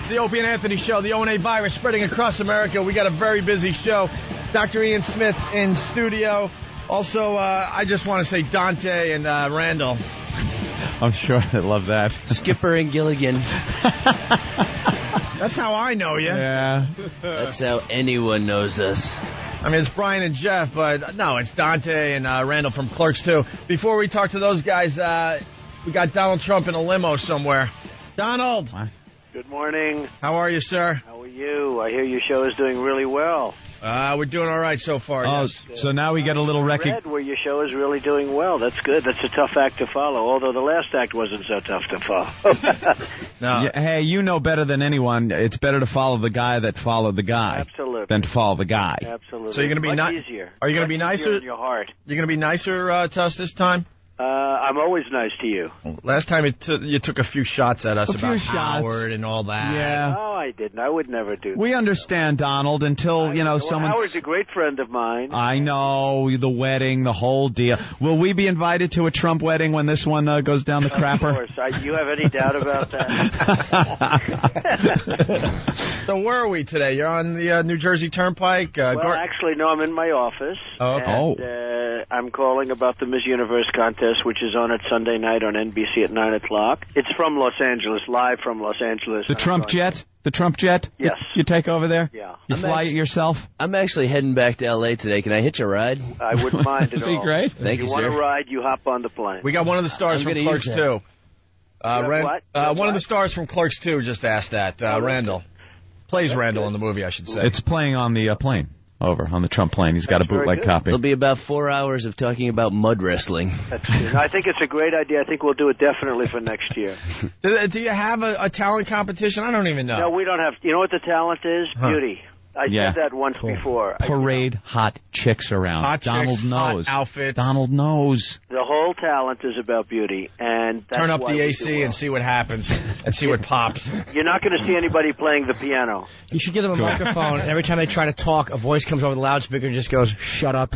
It's the Opie and Anthony Show, the O&A virus spreading across America. We got a very busy show. Dr. Ian Smith in studio. Also, I just want to say Dante and Randall. I'm sure they love that. Skipper and Gilligan. That's how I know you. Yeah. That's how anyone knows us. I mean, it's Brian and Jeff, but no, it's Dante and Randall from Clerks 2. Before we talk to those guys, we got Donald Trump in a limo somewhere. Donald. Good morning. How are you, sir? How are you? I hear your show is doing really well. We're doing all right so far. Oh, yes. so now we get a little Read where your show is really doing well. That's good. That's a tough act to follow, although the last act wasn't so tough to follow. No. Yeah, hey, you know better than anyone. It's better to follow the guy that followed the guy than to follow the guy. Absolutely. So you're going to be easier. Are you going to be nicer? In your heart. You're going to be nicer to us this time? I'm always nice to you. Last time you took a few shots at us about Howard and all that. Yeah. No, I didn't. I would never do that. We understand, Donald, until, someone... Howard's a great friend of mine. I know, the wedding, the whole deal. Will we be invited to a Trump wedding when this one goes down the crapper? Of course. You have any doubt about that? So where are we today? You're on the New Jersey Turnpike? Actually, no, I'm in my office. Oh, okay. And, I'm calling about the Miss Universe contest, which is on at Sunday night on NBC at 9 o'clock. It's from Los Angeles, live from Los Angeles. The Trump jet? The Trump jet? Yes. You take over there? Yeah. You fly it yourself? I'm actually heading back to L.A. today. Can I hitch a ride? I wouldn't mind at all. That'd be great. Thank you, If you sir. want to ride, you hop on the plane. We got one of the stars from Clerks 2. What? One of the stars from Clerks 2 just asked that. Randall. Plays Randall in the movie, I should say. It's playing on the plane. Over on the Trump plane. He's got a bootleg copy. It'll be about 4 hours of talking about mud wrestling. That's good. I think it's a great idea. I think we'll do it definitely for next year. Do you have a talent competition? I don't even know. No, we don't have. You know what the talent is? Beauty. I said that once before. Parade hot chicks around. Hot Donald chicks, knows. Hot outfits. Donald knows. The whole talent is about beauty, and that's turn up why the we AC do well. and see what happens, and see what pops. You're not going to see anybody playing the piano. You should give them a microphone, and every time they try to talk, a voice comes over the loudspeaker and just goes, "Shut up."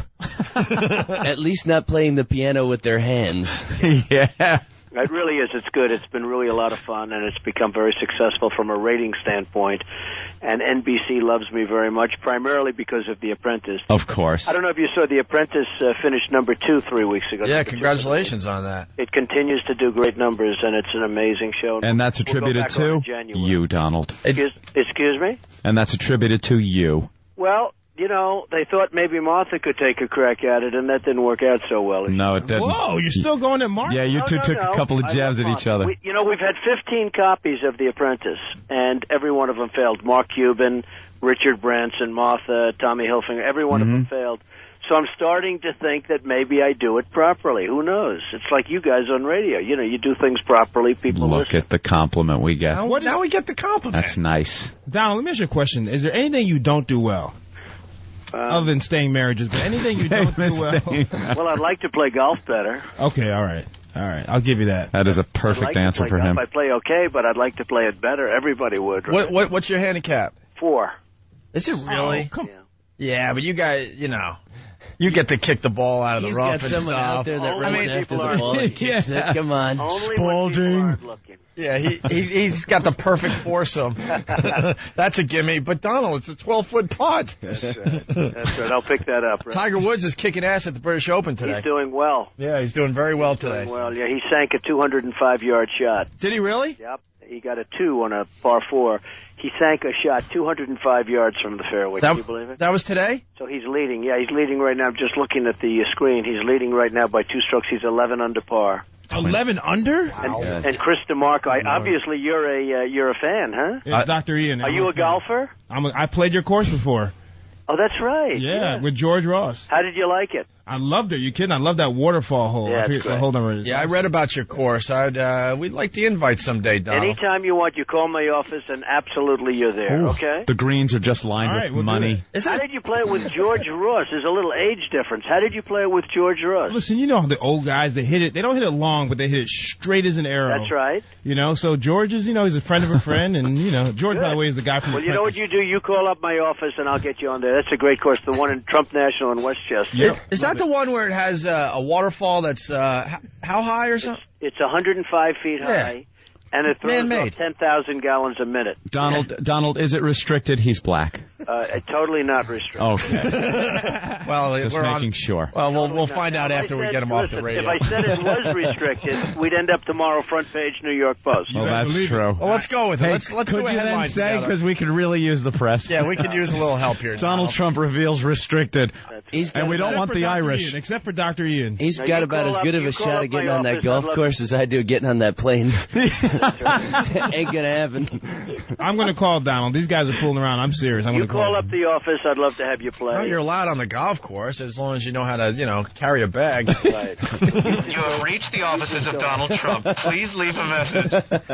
At least not playing the piano with their hands. Yeah. It really is. It's good. It's been really a lot of fun, and it's become very successful from a rating standpoint. And NBC loves me very much, primarily because of The Apprentice. Of course. I don't know if you saw The Apprentice finished number 2 3 weeks ago. Yeah, congratulations on that. It continues to do great numbers, and it's an amazing show. And that's attributed to you, Donald. Excuse me? And that's attributed to you. Well, you know, they thought maybe Martha could take a crack at it, and that didn't work out so well. No, it didn't. Whoa, you're still going at Martha? Yeah, you two took a couple of jabs at each other. We've had 15 copies of The Apprentice, and every one of them failed. Mark Cuban, Richard Branson, Martha, Tommy Hilfiger, every one of them failed. So I'm starting to think that maybe I do it properly. Who knows? It's like you guys on radio. You know, you do things properly, people Look listen. at the compliment we get. Now we get the compliment. That's nice. Donald, let me ask you a question. Is there anything you don't do well? Other than staying marriages, but anything you don't do well? Well, I'd like to play golf better. Okay, all right. I'll give you that. That is a perfect answer for him. I play okay, but I'd like to play it better. Everybody would. Right? What's your handicap? 4. Is it really? Come on. Yeah, but you guys, you get to kick the ball out of the rough and He's got someone stuff. out there that runs after the ball and kicks it. Come on. Only when people aren't looking. Yeah, he's got the perfect foursome. That's a gimme. But Donald, it's a 12-foot putt. That's right. I'll pick that up. Right? Tiger Woods is kicking ass at the British Open today. He's doing well. Yeah, he's doing very well today. Doing well. Yeah, he sank a 205-yard shot. Did he really? Yep. He got a 2 on a par 4. He sank a shot 205 yards from the fairway. Can you believe it? That was today? So he's leading. Yeah, he's leading right now. I'm just looking at the screen. He's leading right now by 2 strokes. He's 11 under par. 11 under? And Chris DeMarco, obviously you're a fan, huh? It's Dr. Ian. Are you a golfer? I played your course before. Oh, that's right. Yeah, with George Ross. How did you like it? I loved it. You kidding? I love that waterfall hole. Yeah, it's great. Hold on. Yeah, I read about your course. We'd like the invite someday, Donald. Anytime you want, you call my office, and absolutely you're there, okay? The greens are just lined with money. How did you play it with George Ross? There's a little age difference. How did you play it with George Ross? Listen, you know the old guys, they hit it. They don't hit it long, but they hit it straight as an arrow. That's right. So George is, he's a friend of a friend, and, George, by the way, is the guy from Well, you know what you do? You call up my office, and I'll get you on there. That's a great course, the one in Trump National in Westchester. Yep. Is that the one where it has a waterfall that's how high or something? It's 105 feet high, And it throws Man-made. off 10,000 gallons a minute. Donald, is it restricted? He's black. Totally not restricted. Okay. Well, Just we're making sure. Well, we'll find out after we get him off the radio. If I said it was restricted, we'd end up tomorrow front page New York Post. Well, that's true. Well, let's go with it. Let's could do a you then headline say, together. because we could really use the press. Yeah, we could use a little help here. Donald Trump reveals restricted. And we don't want the Irish. Ian, except for Dr. Ian. He's Now, got you about call as good up- of you a call shot up at getting my on that office, golf I'd love- course as I do getting on that plane. Ain't gonna happen. I'm going to call Donald. These guys are fooling around. I'm serious. I'm You going to call call him. up the office. I'd love to have you play. Well, you're allowed on the golf course as long as you know how to, carry a bag. Right. You have reached the offices of Donald Trump. Please leave a message.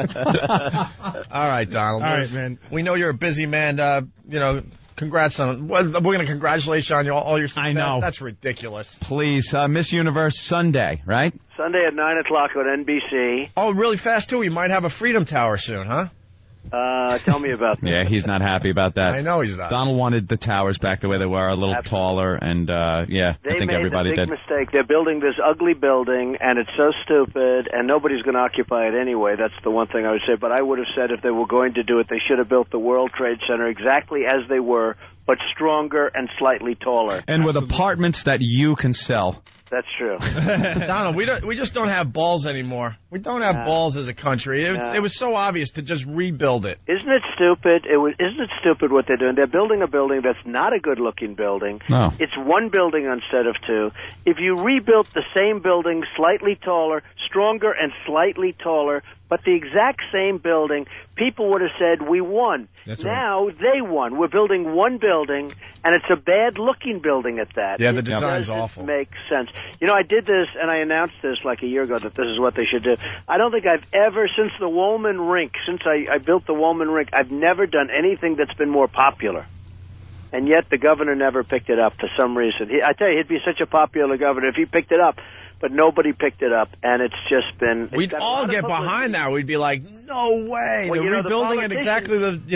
All right, Donald. All right, man. We know you're a busy man. Congrats on. We're going to congratulate you on all your success. I know. That's ridiculous. Please, Miss Universe Sunday, right? Sunday at 9 o'clock on NBC. Oh, really fast, too. We might have a Freedom Tower soon, huh? Tell me about that. Yeah, he's not happy about that. I know he's not. Donald wanted the towers back the way they were, a little taller, and I They think made everybody the big did. mistake. They're building this ugly building, and it's so stupid, and nobody's going to occupy it anyway. That's the one thing I would say. But I would have said if they were going to do it, they should have built the World Trade Center exactly as they were, but stronger and slightly taller. And with apartments that you can sell. That's true. Donald, we just don't have balls anymore. We don't have balls as a country. It was so obvious to just rebuild it. Isn't it stupid? Isn't it stupid what they're doing? They're building a building that's not a good-looking building. No. It's one building instead of two. If you rebuilt the same building, slightly taller, stronger and slightly taller, but the exact same building, people would have said, we won. That's right. Now they won. We're building one building, and it's a bad-looking building at that. Yeah, the It design's doesn't awful. make sense. I did this, and I announced this like a year ago that this is what they should do. I don't think I've ever, since the Woolman Rink, since I built the Woolman Rink, I've never done anything that's been more popular. And yet the governor never picked it up for some reason. I tell you, he'd be such a popular governor if he picked it up. But nobody picked it up, and it's just been... We'd all get behind that. We'd be like, no way. Well, They're rebuilding it exactly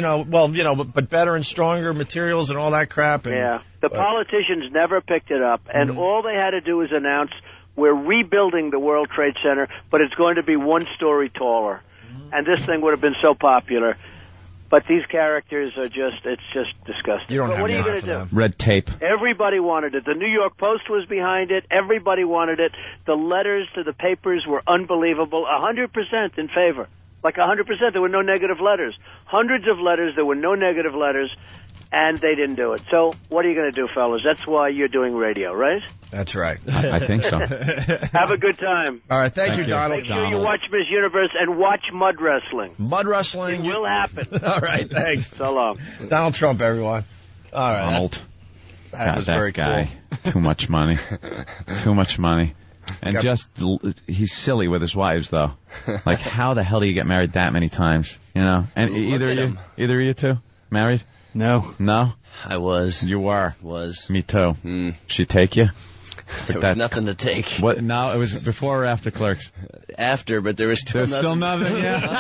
but better and stronger materials and all that crap. And, Yeah. The politicians never picked it up, and all they had to do was announce, we're rebuilding the World Trade Center, but it's going to be one story taller. And this thing would have been so popular. But these characters are it's just disgusting. You don't but have what are you time going for to do? them. Red tape. Everybody wanted it. The New York Post was behind it. Everybody wanted it. The letters to the papers were unbelievable. 100% in favor. Like 100%. There were no negative letters. Hundreds of letters. There were no negative letters. And they didn't do it. So what are you going to do, fellas? That's why you're doing radio, right? That's right. I think so. Have a good time. All right, thank you, you. Donald. Make sure you watch Miss Universe and watch mud wrestling. Mud wrestling. It will happen. All right, thanks. So long. Donald Trump, everyone. All right. Donald. That was God, very that guy. cool. Too much money. Too much money. And he's silly with his wives, though. Like, how the hell do you get married that many times? And either of you two married? No. No? I was. You were. Was. Me too. Mm. She take you? There was nothing to take. What? No, it was before or after Clerks? After, but there was still There's nothing. still nothing.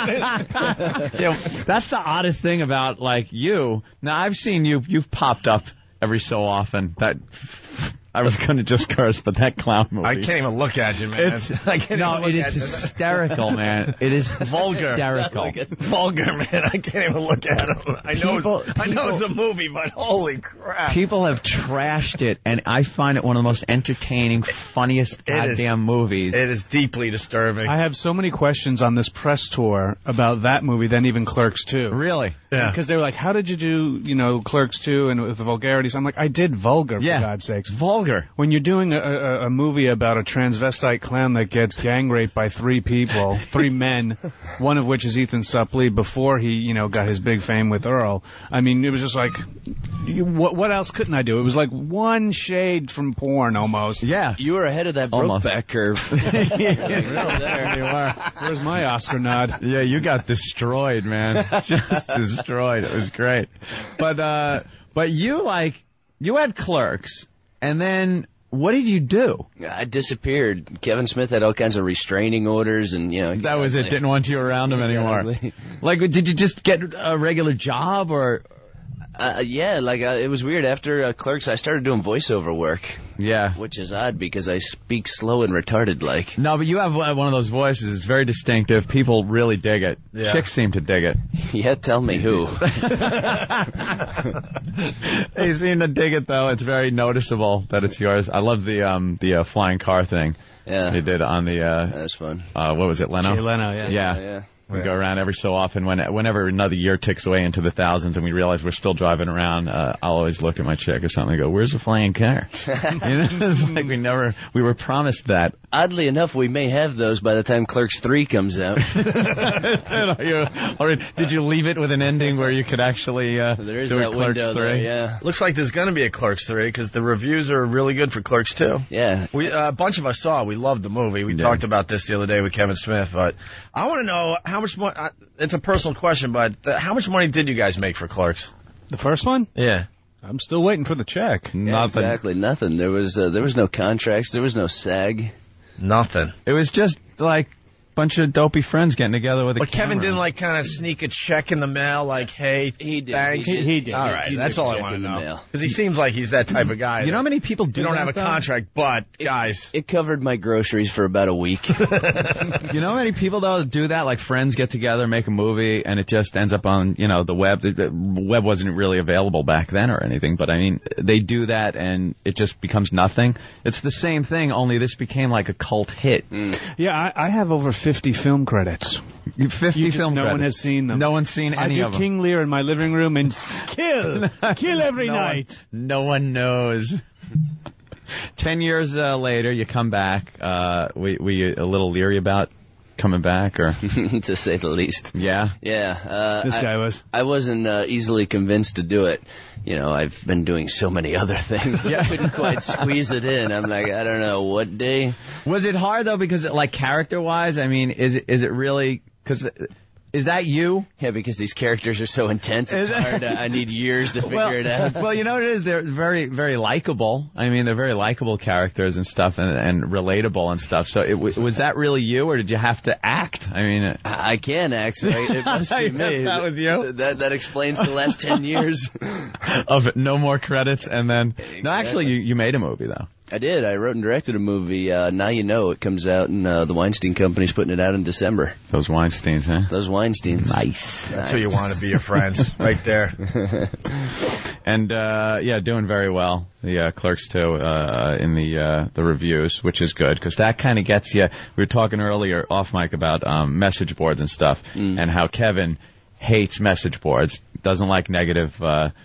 Yeah. That's the oddest thing about you. Now I've seen you've popped up every so often. That I was going to just curse, but that clown movie. I can't even look at you, man. It is hysterical, man. It is vulgar. Hysterical. Vulgar, man. I can't even look at him. I know it's a movie, but holy crap. People have trashed it, and I find it one of the most entertaining, funniest goddamn movies. It is deeply disturbing. I have so many questions on this press tour about that movie than even Clerks 2. Really? Yeah. Because they were like, how did you do, Clerks 2 and with the vulgarities? I'm like, I did vulgar, for God's sakes. Vulgar. When you're doing a movie about a transvestite clown that gets gang raped by three men, one of which is Ethan Suplee before he, got his big fame with Earl. I mean, it was just like, what else couldn't I do? It was like one shade from porn almost. Yeah. You were ahead of that Brokeback curve. There you are. Where's my Oscar nod? Yeah, you got destroyed, man. Just destroyed. It was great. But you had Clerks. And then, what did you do? I disappeared. Kevin Smith had all kinds of restraining orders, and that was it. Didn't want you around him anymore. Like, did you just get a regular job, or? Yeah, it was weird. After Clerks, I started doing voiceover work. Yeah. Which is odd because I speak slow and retarded like. No, but you have one of those voices. It's very distinctive. People really dig it. Yeah. Chicks seem to dig it. Yeah, tell me who. They seem to dig it, though. It's very noticeable that it's yours. I love the flying car thing. Yeah. They did on the... That's fun. What was it, Leno? Jay Leno, yeah. Yeah. We go around every so often. Whenever another year ticks away into the thousands and we realize we're still driving around, I'll always look at my chick or something and go, "Where's the flying car?" It's like we were promised that. Oddly enough, we may have those by the time Clerks 3 comes out. Did you leave it with an ending where you could actually there is do that a Clerks window 3? there, yeah. Looks like there's going to be a Clerks 3 because the reviews are really good for Clerks 2. Yeah. A bunch of us saw it. We loved the movie. We talked about this the other day with Kevin Smith, but I want to know how much money. It's a personal question, but how much money did you guys make for Clerks? The first one? Yeah. I'm still waiting for the check. Yeah, exactly, nothing. There was no contracts. There was no SAG. Nothing. It was just like a bunch of dopey friends getting together with a But Kevin camera. didn't kind of sneak a check in the mail, like, "Hey, he did. thanks." He did. All right, that's all I want to know. Because he seems like he's that type of guy. You know how many people do You don't that, have a though? contract, but guys, It covered my groceries for about a week. You know how many people, though, do that? Like, friends get together, make a movie, and it just ends up on, the web. The web wasn't really available back then or anything, but, I mean, they do that, and it just becomes nothing. It's the same thing, only this became like a cult hit. Yeah, I have over 50 film credits. 50 film No credits. one has seen them. No one's seen any of I do them. King Lear in my living room and kill every night. No one knows. 10 years later, you come back. We a little leery about coming back, or to say the least. Yeah. Yeah. This guy was. I wasn't easily convinced to do it. I've been doing so many other things. I couldn't quite squeeze it in. I'm like, I don't know what day. Was it hard though? Because like character-wise, I mean, is it really? Because is that you? Yeah, because these characters are so intense. It's hard. I need years to figure it out. Well, you know what it is? They're very, very likable. I mean, they're very likable characters and stuff, and relatable and stuff. So, was that really you, or did you have to act? I mean, I can act. So it must be me. That was you. That explains the last 10 years of no more credits, and then no. Actually, you made a movie though. I did. I wrote and directed a movie. Now You Know. It comes out, and the Weinstein Company's putting it out in December. Those Weinsteins, huh? Those Weinsteins. Nice. That's who you want to be your friends, right there. And doing very well. The Clerks 2 in the reviews, which is good because that kind of gets you. We were talking earlier off mic about message boards and stuff, and how Kevin hates message boards, doesn't like negative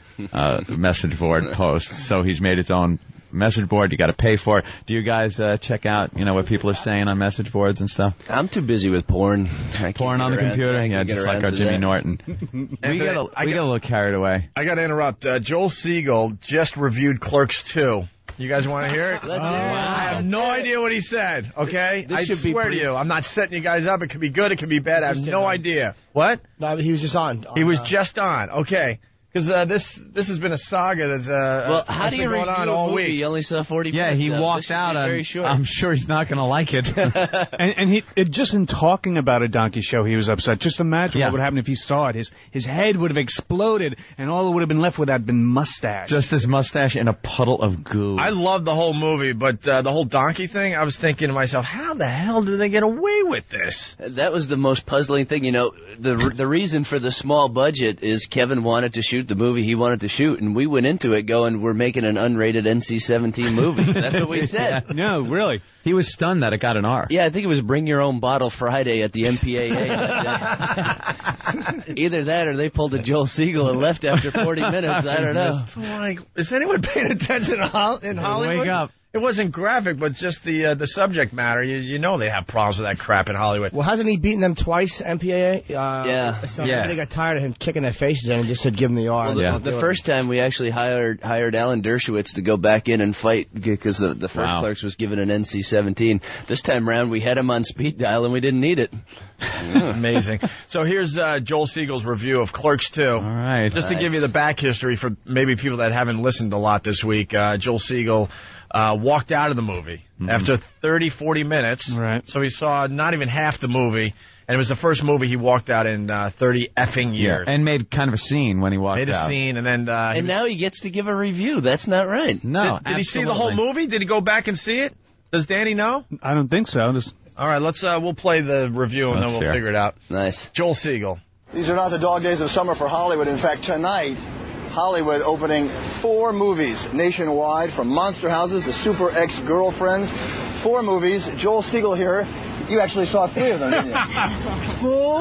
message board posts, so he's made his own message board. You got to pay for it. Do you guys check out, what people are saying on message boards and stuff? I'm too busy with porn. Porn on the computer? Yeah, just like our Jimmy Norton. we get a little carried away. I got to interrupt. Joel Siegel just reviewed Clerks 2. You guys want to hear it? Let's hear it. I have no idea what he said, okay? I swear to you, I'm not setting you guys up. It could be good. It could be bad. I have no idea. What? No, he was just on. He was just on. Okay. Because this has been a saga that's how do you going on all week. You only saw 40 minutes. Yeah, he walked out. Very short. I'm sure he's not going to like it. and just in talking about a donkey show, he was upset. Just imagine what would happen if he saw it. His head would have exploded, and all it would have been left with had been mustache. Just his mustache in a puddle of goo. I love the whole movie, but the whole donkey thing, I was thinking to myself, how the hell did they get away with this? That was the most puzzling thing. The reason for the small budget is Kevin wanted to shoot the movie he wanted to shoot, and we went into it going, we're making an unrated NC-17 movie. That's what we said. No, really. He was stunned that it got an R. Yeah, I think it was Bring Your Own Bottle Friday at the MPAA that day. Either that or they pulled a Joel Siegel and left after 40 minutes. I don't know. Like, is anyone paying attention in Hollywood? Wake up. It wasn't graphic, but just the subject matter. You know they have problems with that crap in Hollywood. Well, hasn't he beaten them twice, MPAA? Yeah. So they got tired of him kicking their faces in and just said, give him the R. Well, the first time we actually hired Alan Dershowitz to go back in and fight because the first Clerks was given an NC-17. This time around, we had him on speed dial and we didn't need it. Amazing. So here's Joel Siegel's review of Clerks 2. All right. Just to give you the back history for maybe people that haven't listened a lot this week, Joel Siegel walked out of the movie after 30, 40 minutes. Right. So he saw not even half the movie. And it was the first movie he walked out in 30 effing years. And made kind of a scene when he walked out. Made a scene, and then... and now he gets to give a review. That's not right. No, Did he see the whole movie? Did he go back and see it? Does Danny know? I don't think so. All right, we'll play the review, and then we'll figure it out. Nice. Joel Siegel. These are not the dog days of summer for Hollywood. In fact, tonight, Hollywood opening 4 movies nationwide, from Monster Houses to Super Ex-Girlfriends. 4 movies. Joel Siegel here. You actually saw 3 of them, didn't you?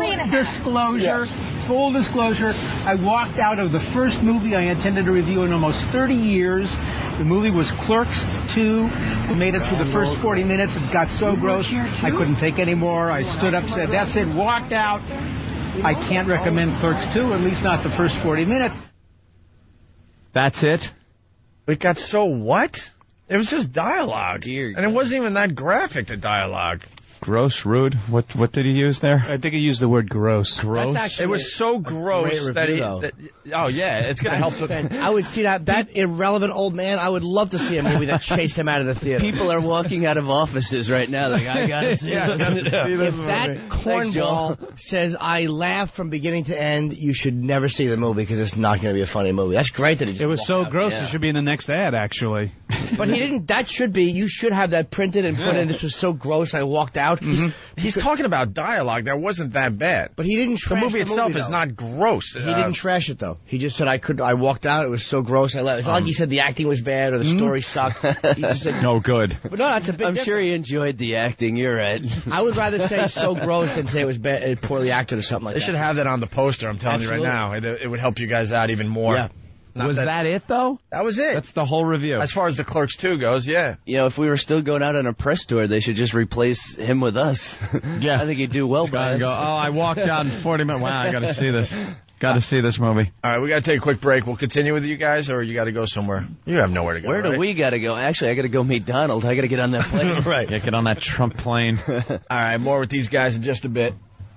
Full disclosure, I walked out of the first movie I intended to review in almost 30 years. The movie was Clerks 2. We made it through the first 40 minutes. It got so gross, I couldn't take any more. I stood up, said, that's it, walked out. I can't recommend Clerks 2, at least not the first 40 minutes. That's it? It got so what? It was just dialogue. And it wasn't even that graphic, the dialogue. Gross, rude. What did he use there? I think he used the word gross. Gross. It was so gross that he... oh, yeah, it's going to help. I would see that irrelevant old man. I would love to see a movie that chased him out of the theater. People are walking out of offices right now. Like, I got to see this. If that cornball says, I laughed from beginning to end, you should never see the movie because it's not going to be a funny movie. That's great that he just It was so out. gross, it should be in the next ad, actually. But he didn't. That should be. You should have that printed and put in. This was so gross, I walked out. He's talking about dialogue that wasn't that bad. But he didn't trash the movie itself though. is not gross. He didn't trash it, though. He just said, I walked out, it was so gross, I left. It's not like he said the acting was bad or the story sucked. He just said, no good. But no, that's a big I'm difference. sure he enjoyed the acting. You're right. I would rather say so gross than say it was bad, poorly acted or something like that. They should have that on the poster, I'm telling you right now. It would help you guys out even more. Yeah. Was that it, though? That was it. That's the whole review. As far as the Clerks 2 goes, yeah. You know, if we were still going out on a press tour, they should just replace him with us. Yeah. I think he'd do well by us. Go, I walked out in 40 minutes. Wow, I got to see this. Got to see this movie. All right, we got to take a quick break. We'll continue with you guys, or you got to go somewhere? You have nowhere to go. Where do we got to go? Actually, I got to go meet Donald. I got to get on that plane. Right. Yeah, get on that Trump plane. All right, more with these guys in just a bit.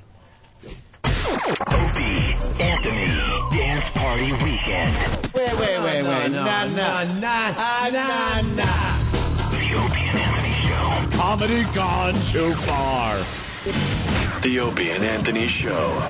Opie, Anthony, Dance Party Weekend. Wait. Nah. The Opie and Anthony Show. Comedy gone too far. The Opie and Anthony Show.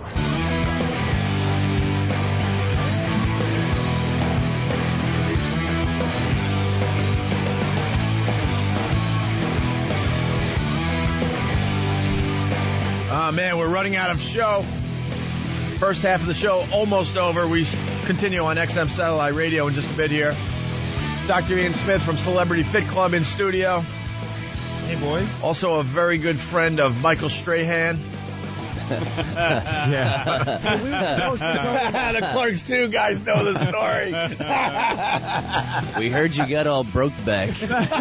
Man, we're running out of show. First half of the show almost over. We continue on XM Satellite Radio in just a bit here. Dr. Ian Smith from Celebrity Fit Club in studio. Hey, boys. Also a very good friend of Michael Strahan. Yeah. The Clerks 2 guys know the story. We heard you got all broke back.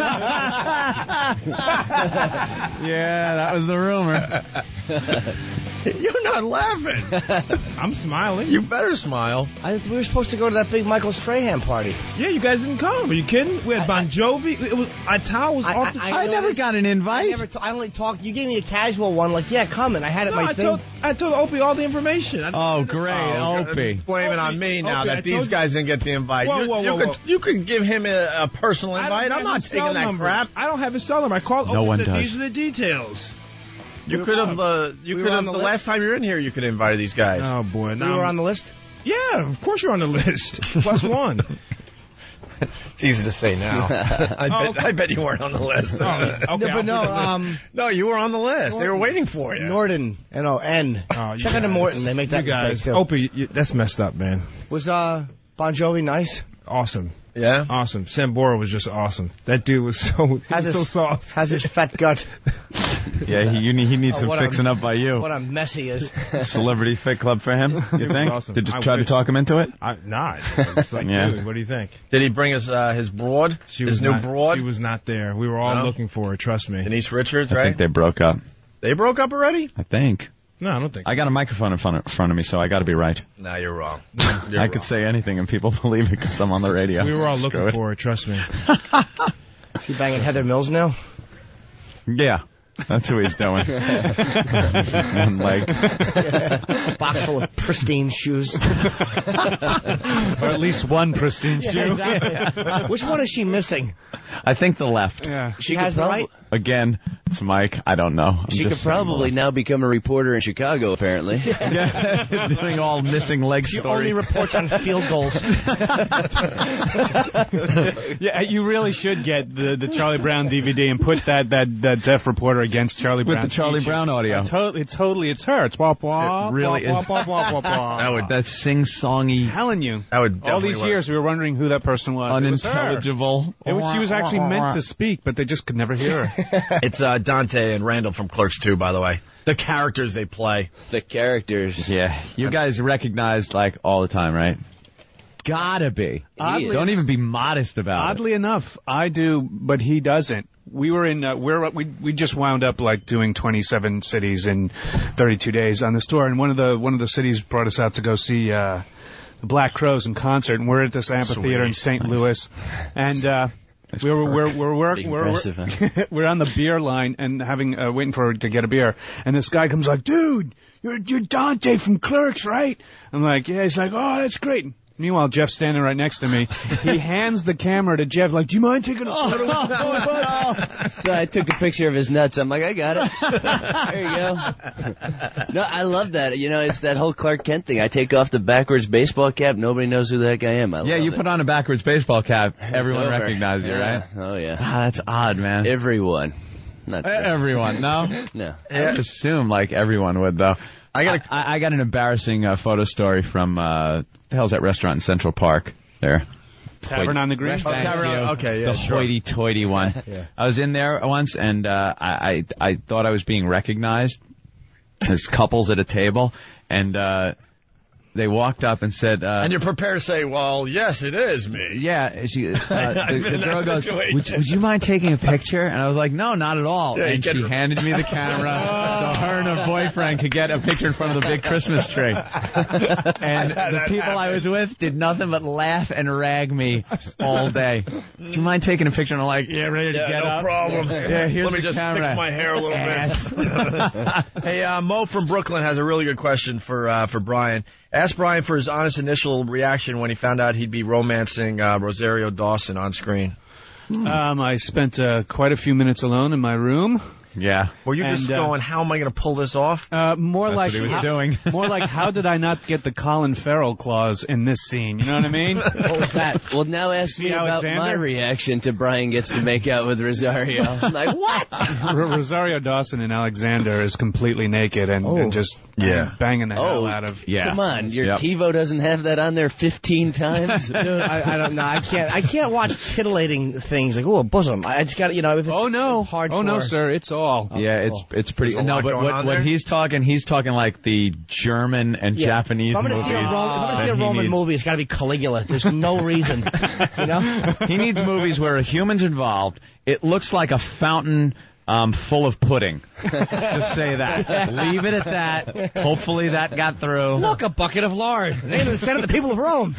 Yeah, that was the rumor. You're not laughing. I'm smiling. You better smile. We were supposed to go to that big Michael Strahan party. Yeah, you guys didn't come. Are you kidding? We had Bon Jovi. It was Ital was off the I never got an invite. I only talked. You gave me a casual one, like, yeah, come, and I had it. I told Opie all the information. Oh, great, Opie. Blame it on me now that these guys didn't get the invite. Whoa. You could give him a personal invite. I'm not taking that crap. I don't have his cell number. I called Opie. No one does. These are the details. You could have. The last time you were in here, you could have invited these guys. Oh boy, You were on the list. Yeah, of course you're on the list. Plus one. It's easy to say now. I bet you weren't on the list. No, you were on the list. They were waiting for you. Norton, N. Check out Morton. They make that guys. too. Opie, that's messed up, man. Was Bon Jovi nice? Awesome. Yeah? Awesome. Sambora was just awesome. That dude was so soft. Has his fat gut. Yeah, he needs some fixing up by you. What a mess he is. Celebrity Fit Club for him, you think? Awesome. Did you try to talk him into it? Nah. It's like, dude, what do you think? Did he bring his broad? His new broad? She was not there. We were all looking for her, trust me. Denise Richards, right? I think they broke up. They broke up already? I think. No, I don't think. I got a microphone in front of me, so I got to be right. No, you're wrong. I could say anything and people believe it because I'm on the radio. We were all looking for her, trust me. Is he banging Heather Mills now? Yeah. That's who he's doing. And box full of pristine shoes. Or at least one pristine shoe. Exactly. Which one is she missing? I think the left. Yeah. She has the right. Again, it's Mike. I don't know. She could probably now become a reporter in Chicago, apparently. Yeah, doing all missing leg She stories. only reports on field goals. Yeah, you really should get the Charlie Brown DVD and put that deaf reporter against Charlie Brown. With the Charlie Brown audio. It's her. It's wah wah. It really wah, is. Wah, wah, wah, wah. That sing-songy. I'm telling you. That would All definitely these work. years we were wondering who that person was. Unintelligible. She was actually meant to speak, but they just could never hear her. It's Dante and Randall from Clerks 2, by the way. The characters they play. The characters. Yeah, you guys recognize like all the time, right? Gotta be. Don't even be modest about Oddly enough, I do, but he doesn't. We were in, we just wound up like doing 27 cities in 32 days on this tour, and one of the cities brought us out to go see the Black Crowes in concert, and we're at this amphitheater in St. Louis, and we're on the beer line and waiting to get a beer, and this guy comes like, dude, you're Dante from Clerks, right? I'm like, yeah. He's like, oh, that's great. Meanwhile, Jeff's standing right next to me. He hands the camera to Jeff, like, do you mind taking a photo? So I took a picture of his nuts. I'm like, I got it. There you go. No, I love that. You know, it's that whole Clark Kent thing. I take off the backwards baseball cap. Nobody knows who the heck I am. you put on a backwards baseball cap. Everyone over. recognizes you, right? Oh, yeah. Ah, that's odd, man. Everyone. Not everyone. No? No. I would assume like everyone would, though. I got an embarrassing photo story from the hell's that restaurant in Central Park there? Tavern on the Green. Okay, yeah, the hoity-toity one. Yeah. I was in there once, and I thought I was being recognized. There's couples at a table, and they walked up and said... and you're prepared to say, well, yes, it is me. Yeah, the girl goes, would you mind taking a picture? And I was like, no, not at all. Yeah, and she handed me the camera so her and her boyfriend could get a picture in front of the big Christmas tree. And the people I was with did nothing but laugh and rag me all day. Do you mind taking a picture? And I'm like, yeah, ready to get up? No problem. Yeah, here's Let me the just camera. fix my hair a little bit. Hey, Mo from Brooklyn has a really good question for Brian. Ask Brian for his honest initial reaction when he found out he'd be romancing Rosario Dawson on screen. I spent quite a few minutes alone in my room. Yeah. Were you just going, how am I going to pull this off? More That's like what he was doing. More like, how did I not get the Colin Farrell clause in this scene? You know what I mean? What was that? Well, now ask me about my reaction to Brian gets to make out with Rosario. I'm like, what? Rosario Dawson in Alexander is completely naked and just banging the hell out of. Yeah. Come on, your TiVo doesn't have that on there 15 times. Dude, I don't know. I can't watch titillating things like a bosom. I just got to, if it's hardcore. Oh no, sir, it's all. Yeah, it's pretty. No, but what he's talking like the German and Japanese if I'm movies. If I'm going to see a Roman movie, it's got to be Caligula. There's no reason. He needs movies where a human's involved. It looks like a fountain full of pudding. Just say that. Leave it at that. Hopefully that got through. Look, a bucket of lard. The name of the Senate, the people of Rome.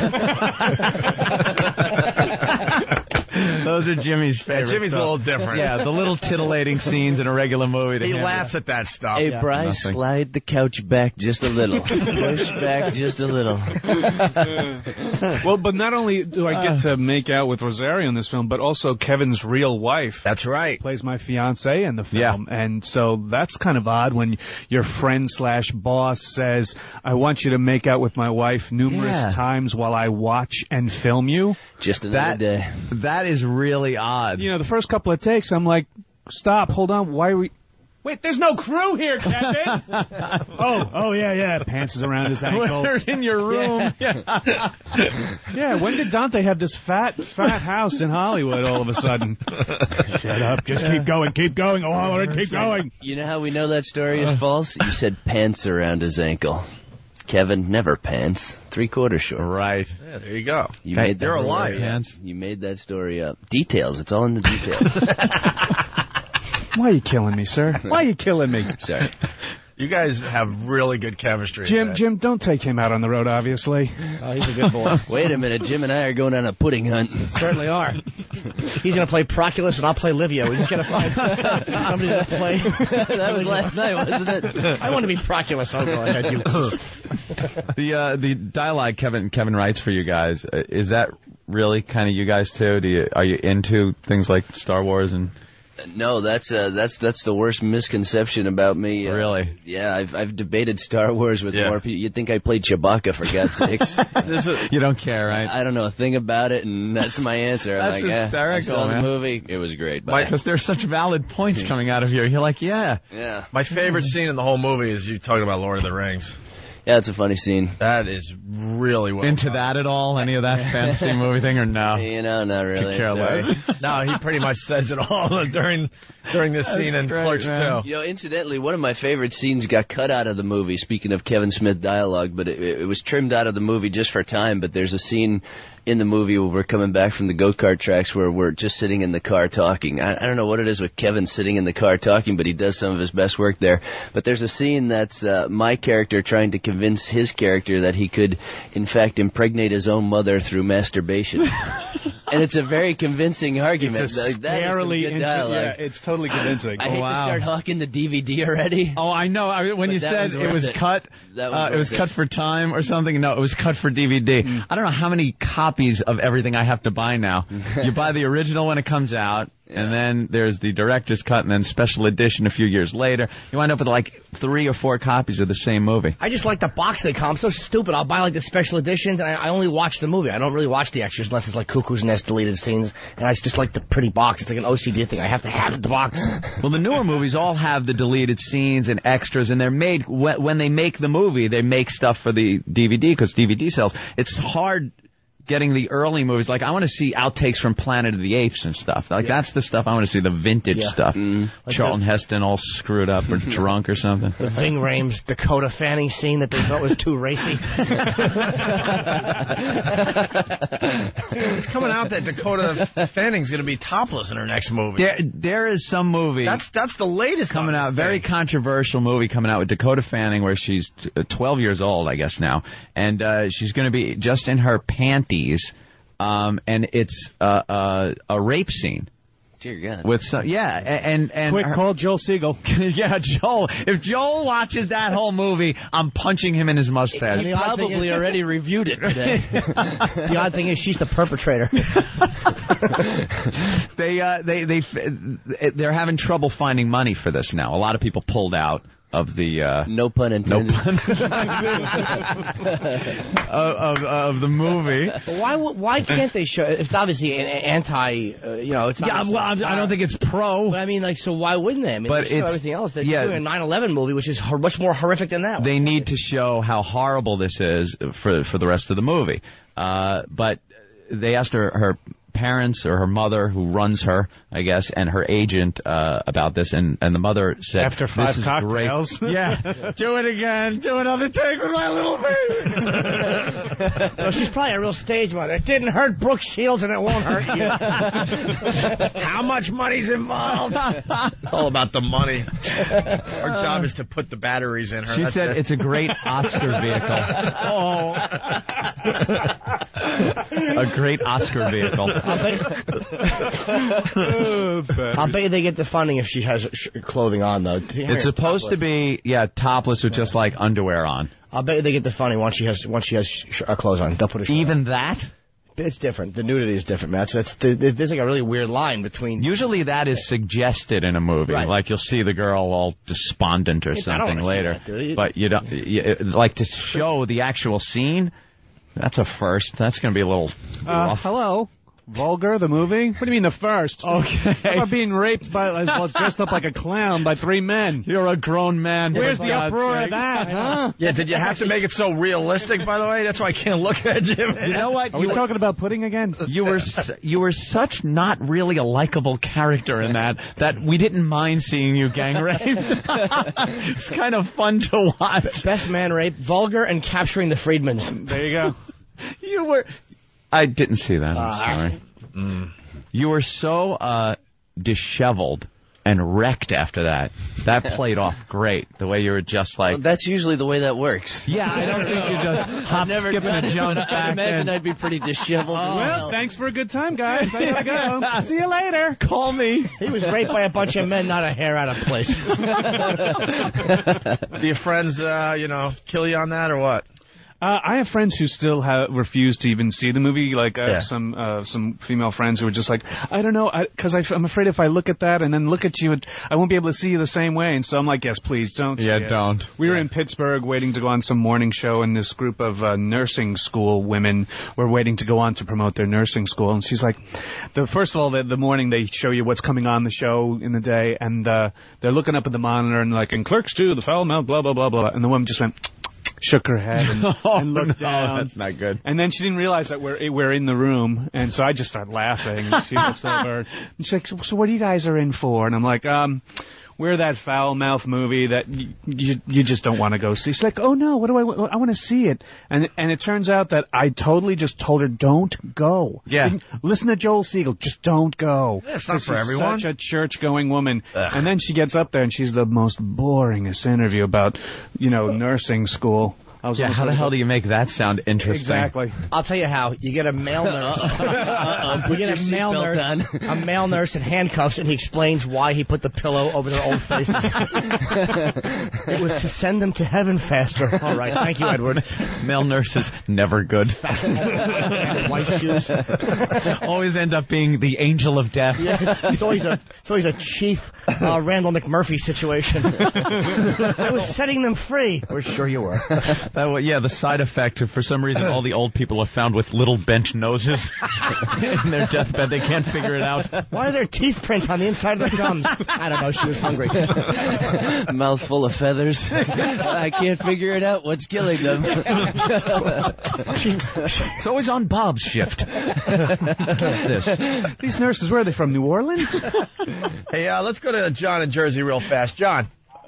Those are Jimmy's favorites. Jimmy's a little different. Yeah, the little titillating scenes in a regular movie. He laughs at that stuff. Hey, Brian, slide the couch back just a little. Push back just a little. Well, but not only do I get to make out with Rosario in this film, but also Kevin's real wife. That's right. Plays my fiancée in the film. Yeah. And so that's kind of odd when your friend/boss says, I want you to make out with my wife numerous times while I watch and film you. Just another day. That is really odd. The first couple of takes, I'm like, stop, hold on, why are we... Wait, there's no crew here, Kevin! oh, yeah, pants is around his ankles. We're in your room. Yeah, when did Dante have this fat house in Hollywood all of a sudden? Shut up, just keep going, oh, all right, keep going. You know how we know that story is false? You said pants around his ankle. Kevin, never pants. 3/4 shorts. Right. Yeah, there you go. You're a liar. Pants. You made that story up. Details. It's all in the details. Why are you killing me, sir? Why are you killing me? Sorry. You guys have really good chemistry. Jim, don't take him out on the road, obviously. Oh, he's a good boy. Wait a minute. Jim and I are going on a pudding hunt. Certainly are. He's going to play Proculus and I'll play Livia. We just got to find somebody to play. That was last night, wasn't it? I want to be Proculus. Oh, God, I do. The dialogue Kevin writes for you guys, is that really kind of you guys too? Are you into things like Star Wars and... No, that's the worst misconception about me. Really? Yeah, I've debated Star Wars with more people. You'd think I played Chewbacca, for God's sakes. You don't care, right? I don't know a thing about it, and that's my answer. That's I'm like, hysterical, I saw man. the movie. It was great. Because there's such valid points coming out of you. You're like, yeah. My favorite scene in the whole movie is you talking about Lord of the Rings. Yeah, it's a funny scene. That is really well Into done. that at all? Any of that fantasy movie thing, or no? You know, not really. Sorry. No, he pretty much says it all during this scene in Clerks 2. You know, incidentally, one of my favorite scenes got cut out of the movie, speaking of Kevin Smith dialogue, but it was trimmed out of the movie just for time. But there's a scene in the movie where we're coming back from the go-kart tracks where we're just sitting in the car talking. I don't know what it is with Kevin sitting in the car talking, but he does some of his best work there. But there's a scene that's my character trying to convince his character that he could, in fact, impregnate his own mother through masturbation. And it's a very convincing argument. It's a Like, that is some good dialogue. Yeah, it's totally convincing. I hate to start hawking the DVD already. Oh, I know. When But you that said was it worth was it. cut, That was it was worth cut it. for time or something. No, it was cut for DVD. I don't know how many copies of everything I have to buy now. You buy the original when it comes out, and then there's the director's cut, and then special edition a few years later. You wind up with like 3 or 4 copies of the same movie. I just like the box they come. I'm so stupid. I'll buy like the special editions, and I only watch the movie. I don't really watch the extras unless it's like Cuckoo's Nest deleted scenes, and I just like the pretty box. It's like an OCD thing. I have to have the box. Well, the newer movies all have the deleted scenes and extras, and they're made, when they make the movie, they make stuff for the DVD, because DVD sells. It's hard getting the early movies. Like, I want to see outtakes from Planet of the Apes and stuff. Like, that's the stuff I want to see, the vintage stuff. Like Charlton Heston all screwed up or drunk or something. The Ving Rhames Dakota Fanning scene that they thought was too racy. It's coming out that Dakota Fanning's going to be topless in her next movie. There is some movie. That's the latest coming out. Very controversial movie coming out with Dakota Fanning, where she's 12 years old, I guess now, and she's going to be just in her panties, and it's a rape scene. Dear God. With some, and Quick, call Joel Siegel. Yeah, Joel. If Joel watches that whole movie, I'm punching him in his mustache. He probably already reviewed it today. The odd thing is she's the perpetrator. They're having trouble finding money for this now. A lot of people pulled out of the no pun intended. of the movie. Why can't they show? It's obviously an anti. It's not. Yeah, well, I don't think it's pro. But I mean, like, so why wouldn't they? I mean, But they show it's- everything else. They're yeah. doing a 9/11 movie, which is much more horrific than that. They need to show how horrible this is for the rest of the movie. But they asked her parents or her mother, who runs her, I guess, and her agent about this, and the mother said, After 5 this is cocktails. Great. Yeah, do it again, do another take with my little baby. Well, she's probably a real stage mother. It didn't hurt Brooke Shields, and it won't hurt you. How much money's involved? All about the money. Our job is to put the batteries in her. She That's said it. it's a great Oscar vehicle. A great Oscar vehicle. I'll bet you they get the funding if she has clothing on, though. It's supposed to be, topless with just like underwear on. I'll bet you they get the funding once she has clothes on. They'll put a shirt Even on. that? It's different. The nudity is different, Matt. So there's like a really weird line between. Usually that is suggested in a movie. Right. Like you'll see the girl all despondent or I don't something wanna see later. that, dude. But you don't, like to show the actual scene, that's a first. That's going to be a little rough. Hello. Vulgar, the movie? What do you mean the first? Okay. How about being raped dressed up like a clown by 3 men? You're a grown man. Where's for the God's uproar sake. of that, huh? Yeah, did you have to make it so realistic, by the way? That's why I can't look at you. You know what? Are we talking about pudding again? You were such not really a likable character in that we didn't mind seeing you gang raped. It's kind of fun to watch. Best man rape, vulgar, and capturing the Freedmans. There you go. You were. I didn't see that. I'm sorry. You were so disheveled and wrecked after that. That played off great. The way you were just like. Well, that's usually the way that works. Yeah, I don't think you just hop, skip, and a jump I back imagine in. I'd be pretty disheveled. Well, thanks for a good time, guys. I gotta go. See you later. Call me. He was raped by a bunch of men, not a hair out of place. Do your friends, kill you on that or what? I have friends who still refuse to even see the movie. Like I have some female friends who are just like, I don't know, because I'm afraid if I look at that and then look at you, I won't be able to see you the same way. And so I'm like, yes, please don't. Yeah, see it. don't. We were in Pittsburgh waiting to go on some morning show, and this group of nursing school women were waiting to go on to promote their nursing school. And she's like, first of all, the morning they show you what's coming on the show in the day, and they're looking up at the monitor and like, in Clerks 2, the foul mouth, blah blah blah blah, and the woman just went. Shook her head and looked down. That's not good. And then she didn't realize that we're in the room, and so I just started laughing. She looks over, and she's like, "So what are you guys are in for?" And I'm like, we're that foul-mouthed movie that you just don't want to go see. She's like, oh no, what do I want to see it. And it turns out that I totally just told her, don't go. Yeah. Listen to Joel Siegel, just don't go. It's not for everyone. Such a church-going woman. And then she gets up there and she's the most boringest interview about, nursing school. How the hell do you make that sound interesting? Exactly. I'll tell you how. You get a male nurse. You get a male nurse in handcuffs, and he explains why he put the pillow over their old faces. It was to send them to heaven faster. All right. Thank you, Edward. Male nurses, never good. White shoes. Always end up being the angel of death. Yeah. It's always a Chief Randall McMurphy situation. I was setting them free. We're sure you were. The side effect, for some reason, all the old people are found with little bent noses in their deathbed. They can't figure it out. Why are there teeth prints on the inside of their gums? I don't know. She was hungry. Mouth full of feathers. I can't figure it out. What's killing them? It's always on Bob's shift. These nurses, where are they from? New Orleans? Hey, let's go to John in Jersey real fast. John.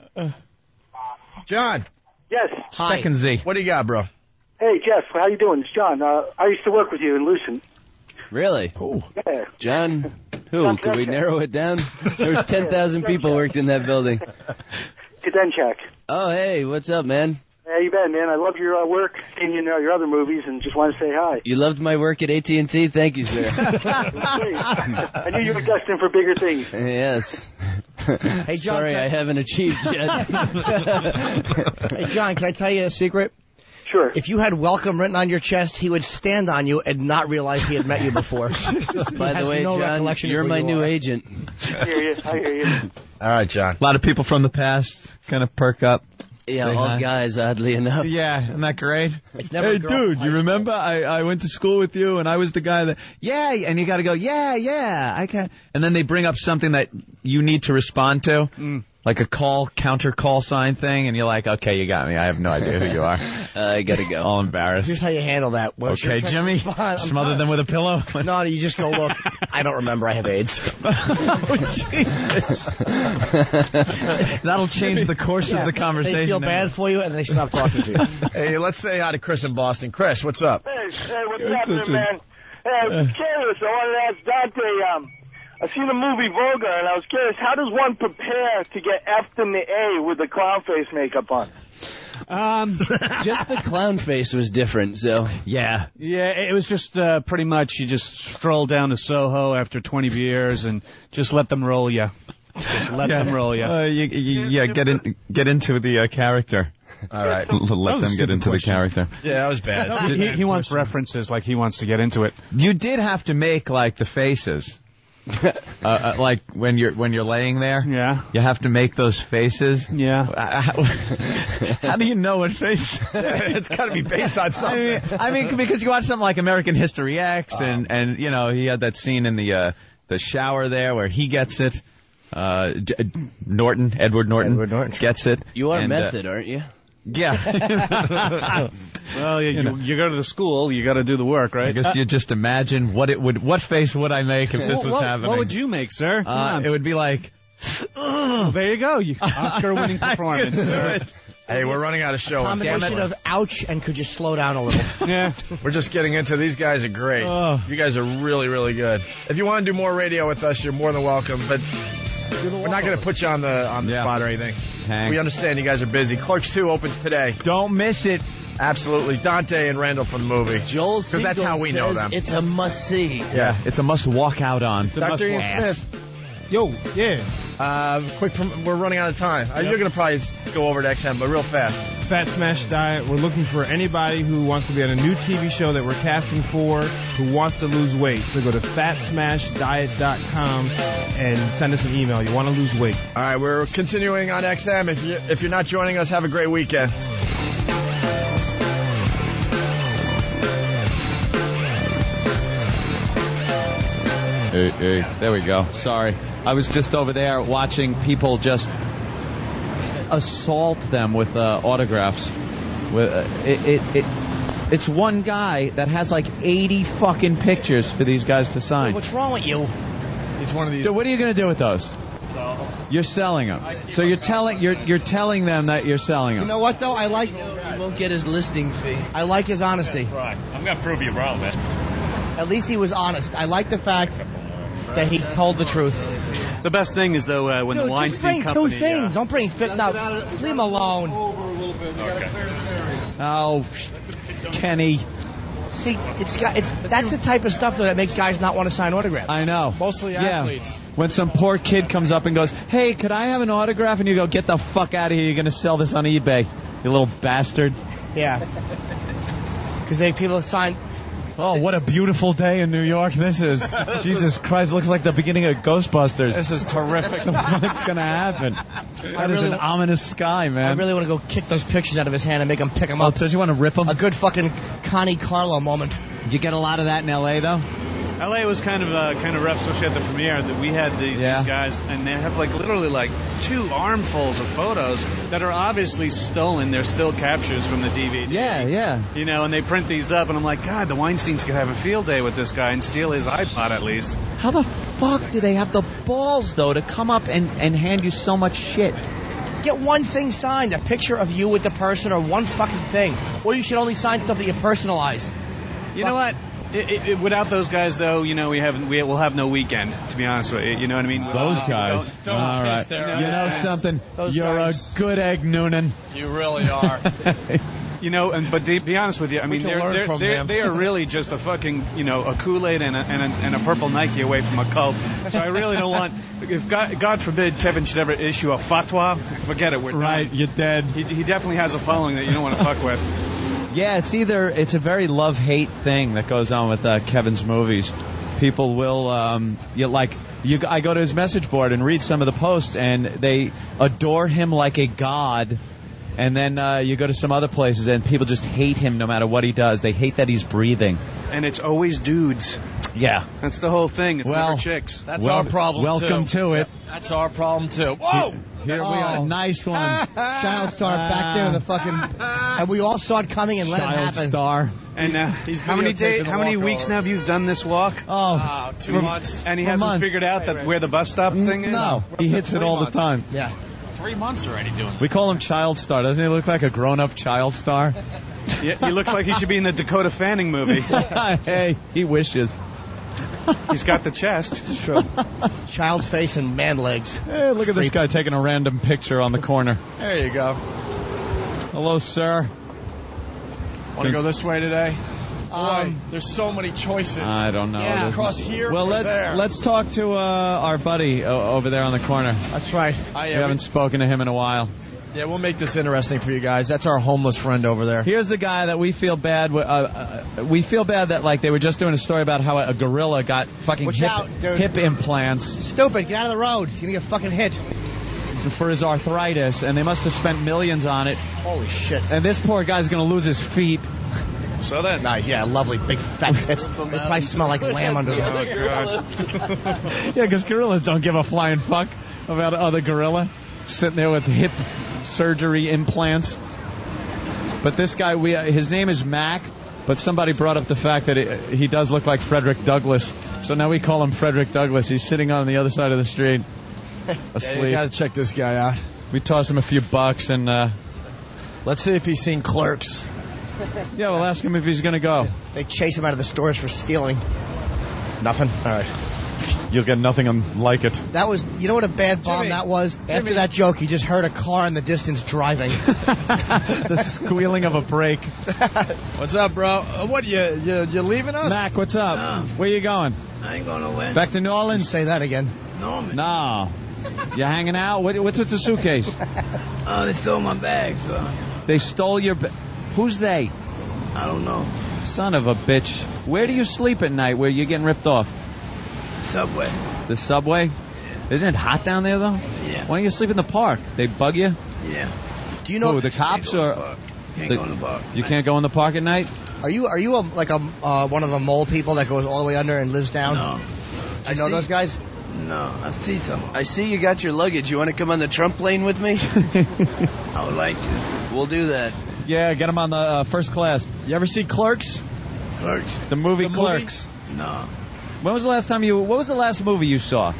Yes. Hi. Second Z. What do you got, bro? Hey, Jeff. How you doing? It's John. I used to work with you in Lucent. Really? Oh. Yeah. John, who? Could we narrow it down? There was 10,000 people worked in that building. Kadenchak. Oh, hey. What's up, man? How you been, man? I love your work, seen your other movies, and just want to say hi. You loved my work at AT&T? Thank you, sir. I knew you were destined for bigger things. Yes. Hey, John, sorry, I haven't achieved yet. Hey, John, can I tell you a secret? Sure. If you had welcome written on your chest, he would stand on you and not realize he had met you before. By the way, John, you're my new agent. I hear you. All right, John. A lot of people from the past kind of perk up. Yeah, all guys, oddly enough. Yeah, isn't that great? Hey, dude, you remember I went to school with you, and I was the guy that, and you got to go, I can. And then they bring up something that you need to respond to, like a counter call sign thing, and you're like, okay, you got me. I have no idea who you are. I got to go. All embarrassed. Here's how you handle that. Okay, Jimmy, smother them with a pillow. No, you just go, look, I don't remember. I have AIDS. Oh, Jesus. That'll change the course of the conversation. They feel bad for you, and they stop talking to you. Hey, let's say hi to Chris in Boston. Chris, what's up? Hey, what's happening, man? Hey, I was curious. I wanted to ask Dante, I've seen the movie Vulgar, and I was curious, how does one prepare to get F'd in the A with the clown face makeup on? Just the clown face was different, so. Yeah, it was just pretty much you just stroll down to Soho after 20 beers and just let them roll you. Let them roll you. Get into the character. All right. Let them get into the character. Yeah, that was bad. He wants references, like he wants to get into it. You did have to make, like, the faces. Like when you're laying there, you have to make those faces. How do you know what face? It's got to be based on something. I mean, because you watch something like American History X, and he had that scene in the shower there where he gets it. Edward Norton gets it. You are method, aren't you? Yeah. Well, you go to the school, you got to do the work, right? I guess you just imagine what face would I make if this was happening? What would you make, sir? It would be like, there you go, Oscar-winning performance. Hey, we're running out of show. Combination of ouch and could you slow down a little? Yeah. We're just getting into these guys are great. You guys are really, really good. If you want to do more radio with us, you're more than welcome, but we're not going to put you on the spot or anything. We understand you guys are busy. Clerks 2 opens today. Don't miss it. Absolutely. Dante and Randall from the movie. Joel Siegel, because that's how we know them. It's a must-see. Yeah, it's a must walk out on. Dr. Ian Smith. Yo, yeah. We're running out of time. You're going to probably go over to XM, but real fast. Fat Smash Diet. We're looking for anybody who wants to be on a new TV show that we're casting for, who wants to lose weight. So go to fatsmashdiet.com and send us an email. You want to lose weight. All right, we're continuing on XM. If you're not joining us, have a great weekend. Hey, there we go. Sorry. I was just over there watching people just assault them with autographs. It's one guy that has like 80 fucking pictures for these guys to sign. What's wrong with you? He's one of these. So what are you going to do with those? You're selling them. So you're telling them that you're selling them. You know what though? I like. He won't get his listing fee. I like his honesty. Right. I'm going to prove you wrong, man. At least he was honest. I like the fact that he told the truth. The best thing is though when the Weinstein just bring Company. two things. Don't bring fit. No, leave him alone. Okay. Oh, Kenny. See, that's the type of stuff that makes guys not want to sign autographs. I know. Mostly athletes. When some poor kid comes up and goes, "Hey, could I have an autograph?" and you go, "Get the fuck out of here! You're going to sell this on eBay, you little bastard." Yeah. Because people sign. Oh, what a beautiful day in New York this is. Jesus Christ, looks like the beginning of Ghostbusters. This is terrific. What's going to happen? That is an ominous sky, man. I really want to go kick those pictures out of his hand and make him pick them up. Don't you want to rip them? A good fucking Connie Carlo moment. You get a lot of that in L.A., though? LA was kind of rough, especially at the premiere. That we had these guys, and they have literally 2 armfuls of photos that are obviously stolen. They're still captures from the DVD. Yeah. You know, and they print these up, and I'm like, God, the Weinsteins could have a field day with this guy and steal his iPod at least. How the fuck do they have the balls, though, to come up and hand you so much shit? Get one thing signed, a picture of you with the person, or one fucking thing. Or you should only sign stuff that you personalize. You know what? Without those guys, though, you know, we'll have no weekend, to be honest with you. You know what I mean? Those guys. Don't all right. You know something? You're guys. A good egg, Noonan. You really are. You know, but to be honest with you, I mean, they are really just a fucking, a Kool-Aid and a purple Nike away from a cult. So I really don't want, if God forbid Kevin should ever issue a fatwa, forget it, we're done. Right, you're dead. He definitely has a following that you don't want to fuck with. Yeah, it's a very love-hate thing that goes on with Kevin's movies. People will, I go to his message board and read some of the posts, and they adore him like a god. And then you go to some other places, and people just hate him no matter what he does. They hate that he's breathing. And it's always dudes. Yeah. That's the whole thing. It's never chicks. That's our problem, welcome to it. That's our problem, too. Whoa! Here we are. Nice one. Child star back there in the fucking... And we all saw it coming and let it happen. Child star. And how many weeks now have you done this walk? 2 months. And he hasn't figured out where the bus stop thing is? No. He hits it all the time. Yeah. 3 months already doing it. We call him Child Star. Doesn't he look like a grown-up child star? Yeah, he looks like he should be in the Dakota Fanning movie. Hey, he wishes. He's got the chest. True. Child face and man legs. Hey, look at this guy taking a random picture on the corner. There you go. Hello, sir. Want to go this way today? There's so many choices. I don't know. Yeah, across here. Well, let's talk to our buddy over there on the corner. That's right. We haven't spoken to him in a while. Yeah, we'll make this interesting for you guys. That's our homeless friend over there. Here's the guy that we feel bad. We feel bad that they were just doing a story about how a gorilla got fucking hip implants. Stupid. Get out of the road. You're gonna get fucking hit. For his arthritis, and they must have spent millions on it. Holy shit. And this poor guy's gonna lose his feet. So that nice, yeah, lovely big fat tits. They probably smell like lamb under them. Oh god. Yeah, because gorillas don't give a flying fuck about other gorilla sitting there with hip surgery implants. But this guy, his name is Mac, but somebody brought up the fact that he does look like Frederick Douglass. So now we call him Frederick Douglass. He's sitting on the other side of the street, asleep. Yeah, you gotta check this guy out. We toss him a few bucks and let's see if he's seen Clerks. Yeah, we'll ask him if he's going to go. They chase him out of the stores for stealing. Nothing? All right. You'll get nothing like it. That was, you know what a bad bomb that was? After that joke, you just heard a car in the distance driving. The squealing of a brake. What's up, bro? What, you leaving us? Mac, what's up? Where you going? I ain't going nowhere. Back to New Orleans? Say that again. No, man. No. You hanging out? What's with the suitcase? Oh, they stole my bag, so They stole your... Who's they? I don't know. Son of a bitch. Where do you sleep at night where you're getting ripped off? Subway. The subway? Isn't it hot down there, though? Yeah. Why don't you sleep in the park? They bug you? Yeah. Do you know Who, the cops or... Can't go in the park. You can't go in the park at night? Are you one of the mole people that goes all the way under and lives down? No. You know those guys? No, I see some. I see you got your luggage. You want to come on the Trump plane with me? I would like to. We'll do that. Yeah, get them on the first class. You ever see Clerks? Clerks. The movie Clerks. No. When was the last time what was the last movie you saw?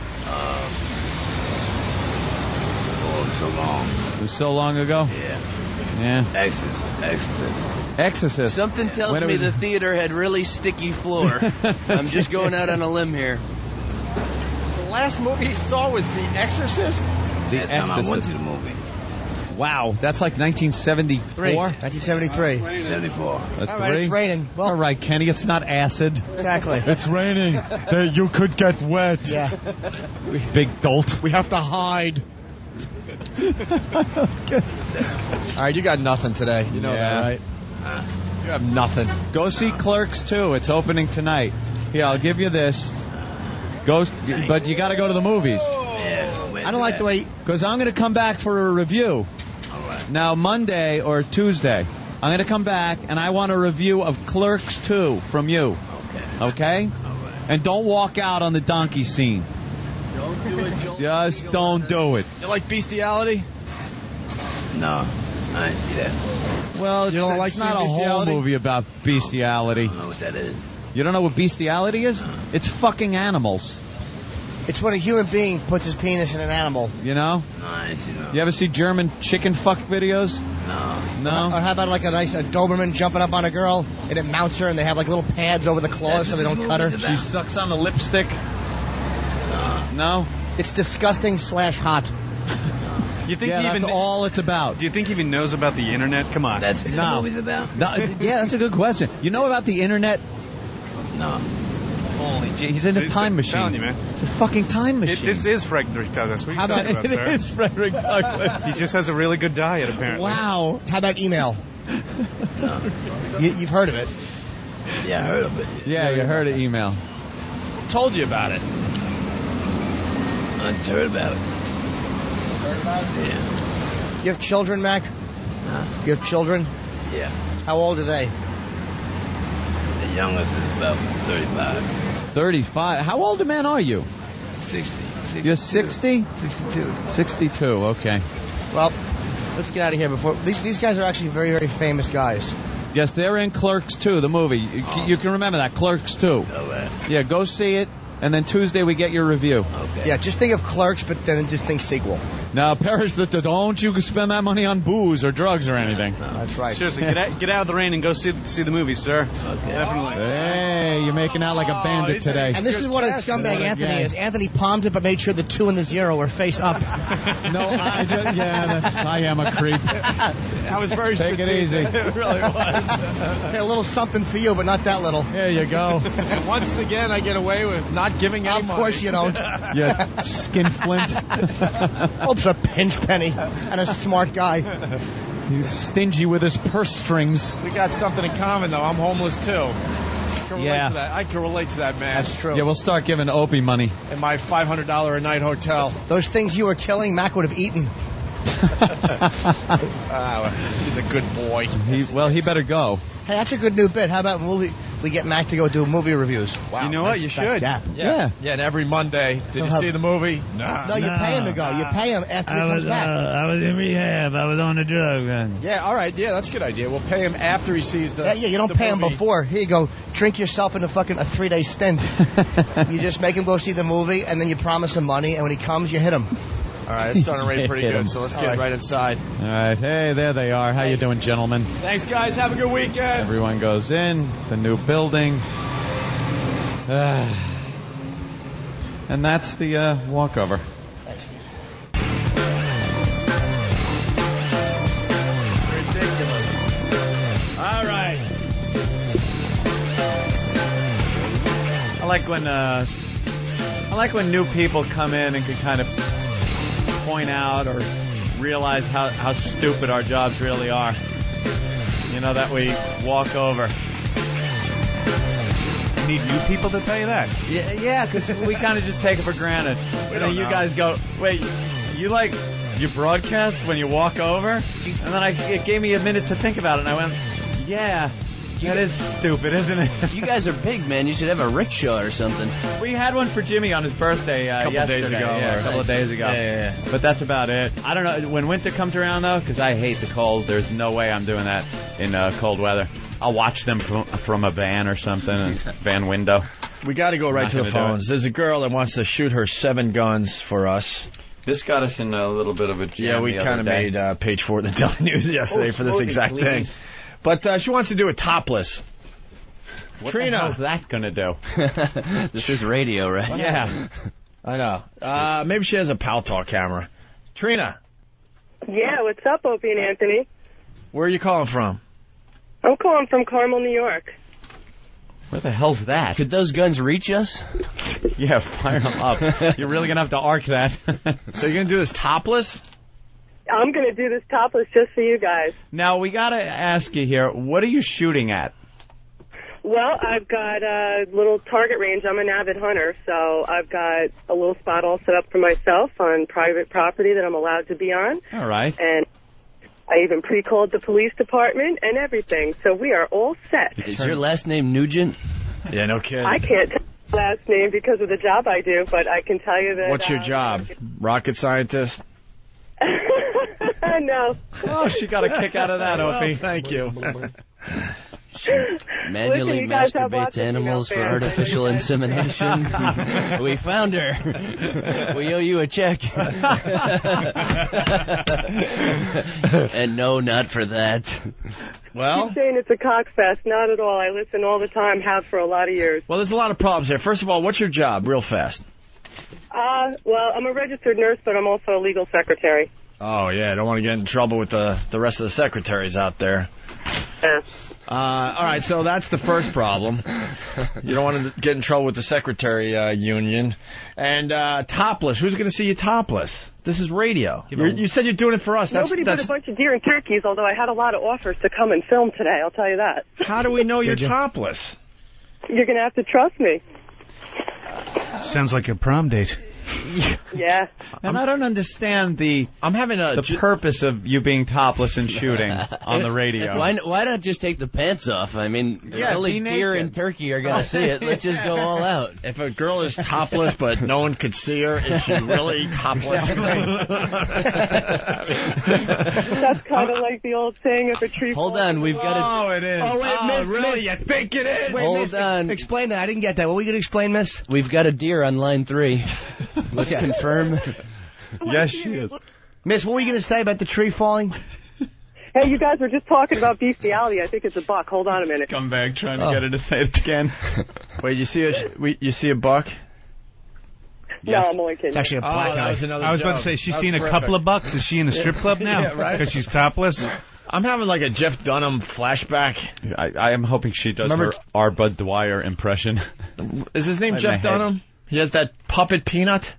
Oh, so long. It was so long ago? Yeah. Yeah. Exorcist. Something tells me the theater had really sticky floor. I'm just going out on a limb here. The last movie he saw was The Exorcist? The Last time I went Exorcist. to the movie. Wow, that's like 1973. 1973. 74. All right, it's raining. Well, all right, Kenny, it's not acid. Exactly. It's raining. You could get wet. Yeah. Big dolt. We have to hide. All right, you got nothing today. You know that, right? You have nothing. Go see Clerks 2. It's opening tonight. Here, I'll give you this. Go, but you got to go to the movies. I don't like the way... Because I'm going to come back for a review. Now, Monday or Tuesday, I'm going to come back, and I want a review of Clerks 2 from you. Okay? And don't walk out on the donkey scene. Don't do it, Joel. Just don't do it. You like bestiality? No, I didn't see that. Well, it's, You don't like it's not a whole bestiality? movie about bestiality. I don't know what that is. You don't know what bestiality is? It's fucking animals. It's when a human being puts his penis in an animal. You know? No, I didn't see that. You ever see German chicken fuck videos? No. No? Or how about like a nice Doberman jumping up on a girl and it mounts her and they have like little pads over the claws so they don't cut her? She sucks on the lipstick. No? It's disgusting / hot. You think Yeah, he that's even all it's about. Do you think he even knows about the internet? Come on. That's what the No. movie's about? No, yeah, that's a good question. You know about the internet? No. Holy gee, he's in a time I'm telling you, machine. man. It's a fucking time machine. This is Frederick Douglass. What are you How about talking about, It sir? is Frederick Douglass. He just has a really good diet, apparently. Wow. How about email? No. You've heard of it. Yeah, I heard of it. Yeah, you heard of email. Told you about it. I just heard about it. Yeah. You have children, Mac? Huh? You have children? Yeah. How old are they? The youngest is about 35. 35. How old a man are you? 60. You're 60? 62. 62, okay. Well, let's get out of here before... These guys are actually very, very famous guys. Yes, they're in Clerks 2, the movie. You can remember that, Clerks 2. All right. Yeah, go see it, and then Tuesday we get your review. Okay. Yeah, just think of Clerks, but then just think sequel. Now, Parrish, don't you spend that money on booze or drugs or anything. That's right. Seriously, get out of the rain and go see the movie, sir. Okay. Definitely. Hey, you're making out like a bandit today. And this is what a scumbag Anthony is. Anthony palmed it, but made sure the 2 and the 0 were face up. No, I am a creep. I was very Take it easy. It really was. Hey, a little something for you, but not that little. There you go. Once again, I get away with not giving any Of money. course you don't. Yeah, skin flint. Oops, a pinch penny and a smart guy. He's stingy with his purse strings. We got something in common, though. I'm homeless, too. I can relate to that, man. That's true. Yeah, we'll start giving Opie money. In my $500 a night hotel. Those things you were killing, Mac would have eaten. He's a good boy. He better go. Hey, that's a good new bit. How about we get Mac to go do movie reviews? Wow. You know what? You should. Yeah. And every Monday, did you see the movie? No, you pay him to go. You pay him after he comes back. I was in rehab. I was on the drug then. Yeah, all right. Yeah, that's a good idea. We'll pay him after he sees the Yeah, you don't the pay him movie. before. Here you go. Drink yourself into fucking a 3-day stint. You just make him go see the movie, and then you promise him money, and when he comes, you hit him. All right, it's starting to rain pretty Hit him. good, so let's get right inside. All right. Hey, there they are. How you doing, gentlemen? Thanks, guys. Have a good weekend. Everyone goes in the new building. And that's the walkover. Thanks. Ridiculous. All right. I like when I like when new people come in and can kind of point out or realize how stupid our jobs really are. You know, that we walk over. You need new people to tell you that? Yeah, because we kind of just take it for granted. You guys go, wait, you broadcast when you walk over? And then it gave me a minute to think about it, and I went, yeah, that is stupid, isn't it? You guys are big, man. You should have a rickshaw or something. We had one for Jimmy on his birthday a couple yesterday. days ago. Yeah, a couple of days ago. Yeah. But that's about it. I don't know. When winter comes around, though, because I hate the cold, there's no way I'm doing that in cold weather. I'll watch them from a van or something, a van window. We got to go right to the phones. There's a girl that wants to shoot her 7 guns for us. This got us in a little bit of a jam. Yeah, we kind of made page 4 of the Daily News yesterday for this exact thing. But she wants to do it topless. What Trina, the hell's that going to do? This is radio, right? Yeah, I know. Maybe she has a Pal Talk camera. Trina. Yeah, what's up, Opie and Anthony? Where are you calling from? I'm calling from Carmel, New York. Where the hell's that? Could those guns reach us? Yeah, fire them up. You're really going to have to arc that. So you're going to do this topless? I'm going to do this topless just for you guys. Now, we got to ask you here, what are you shooting at? Well, I've got a little target range. I'm an avid hunter, so I've got a little spot all set up for myself on private property that I'm allowed to be on. All right. And I even pre-called the police department and everything, so we are all set. Is your last name Nugent? Yeah, no kidding. I can't tell my last name because of the job I do, but I can tell you that... What's your job? Rocket scientist? No. Oh, she got a kick out of that, Opie. Thank you. She manually masturbates animals for artificial insemination. We found her. We owe you a check. And no, not for that. Well, keep saying it's a cockfest. Not at all. I listen all the time, have for a lot of years. Well, there's a lot of problems here. First of all, what's your job, real fast? Well, I'm a registered nurse, but I'm also a legal secretary. Oh, yeah, I don't want to get in trouble with the rest of the secretaries out there. Yeah. All right, so that's the first problem. You don't want to get in trouble with the secretary union. And topless, who's going to see you topless? This is radio. You said you're doing it for us. Nobody but a bunch of deer and turkeys, although I had a lot of offers to come and film today, I'll tell you that. How do we know you're topless? You're going to have to trust me. Sounds like a prom date. Yeah. And I don't understand the purpose of you being topless and shooting on the radio. Why not just take the pants off? I mean, only deer and turkey are going to see it. Let's just go all out. If a girl is topless but no one could see her, is she really topless? That's kind of like the old saying, if a tree Hold on, we've got to... Oh, it is. Oh, wait, miss, really? You think it is? Wait, Hold on. Explain that. I didn't get that. What were you going to explain, miss? We've got a deer on line 3. Let's confirm. Yes, she is. Miss, what were you going to say about the tree falling? Hey, you guys were just talking about bestiality. I think it's a buck. Hold on a minute. Come back trying to get her to say it again. Wait, you see a buck? No, I'm only kidding. It's actually a black that was another I was about to joke. say, she's That seen a was couple of terrific. bucks. Is she in the strip club now? Yeah, right. Because she's topless? I'm having like a Jeff Dunham flashback. I am hoping she does her R. Bud Dwyer impression. Is his name In my Jeff head. Dunham? He has that puppet peanut?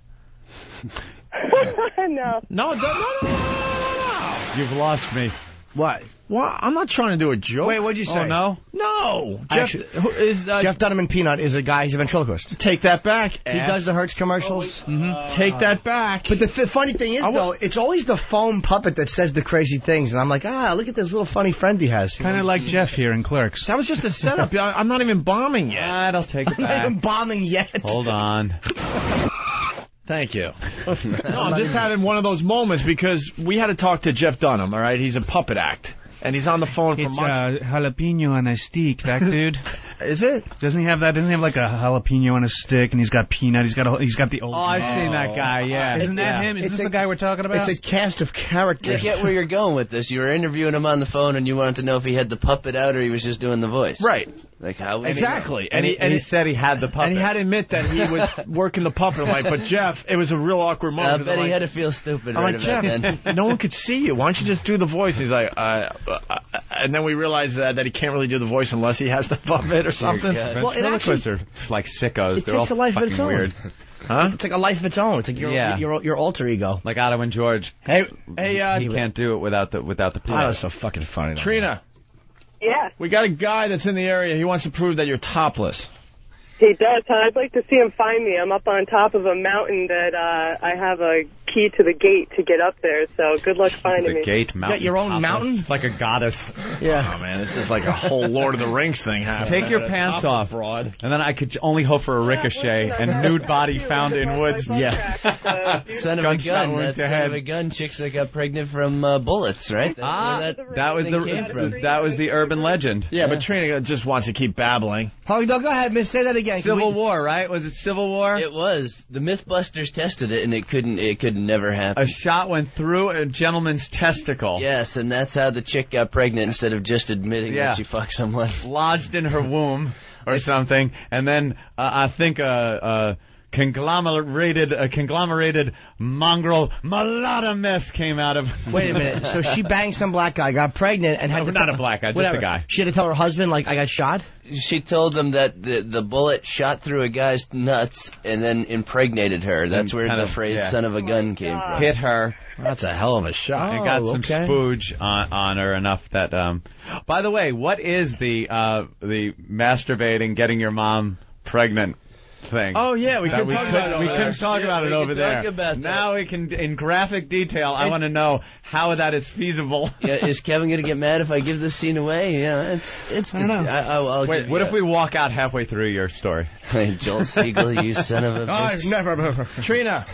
No. No. You've lost me. What? Well, I'm not trying to do a joke. Wait, what'd you say? Oh, no? No. Actually, Jeff Dunham and Peanut is a guy, he's a ventriloquist. Take that back, He does the Hertz commercials. Take that back. But the funny thing is, though, it's always the foam puppet that says the crazy things. And I'm like, look at this little funny friend he has. Kind of like Jeff here in Clerks. That was just a setup. I'm not even bombing yet. I'll take it I'm not even back. bombing yet. Hold on. Thank you. No, I'm just having one of those moments because we had to talk to Jeff Dunham, all right? He's a puppet act. And he's on the phone for It's months. jalapeno on a stick, that dude. Is it? Doesn't he have that? Doesn't he have like a jalapeno on a stick, and he's got peanut? He's got the old. Oh, I've seen that guy, yeah. Isn't that him? Is this the guy we're talking about? It's a cast of I characters. get where you're going with this. You were interviewing him on the phone, and you wanted to know if he had the puppet out or he was just doing the voice. Right. Like how? would he Exactly. And he said he had the puppet. And he had to admit that he was working the puppet. I'm like, but Jeff, it was a real awkward know? moment. I bet he had to feel stupid I'm right like, about Jeff, then. no one could see you. Why don't you just do the voice? He's like, and then we realized that he can't really do the voice unless he has the puppet or something. God. Well, it Ventriloquists actually, are like sickos. it They're all takes a life of fucking its own. weird. Huh? It's like a life of its own. It's like your alter ego. Like Otto and George. Hey, he can't do it without the play. Otto's so fucking funny. Trina. Yeah. We got a guy that's in the area. He wants to prove that you're topless. He does. I'd like to see him find me. I'm up on top of a mountain that I have a key to the gate to get up there, so good luck finding me. The gate mountain. You got your own topless. mountain? It's like a goddess. Yeah. Oh, man, this is like a whole Lord of the Rings thing happening. Take your pants off, broad. and then I could only hope for a ricochet and nude body found in woods. Yeah. Son of a gun. That's son of a gun. Chicks that got pregnant from bullets, right? That's where that was the urban legend. Yeah, but Trina just wants to keep babbling. Holly, go ahead, miss. Say that again. Civil War, right? Was it Civil War? It was. The Mythbusters tested it, and it could never happen. A shot went through a gentleman's testicle. Yes, and that's how the chick got pregnant instead of just admitting that she fucked someone. Lodged in her womb or something, and then I think a conglomerated mongrel mulatto mess came out of... Wait a minute. So she banged some black guy, got pregnant, and had... not a black guy, just a guy. She had to tell her husband, like, I got shot? She told them that the bullet shot through a guy's nuts and then impregnated her. That's where the phrase son of a gun came from. Hit her. That's a hell of a shot. And got some spooge on her enough that... By the way, what is the masturbating, getting your mom pregnant thing? Oh, yeah, we couldn't talk about it over there. We couldn't talk about it over there. Now we can, in graphic detail, I want to know how that is feasible. Yeah, is Kevin going to get mad if I give this scene away? Yeah, it's. I don't know. I'll Wait, what if we walk out halfway through your story? Joel Siegel, you son of a bitch. Never. Trina.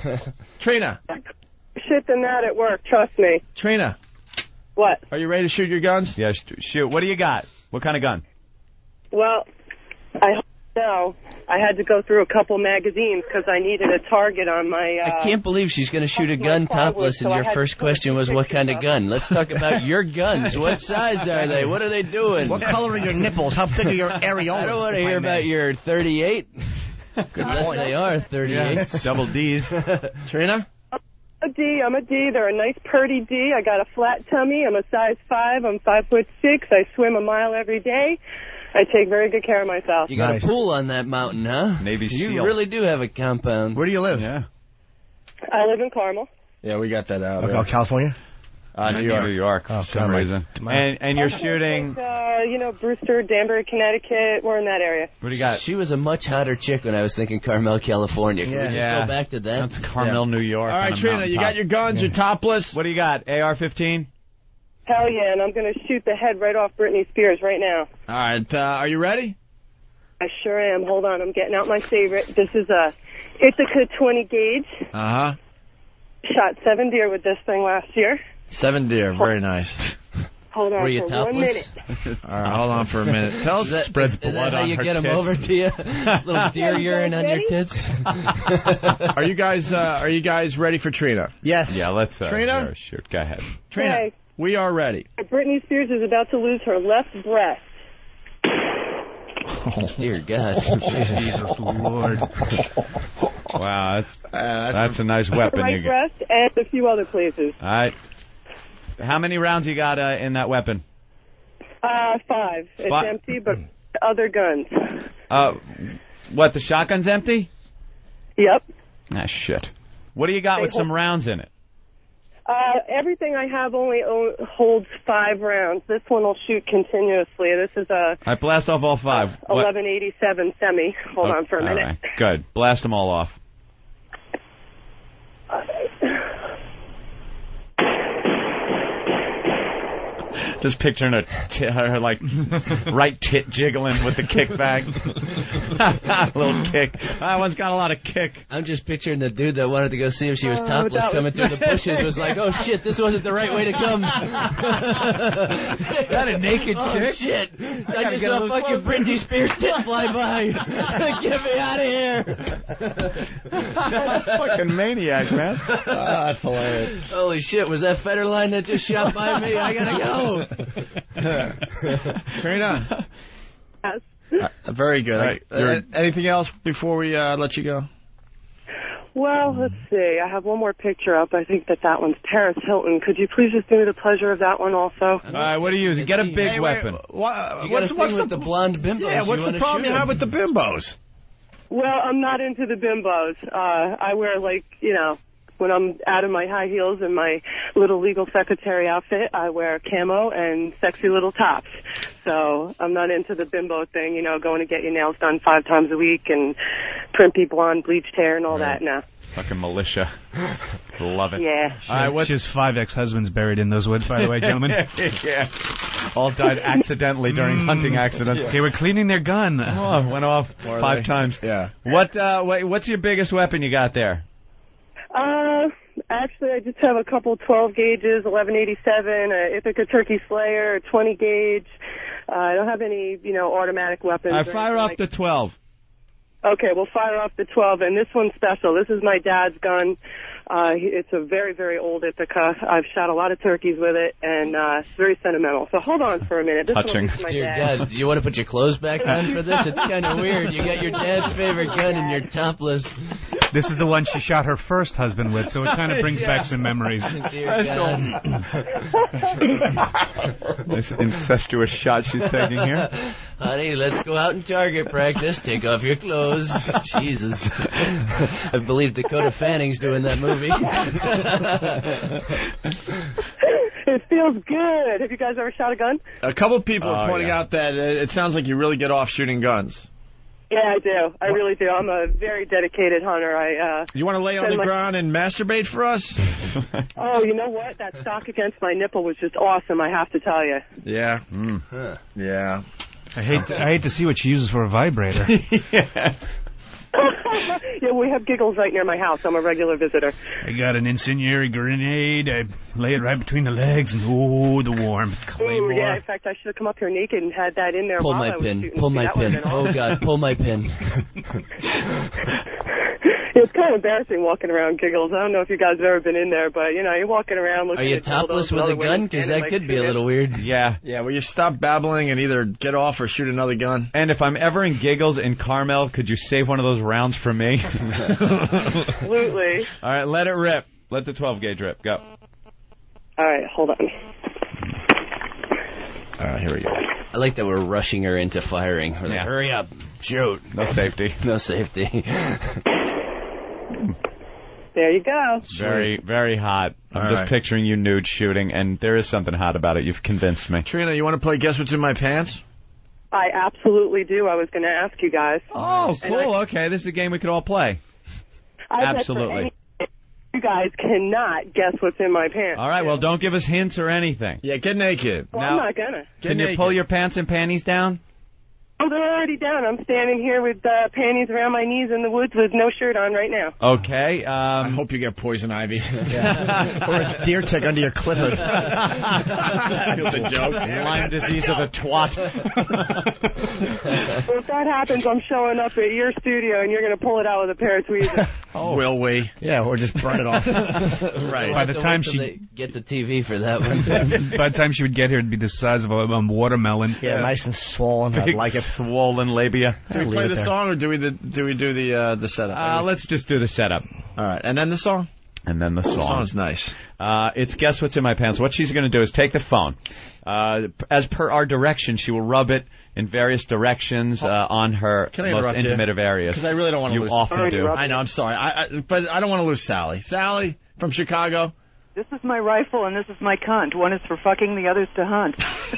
Shit than that at work, trust me. Trina. What? Are you ready to shoot your guns? Yeah, shoot. What do you got? What kind of gun? Well, I hope so. I had to go through a couple magazines because I needed a target on my... I can't believe she's going to shoot a gun topless, and your first question was what kind of gun. Let's talk about your guns. What size are they? What are they doing? What color are your nipples? How big are your areolas? I don't want to hear about your 38. Unless they are 38. Yeah, double D's. Trina? I'm a D. They're a nice, purty D. I got a flat tummy. I'm a size 5. I'm 5'6". I swim a mile every day. I take very good care of myself. You got a pool on that mountain, huh? Navy SEAL. You really do have a compound. Where do you live? Yeah. I live in Carmel. Yeah, we got that out. Okay, California? New York, for some reason. And you're shooting... Brewster, Danbury, Connecticut. We're in that area. What do you got? She was a much hotter chick when I was thinking Carmel, California. Can we just go back to that? That's Carmel, New York. All right, Trina, you got your guns, you're topless. What do you got, AR-15? Hell yeah, and I'm going to shoot the head right off Britney Spears right now. All right, are you ready? I sure am. Hold on, I'm getting out my favorite. This is a Ithaca 20 gauge. Uh-huh. Shot 7 deer with this thing last year. 7 deer, very nice. Hold on Were you for topless? 1 minute. All right, hold on for a minute. Tell us. Spreads blood is that how on you her get them tits. over to you? Little deer urine on your tits? Are you guys ready for Trina? Yes. Yeah, let's Trina? shoot. Go ahead. Trina, Okay. we are ready. Britney Spears is about to lose her left breast. Oh, dear God. Jesus Lord. Wow, that's a nice weapon. Right breast and a few other places. All right. How many rounds you got in that weapon? 5. It's empty, but other guns. What, the shotgun's empty? Yep. Ah, shit. What do you got with some rounds in it? Everything I have only holds 5 rounds. This one will shoot continuously. This is a... I blast off all 5. 1187 semi. Hold on for a minute. All right. Good. Blast them all off. Just picturing her like right tit jiggling with the kick bag. Little kick. That one's got a lot of kick. I'm just picturing the dude that wanted to go see if she was topless coming through the bushes was like, oh shit, this wasn't the right way to come. Is that a naked chick? Oh shit. I just saw fucking Britney Spears tit fly by. Get me out of here. Fucking maniac, man. Oh, that's hilarious. Holy shit, was that Federline that just shot by me? I gotta go. Trina. Yes. Very good. Right. Anything else before we let you go? Well, let's see. I have one more picture up. I think that one's Paris Hilton. Could you please just do me the pleasure of that one also? All right, what do you use? Get a big weapon. What's the blonde bimbos? Yeah, what's the problem you have with the bimbos? Well, I'm not into the bimbos. I wear, like, you know, when I'm out of my high heels and my little legal secretary outfit, I wear camo and sexy little tops. So I'm not into the bimbo thing, you know, going to get your nails done 5 times a week and primpy blonde bleached hair and all that. No. Fucking militia. Love it. Yeah. All right, she has 5 ex-husbands buried in those woods, by the way, gentlemen. Yeah. All died accidentally during hunting accidents. They were cleaning their gun. Oh, went off 5 times. Yeah. What's your biggest weapon you got there? Actually, I just have a couple 12 gauges, 1187, a Ithaca Turkey Slayer, a 20 gauge. I don't have any, you know, automatic weapons. I fire off the 12. Okay, we'll fire off the 12, and this one's special. This is my dad's gun. It's a very, very old Ithaca. I've shot a lot of turkeys with it, and it's very sentimental. So hold on for a minute. This Touching. One my Dear dad. God, do you want to put your clothes back on for this? It's kind of weird. You got your dad's favorite gun and you're topless. This is the one she shot her first husband with, so it kind of brings back some memories. Dear God. This incestuous shot she's taking here. Honey, let's go out and target practice. Take off your clothes. Jesus. I believe Dakota Fanning's doing that movie. It feels good. Have you guys ever shot a gun? A couple people are pointing out that it sounds like you really get off shooting guns. Yeah, I do. I really do. I'm a very dedicated hunter. You want to lay on the ground and masturbate for us? Oh, you know what? That stock against my nipple was just awesome, I have to tell you. Yeah. Yeah. I hate to see what she uses for a vibrator. Yeah, we have Giggles right near my house. I'm a regular visitor. I got an incendiary grenade. I lay it right between the legs, and the warmth. Claymore. Ooh, yeah, in fact, I should have come up here naked and had that in there Pull while my I was pin. shooting. Pull my That would've pin. been Oh, awesome. God, pull my pin. It's kind of embarrassing walking around Giggles. I don't know if you guys have ever been in there, but, you know, you're walking around looking Are you at dildos topless and with other a gun? women Because standing that like could be a shooting. little weird. Yeah. Yeah, will you stop babbling and either get off or shoot another gun? And if I'm ever in Giggles in Carmel, could you save one of those rounds for me? Absolutely. All right, let it rip. Let the 12 gauge rip. Go. All right, hold on. All right, here we go. I like that we're rushing her into firing. We're like, hurry up. Shoot. No safety. No safety. There you go. Very, very hot. I'm All just right. picturing you nude shooting, and there is something hot about it. You've convinced me. Trina, you want to play Guess What's in My Pants? I absolutely do. I was going to ask you guys. Oh, cool. Okay, this is a game we could all play. I bet for Absolutely. any- You guys cannot guess what's in my pants. All right, well, don't give us hints or anything. Yeah, get naked. Well, Now- I'm not going to. Can you pull your pants and panties down? Oh, they're already down. I'm standing here with panties around my knees in the woods with no shirt on right now. Okay. I hope you get poison ivy. Or a deer tick under your clitoris. The joke. Lyme disease of a twat. Well, if that happens, I'm showing up at your studio, and you're going to pull it out with a pair of tweezers. Will we? Yeah, or just burn it off. Right. By the time they get the TV for that one. by the time she would get here, it'd be the size of a watermelon. Yeah, nice and swollen. I Big like it. swollen labia. Do we play the song or do we do the setup? Let's just do the setup. All right, and then the song. And then the The song. song's nice. It's Guess What's in My Pants. What she's going to do is take the phone. As per our direction, she will rub it in various directions on her Can I most interrupt you? intimate areas. Because I really don't want to You lose. often do. I know. I'm sorry. But I don't want to lose Sally. Sally from Chicago. This is my rifle and this is my cunt. One is for fucking, the other's to hunt.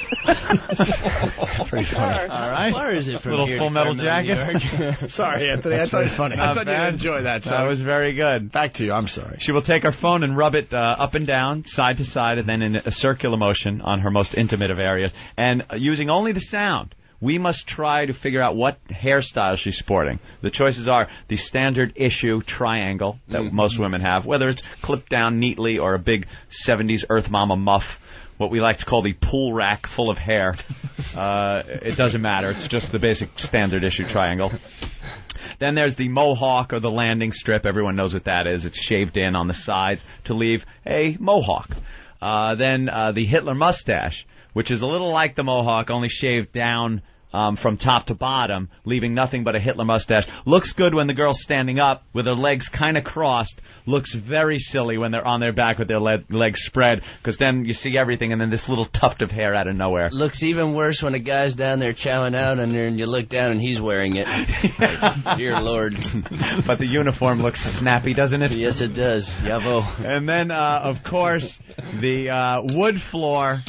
Pretty funny. All right. How far is it from Little here Full to Metal Carmel, New Jacket. Sorry, Anthony. That's very funny. I thought bad. you'd enjoy that. That was very good. Back to you. I'm sorry. She will take her phone and rub it up and down, side to side, and then in a circular motion on her most intimate of areas. And using only the sound, we must try to figure out what hairstyle she's sporting. The choices are the standard issue triangle that most women have, whether it's clipped down neatly or a big 70s Earth Mama muff, what we like to call the pool rack full of hair. It doesn't matter. It's just the basic standard issue triangle. Then there's the mohawk or the landing strip. Everyone knows what that is. It's shaved in on the sides to leave a mohawk. Then the Hitler mustache, which is a little like the mohawk, only shaved down from top to bottom, leaving nothing but a Hitler mustache. Looks good when the girl's standing up with her legs kind of crossed. Looks very silly when they're on their back with their legs spread, because then you see everything and then this little tuft of hair out of nowhere. Looks even worse when a guy's down there chowing out and you look down and he's wearing it. Like, dear Lord. But the uniform looks snappy, doesn't it? Yes, it does. Yavo. And then, of course, the wood floor,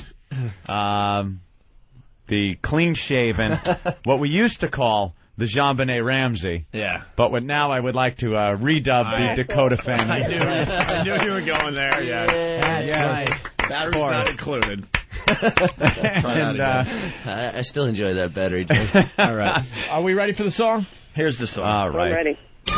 the clean-shaven, what we used to call the JonBenet Ramsey. Yeah. But what now I would like to redub the Dakota family. I knew you were going there, yes. Right. Battery's not included. And, I still enjoy that battery, Jay. All right. Are we ready for the song? Here's the song. All right. I'm ready.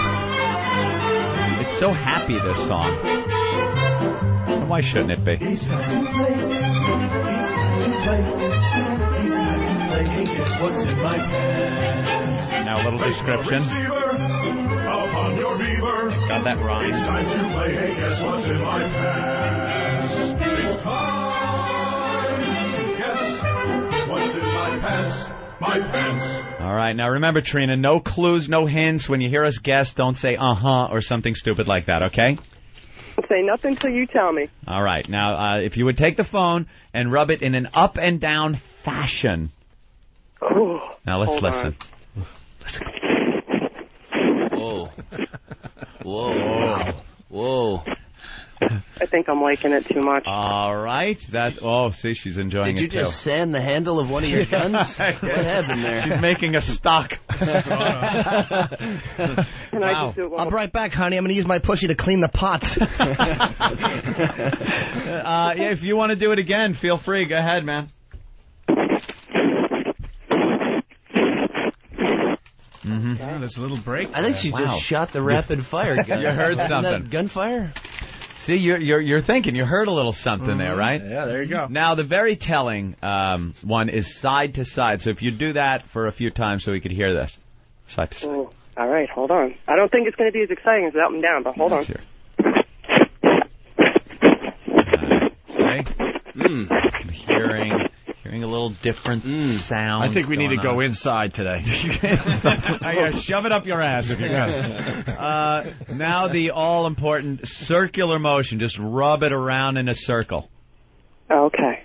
It's so happy, this song. Why shouldn't it be? It's time to play. It's time to play. It's time to play. Hey, guess what's in my pants? Now a little description. Upon your beaver. Got that rhyme. It's time to play. Hey, guess what's in my pants? It's time to guess what's in my pants. My pants. All right. Now remember, Trina, no clues, no hints. When you hear us guess, don't say uh-huh or something stupid like that, okay? Say nothing till you tell me. All right. Now, if you would take the phone and rub it in an up and down fashion. Ooh, Now let's hold listen. Whoa. Whoa. Whoa. I think I'm liking it too much. All right. See, she's enjoying Did you it too. just sand the handle of one of your guns? What happened there? She's making a stock. Can I just do it one I'll be right back, honey. I'm going to use my pussy to clean the pot. If you want to do it again, feel free. Go ahead, man. Oh, there's a little break. I think she just shot the rapid fire gun. You heard Isn't something. that gunfire? See, you're thinking. You heard a little something there, right? Yeah, there you go. Now, the very telling one is side to side. So if you do that for a few times so we could hear this. Side to side. Ooh, all right, hold on. I don't think it's going to be as exciting as up and down, but hold on. Here. I'm hearing a little different sound. I think we need to go inside today. Shove it up your ass if you can. Now the all-important circular motion. Just rub it around in a circle. Okay.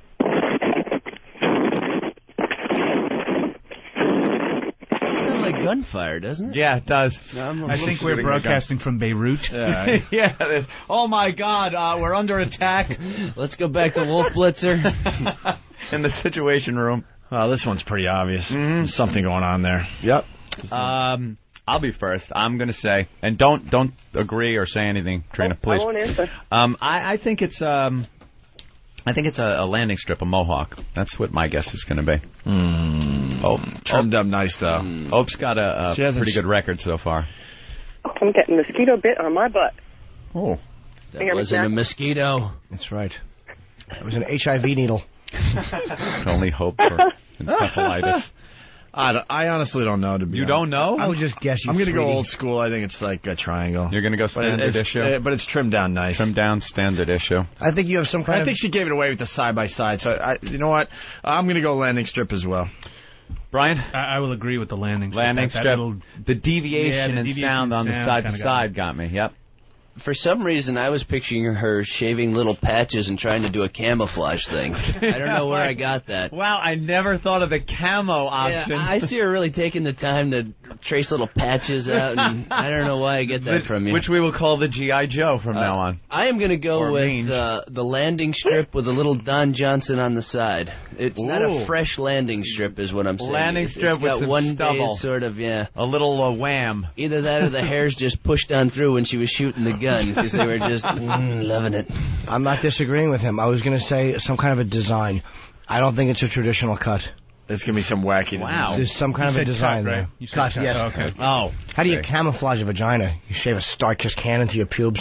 That sounds like gunfire, doesn't it? Yeah, it does. I think we're broadcasting from Beirut. Yeah. Oh, my God. We're under attack. Let's go back to Wolf Blitzer. In the Situation Room. This one's pretty obvious. There's something going on there. Yep. I'll be first. I'm going to say, and don't agree or say anything, Trina, please. I won't answer. I think it's a landing strip, a mohawk. That's what my guess is going to be. Trimmed up nice, though. Hope's got a pretty good record so far. I'm getting mosquito bit on my butt. Oh. That wasn't a mosquito. That's right. It was an HIV needle. Only hope for encephalitis. I honestly don't know. You don't know? I would just guess you. I'm going to go old school. I think it's like a triangle. You're going to go standard issue? But it's trimmed down nice. Trimmed down standard issue. I think you have some kind I think she gave it away with the side-by-side. So, you know what? I'm going to go landing strip as well. Brian? I will agree with the landing strip. Landing strip. The deviation the and deviation sound on the side-to-side got me. Yep. For some reason, I was picturing her shaving little patches and trying to do a camouflage thing. I don't know where I got that. Wow, I never thought of the camo option. Yeah, I see her really taking the time to trace little patches out, and I don't know why I get that from you. Which we will call the G.I. Joe from now on. I am going to go with the landing strip with a little Don Johnson on the side. It's not a fresh landing strip is what I'm saying. Landing strip it's with got some one stubble. Day sort of, yeah. A little wham. Either that or the hairs just pushed on through when she was shooting the gun because they were just loving it. I'm not disagreeing with him. I was going to say some kind of a design. I don't think it's a traditional cut. There's going to be some wacky. Wow. There's some kind of a design cut, there. right? You said Cut, cut. yes. Oh, okay. Oh. How do you camouflage a vagina? You shave a Star-Kissed can into your pubes.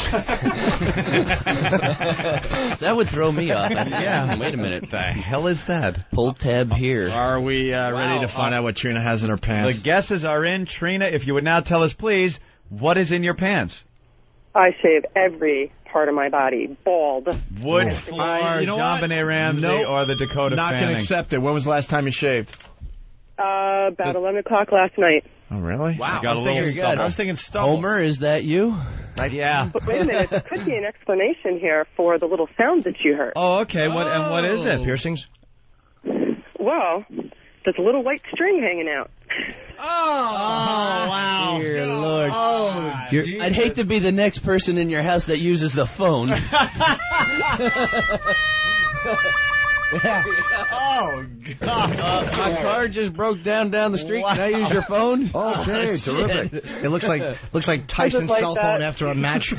That would throw me off. Yeah. Wait a minute. The hell is that? Pull tab here. Are we ready to find out what Trina has in her pants? The guesses are in. Trina, if you would now tell us, please, what is in your pants? I shave every part of my body, bald. Wood floor, you know JonBenet Ramsey, or the Dakota Not Fanning? going to accept it. When was the last time you shaved? About 11 o'clock last night. Oh, really? Wow. I was thinking stubble. Homer, is that you? Yeah. But wait a minute, there could be an explanation here for the little sound that you heard. Oh, okay. What is it? Piercings? Well, there's a little white string hanging out. Oh, wow. Dear Lord. Oh, I'd hate to be the next person in your house that uses the phone. Oh, God. My car just broke down the street. Can I use your phone? Okay, terrific. It looks like Tyson's like cell that. phone after a match.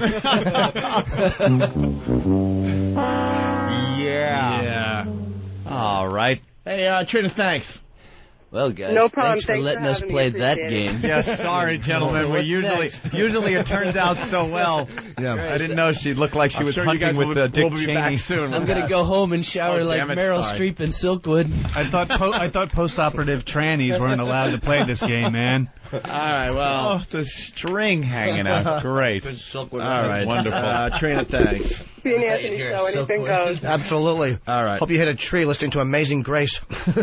Yeah. All right. Hey, Trina, thanks. Well, guys, No problem. thanks for Thanks for letting us having me. play Appreciate that it. game. Yes, sorry, gentlemen. What's Usually it turns out so well. Yeah. I didn't know she looked like she was sure you hunting guys with will Dick be Cheney. back soon. I'm going to go home and shower like damn it, Meryl sorry. Streep in Silkwood. I thought post-operative trannies weren't allowed to play this game, man. All right, well, the string hanging out. Great. All right, wonderful. Trina, thanks. Being Anthony Show, anything goes. Absolutely. All right. Hope you hit a tree listening to Amazing Grace.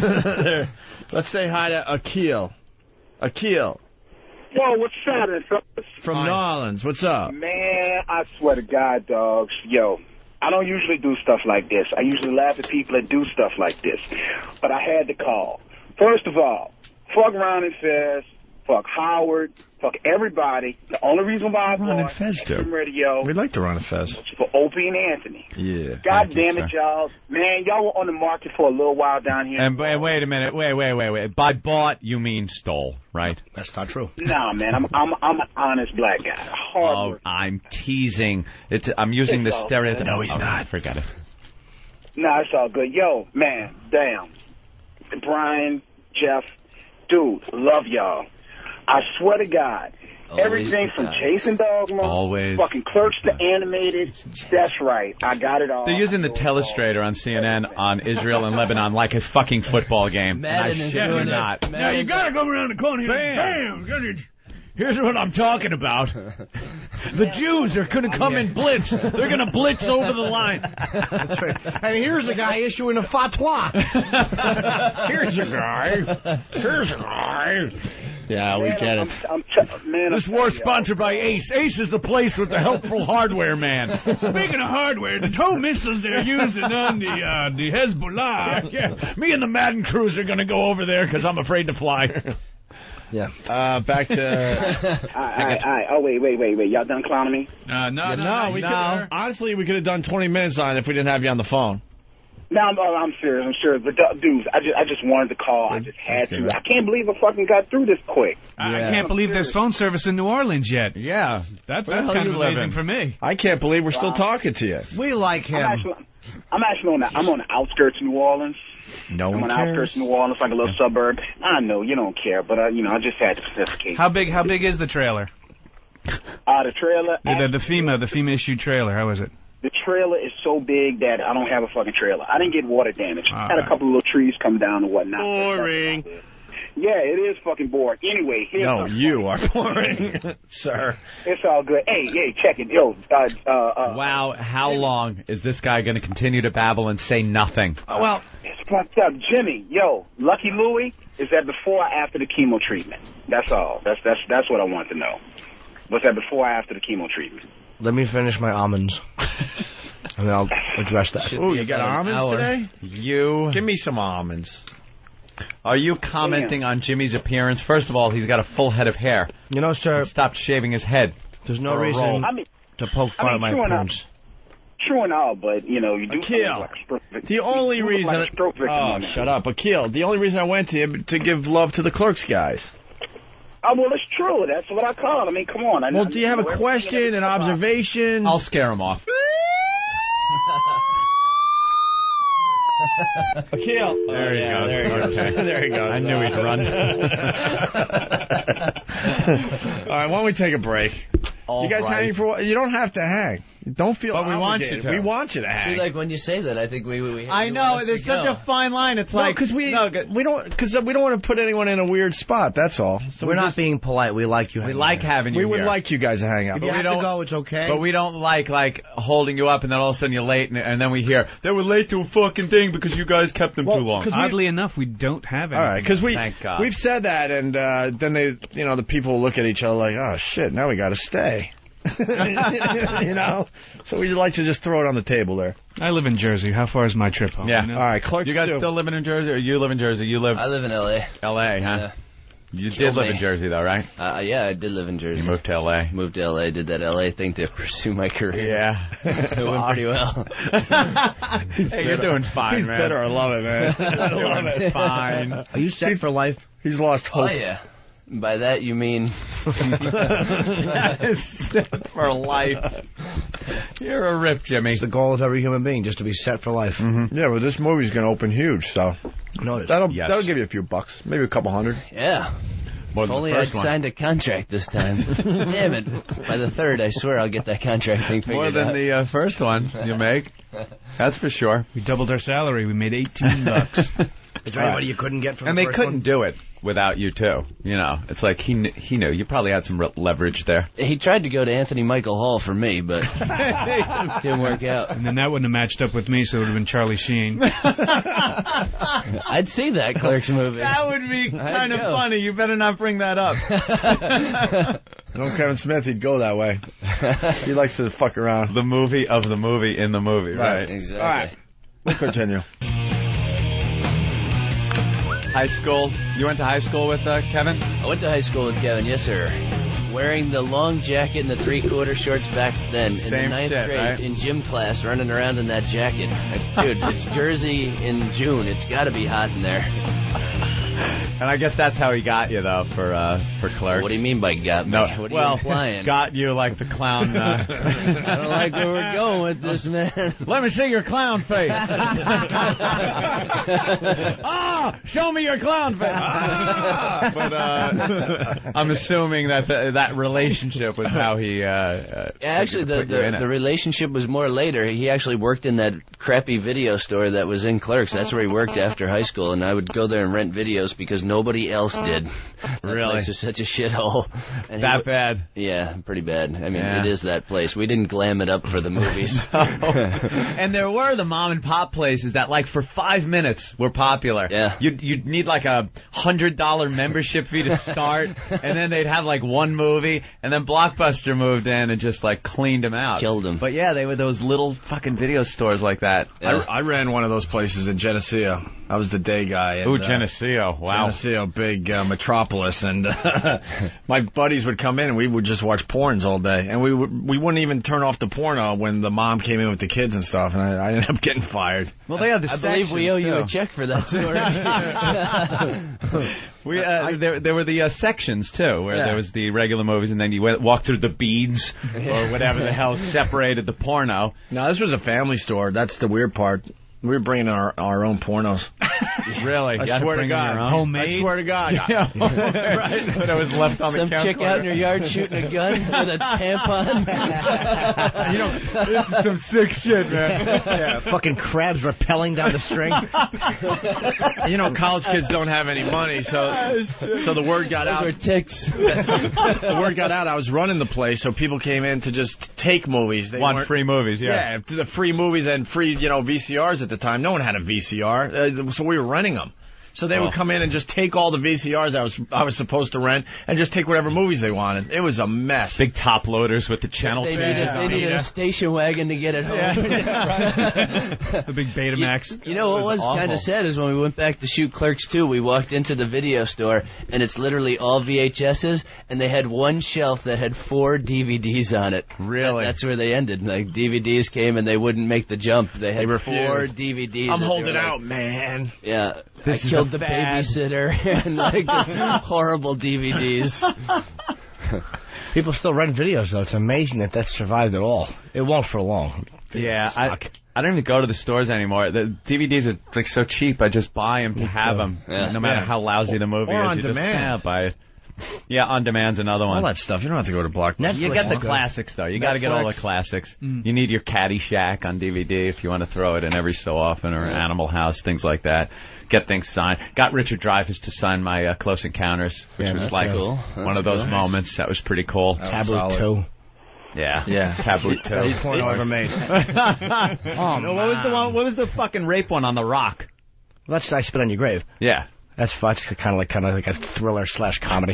Let's say hi to Akil. Akil Yo, what's happening, fellas? from New Orleans. What's up? Man, I swear to God, dogs. Yo, I don't usually do stuff like this. I usually laugh at people that do stuff like this. But I had to call. First of all, fuck Ron and Fez, fuck Howard, fuck everybody. The only reason why I Ron and bought Fez, too. XM Radio We'd like to run a fest. was for Opie and Anthony. Yeah. God damn it, y'all. Man, y'all were on the market for a little while down here. And wait a minute. Wait. By bought, you mean stole, right? That's not true. Nah, man, I'm an honest black guy. Hard Oh, work. I'm teasing. I'm using the It's all stereotype. good. No, he's not. Forget it. Nah, it's all good. Yo, man, damn. Brian, Jeff, dude, love y'all. I swear to God, Always everything the from guys. Chasing Dogma, Always. fucking Clerks to Animated, that's right. I got it all. They're using the telestrator on CNN on Israel and Lebanon like a fucking football game. Madden is shit doing you it. not. Now you gotta go around the corner here. Bam! Here's what I'm talking about. The Jews are gonna come and blitz. They're gonna blitz over the line. That's right. And here's the guy issuing a fatwa. Here's a guy. Here's a guy. Yeah, we get it. This war's sponsored by Ace. Ace is the place with the helpful hardware man. Speaking of hardware, the tow missiles they're using on the Hezbollah. Yeah, me and the Madden crews are going to go over there because I'm afraid to fly. Yeah. Back to... Oh, wait. Y'all done clowning me? No, we could. Honestly, we could have done 20 minutes on it if we didn't have you on the phone. No, I'm serious. But dudes, I just wanted to call. I just had to. I can't believe I fucking got through this quick. I can't believe there's phone service in New Orleans yet. Yeah. That's Where the hell kind you of amazing living? for me. I can't believe we're still talking to you. We like him. I'm actually on the outskirts of New Orleans. No I'm one on the outskirts of New Orleans, like a little suburb. I know you don't care, but I just had to specificate. How big is the trailer? The trailer. The FEMA issued trailer. How is it? The trailer is so big that I don't have a fucking trailer. I didn't get water damage. All Had a right. couple of little trees come down and whatnot. Boring. Yeah, it is fucking boring. Anyway, here's No, you are boring, sir. It's all good. Hey, check it. Yo, Wow, how long is this guy going to continue to babble and say nothing? Well, it's fucked up. Jimmy, yo, Lucky Louie, is that before or after the chemo treatment? That's all. That's what I want to know. Was that before or after the chemo treatment? Let me finish my almonds. And I'll address that. ooh, you got almonds today? You... Give me some almonds. Are you commenting on Jimmy's appearance? First of all, he's got a full head of hair. You know, sir, He stopped shaving his head. there's no For a reason roll. to poke fun at my true enough. appearance. True and all, but, you know, you do Akil, look like a stroke victim. The only You look reason... like a stroke victim on that. shut up. Akil, the only reason I went to you to give love to the Clerks guys. Oh, well, it's true. That's what I call it. I mean, come on. Well, do you have a question, an observation? I'll scare him off. Akil. There he goes. There he goes. Okay. There he goes. I knew he'd run. All right, why don't we take a break? You guys hanging for what? You don't have to hang. Don't feel But we want you obligated. to. We want you to hang. See, like when you say that, I think we I know, there's such a fine line. It's like because we don't want to put anyone in a weird spot. That's all. So We're not being polite. We like you. we like having you We would here. like you guys to hang out. If you have to go, it's okay. But we don't like holding you up and then all of a sudden you're late and then we hear they were late to a fucking thing because you guys kept them too long. Oddly enough, we don't have any. All right, because Thank God. we've said that, and then they, the people look at each other like, oh shit, now we got to stay. So we like to just throw it on the table there. I live in Jersey. How far is my trip home? Yeah. You know? All right, Clark. You guys still living in Jersey, or you live in Jersey? I live in L.A. L.A., huh? Yeah. You Kill did live me. in Jersey, though, right? Yeah, I did live in Jersey. You moved to L.A. Moved to L.A., did that L.A. thing to pursue my career. Yeah. It went pretty well. Hey, you're doing fine, He's man. bitter. I love it, man. I love it. Fine. Are you set for life? He's lost hope. Oh, yeah. By that, you mean... Set for life. You're a rip, Jimmy. It's the goal of every human being, just to be set for life. Mm-hmm. Yeah, well, this movie's going to open huge, so that'll give you a few bucks, maybe a couple hundred. Yeah. More If than only the I'd first one. signed a contract this time. Damn it. By the third, I swear I'll get that contract thing figured More than out. the first one you make. That's for sure. We doubled our salary. We made $18. Is there anybody you couldn't get from And the they first couldn't one? do it without you, too. It's like he knew. You probably had some leverage there. He tried to go to Anthony Michael Hall for me, but didn't work out. And then that wouldn't have matched up with me, so it would have been Charlie Sheen. I'd see that Clerks movie. That would be kind of go. funny. You better not bring that up. Kevin Smith, he'd go that way. He likes to fuck around. The movie of the movie in the movie, right? Exactly. All right, we'll continue. High school. You went to high school with Kevin? I went to high school with Kevin, yes, sir. Wearing the long jacket and the three-quarter shorts back then. In Same the ninth shit, grade, right? in gym class, running around in that jacket. Dude, it's Jersey in June. It's got to be hot in there. And I guess that's how he got you, though, for Clerks. What do you mean by got me? No, What are you implying? got you like the clown. I don't like where we're going with this, man. Let me see your clown face. Show me your clown face. But I'm assuming that that relationship was how he. Actually, the relationship was more later. He actually worked in that crappy video store that was in Clerks. That's where he worked after high school, and I would go there and rent videos because nobody else did. That Really? place was such a shithole. And That bad? Yeah, pretty bad. I mean, Yeah. it is that place. We didn't glam it up for the movies. And there were the mom and pop places that, like, for 5 minutes were popular. Yeah. You'd need like a $100 membership fee to start, and then they'd have like one movie, and then Blockbuster moved in and just like cleaned them out, Killed them. But yeah, they were those little fucking video stores like that. Yeah. I ran one of those places in Geneseo. I was the day guy. And, Ooh, Geneseo! Wow. Geneseo, big metropolis, and my buddies would come in and we would just watch porns all day, and we wouldn't even turn off the porno when the mom came in with the kids and stuff, and I ended up getting fired. Well, they had the I believe we owe you a check for that story. There were the sections too, where Yeah. there was the regular movies, and then you walked through the beads or whatever the hell separated the porno. No, this was a family store. That's the weird part. We were bringing our own pornos. Really? I You had swear to bring in God. your own? Homemade? I swear to God. Yeah. Right. That was left on Some the couch. chick out in your yard shooting a gun with a tampon. This is some sick shit, man. Yeah, fucking crabs rappelling down the string. College kids don't have any money, so the word got out. Those are ticks. The word got out. I was running the place, so people came in to just take movies. They Want weren't- free movies, Yeah, to the free movies and free, VCRs at the time. No one had a VCR, so we were renting them. So they would come in and just take all the VCRs I was supposed to rent and just take whatever movies they wanted. It was a mess. Big top loaders with the channel They fans. needed a station wagon to get it home. The big Betamax. You know what was awful. kind of sad is when we went back to shoot Clerks 2, we walked into the video store, and it's literally all VHSs, and they had one shelf that had 4 DVDs on it. Really? That's where they ended. Like, DVDs came and they wouldn't make the jump. They had 4 refused. DVDs. I'm that they holding were like, out, man. Yeah. This I is killed a the fad. babysitter and like just horrible DVDs. People still rent videos, though. It's amazing that that's survived at all. It won't for long. Yeah, I don't even go to the stores anymore. The DVDs are like so cheap. I just buy them to have them, Yeah. no matter how lousy the movie Or is. on You just demand. buy it. Yeah, On Demand's another one. All that stuff. You don't have to go to Blockbuster. You get the classics, though. You got to get all the classics. You need your Caddyshack on DVD if you want to throw it in every so often, or Animal House, things like that. Get things signed. Got Richard Dreyfuss to sign my Close Encounters, which was like cool. one of those moments. That was pretty cool. Taboo 2. Yeah. Taboo 2. Best porno ever made. No, what was the fucking rape one on The Rock? That's I Spit on Your Grave. Yeah. That's kind of like a thriller / comedy.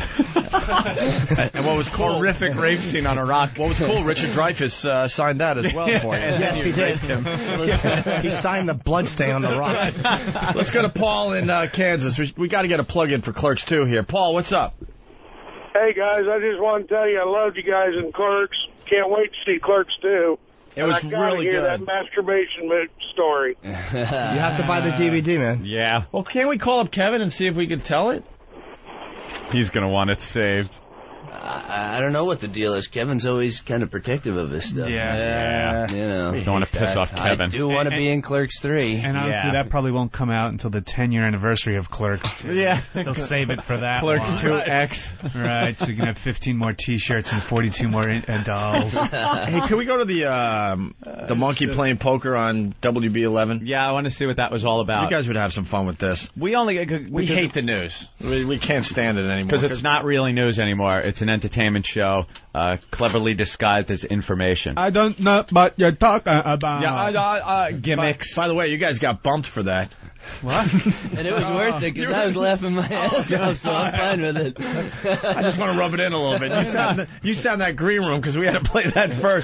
And what was cool? Horrific rape scene on a rock. What was cool? Richard Dreyfuss signed that as well for you. Yes, he did. He signed the bloodstain on the rock. Let's go to Paul in Kansas. We got to get a plug in for Clerks 2 here. Paul, what's up? Hey, guys, I just want to tell you I loved you guys in Clerks. Can't wait to see Clerks 2. It was really hear good. That masturbation story. You have to buy the DVD, man. Yeah. Well, can't we call up Kevin and see if we can tell it? He's going to want it saved. I don't know what the deal is. Kevin's always kind of protective of this stuff. Yeah. You know. Don't want to piss off Kevin. I do want to be in Clerks 3. And honestly, that probably won't come out until the 10-year anniversary of Clerks 2. Yeah. They'll save it for that Clerks one. 2X. Right, so you can have 15 more T-shirts and 42 more dolls. Hey, can we go to the monkey playing poker on WB11? Yeah, I want to see what that was all about. You guys would have some fun with this. We hate the news. We can't stand it anymore. Because it's not really news anymore. It's an entertainment show, cleverly disguised as information. I don't know what you're talking about. Yeah, gimmicks. By the way, you guys got bumped for that. What? And it was worth it because I was laughing my ass off, so I'm fine with it. I just want to rub it in a little bit. You sat in that green room because we had to play that first.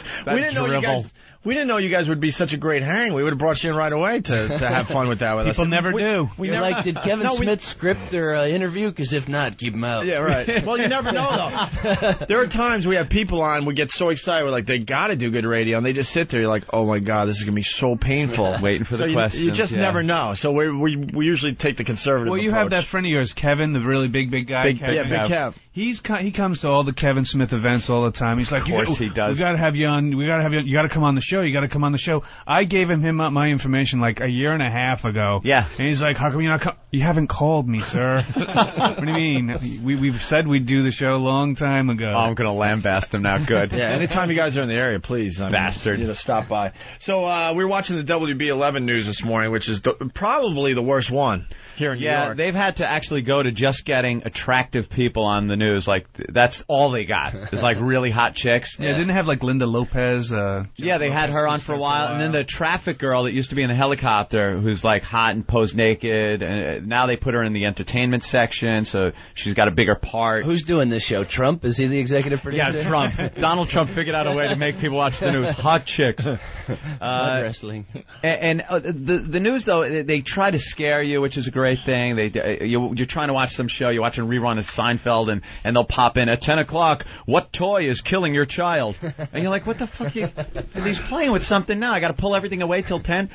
We didn't know you guys would be such a great hang. We would have brought you in right away to have fun with that with us. People never do. You're like, did Kevin Smith script their interview? Because if not, keep him out. Yeah, right. Well, you never know, though. There are times we have people on, we get so excited, we're like, they got to do good radio, and they just sit there, you're like, oh, my God, this is going to be so painful. Waiting for the questions. You just never know. So we usually take the conservative Well, you approach. have that friend of yours, Kevin, the really big guy. Kevin. Yeah, Big Kev. He comes to all the Kevin Smith events all the time. He's like, of course he does. We got to have you on. You got to come on the show. You got to come on the show. I gave him my information like a year and a half ago. Yeah. And he's like, how come you not you haven't called me, sir? What do you mean? We've said we'd do the show a long time ago. Oh, I'm going to lambast him now. Good. Yeah, anytime you guys are in the area, please. Bastard. Stop by. So we were watching the WB11 news this morning, which is probably the worst one here in New York. Yeah, they've had to actually go to just getting attractive people on the news. Like, that's all they got. It's like really hot chicks. Yeah, didn't they have like Linda Lopez? Yeah, they had her on for a while. And then the traffic girl that used to be in the helicopter who's like hot and posed naked. And now they put her in the entertainment section, so she's got a bigger part. Who's doing this show? Trump? Is he the executive producer? Yeah, Trump. Donald Trump figured out a way to make people watch the news. Hot chicks. Wrestling. And the news, though, they try to scare you, which is a great thing. You're trying to watch some show, you're watching a rerun of Seinfeld, and they'll pop in at 10 o'clock, what toy is killing your child? And you're like, what the fuck? He's playing with something now. I got to pull everything away till 10?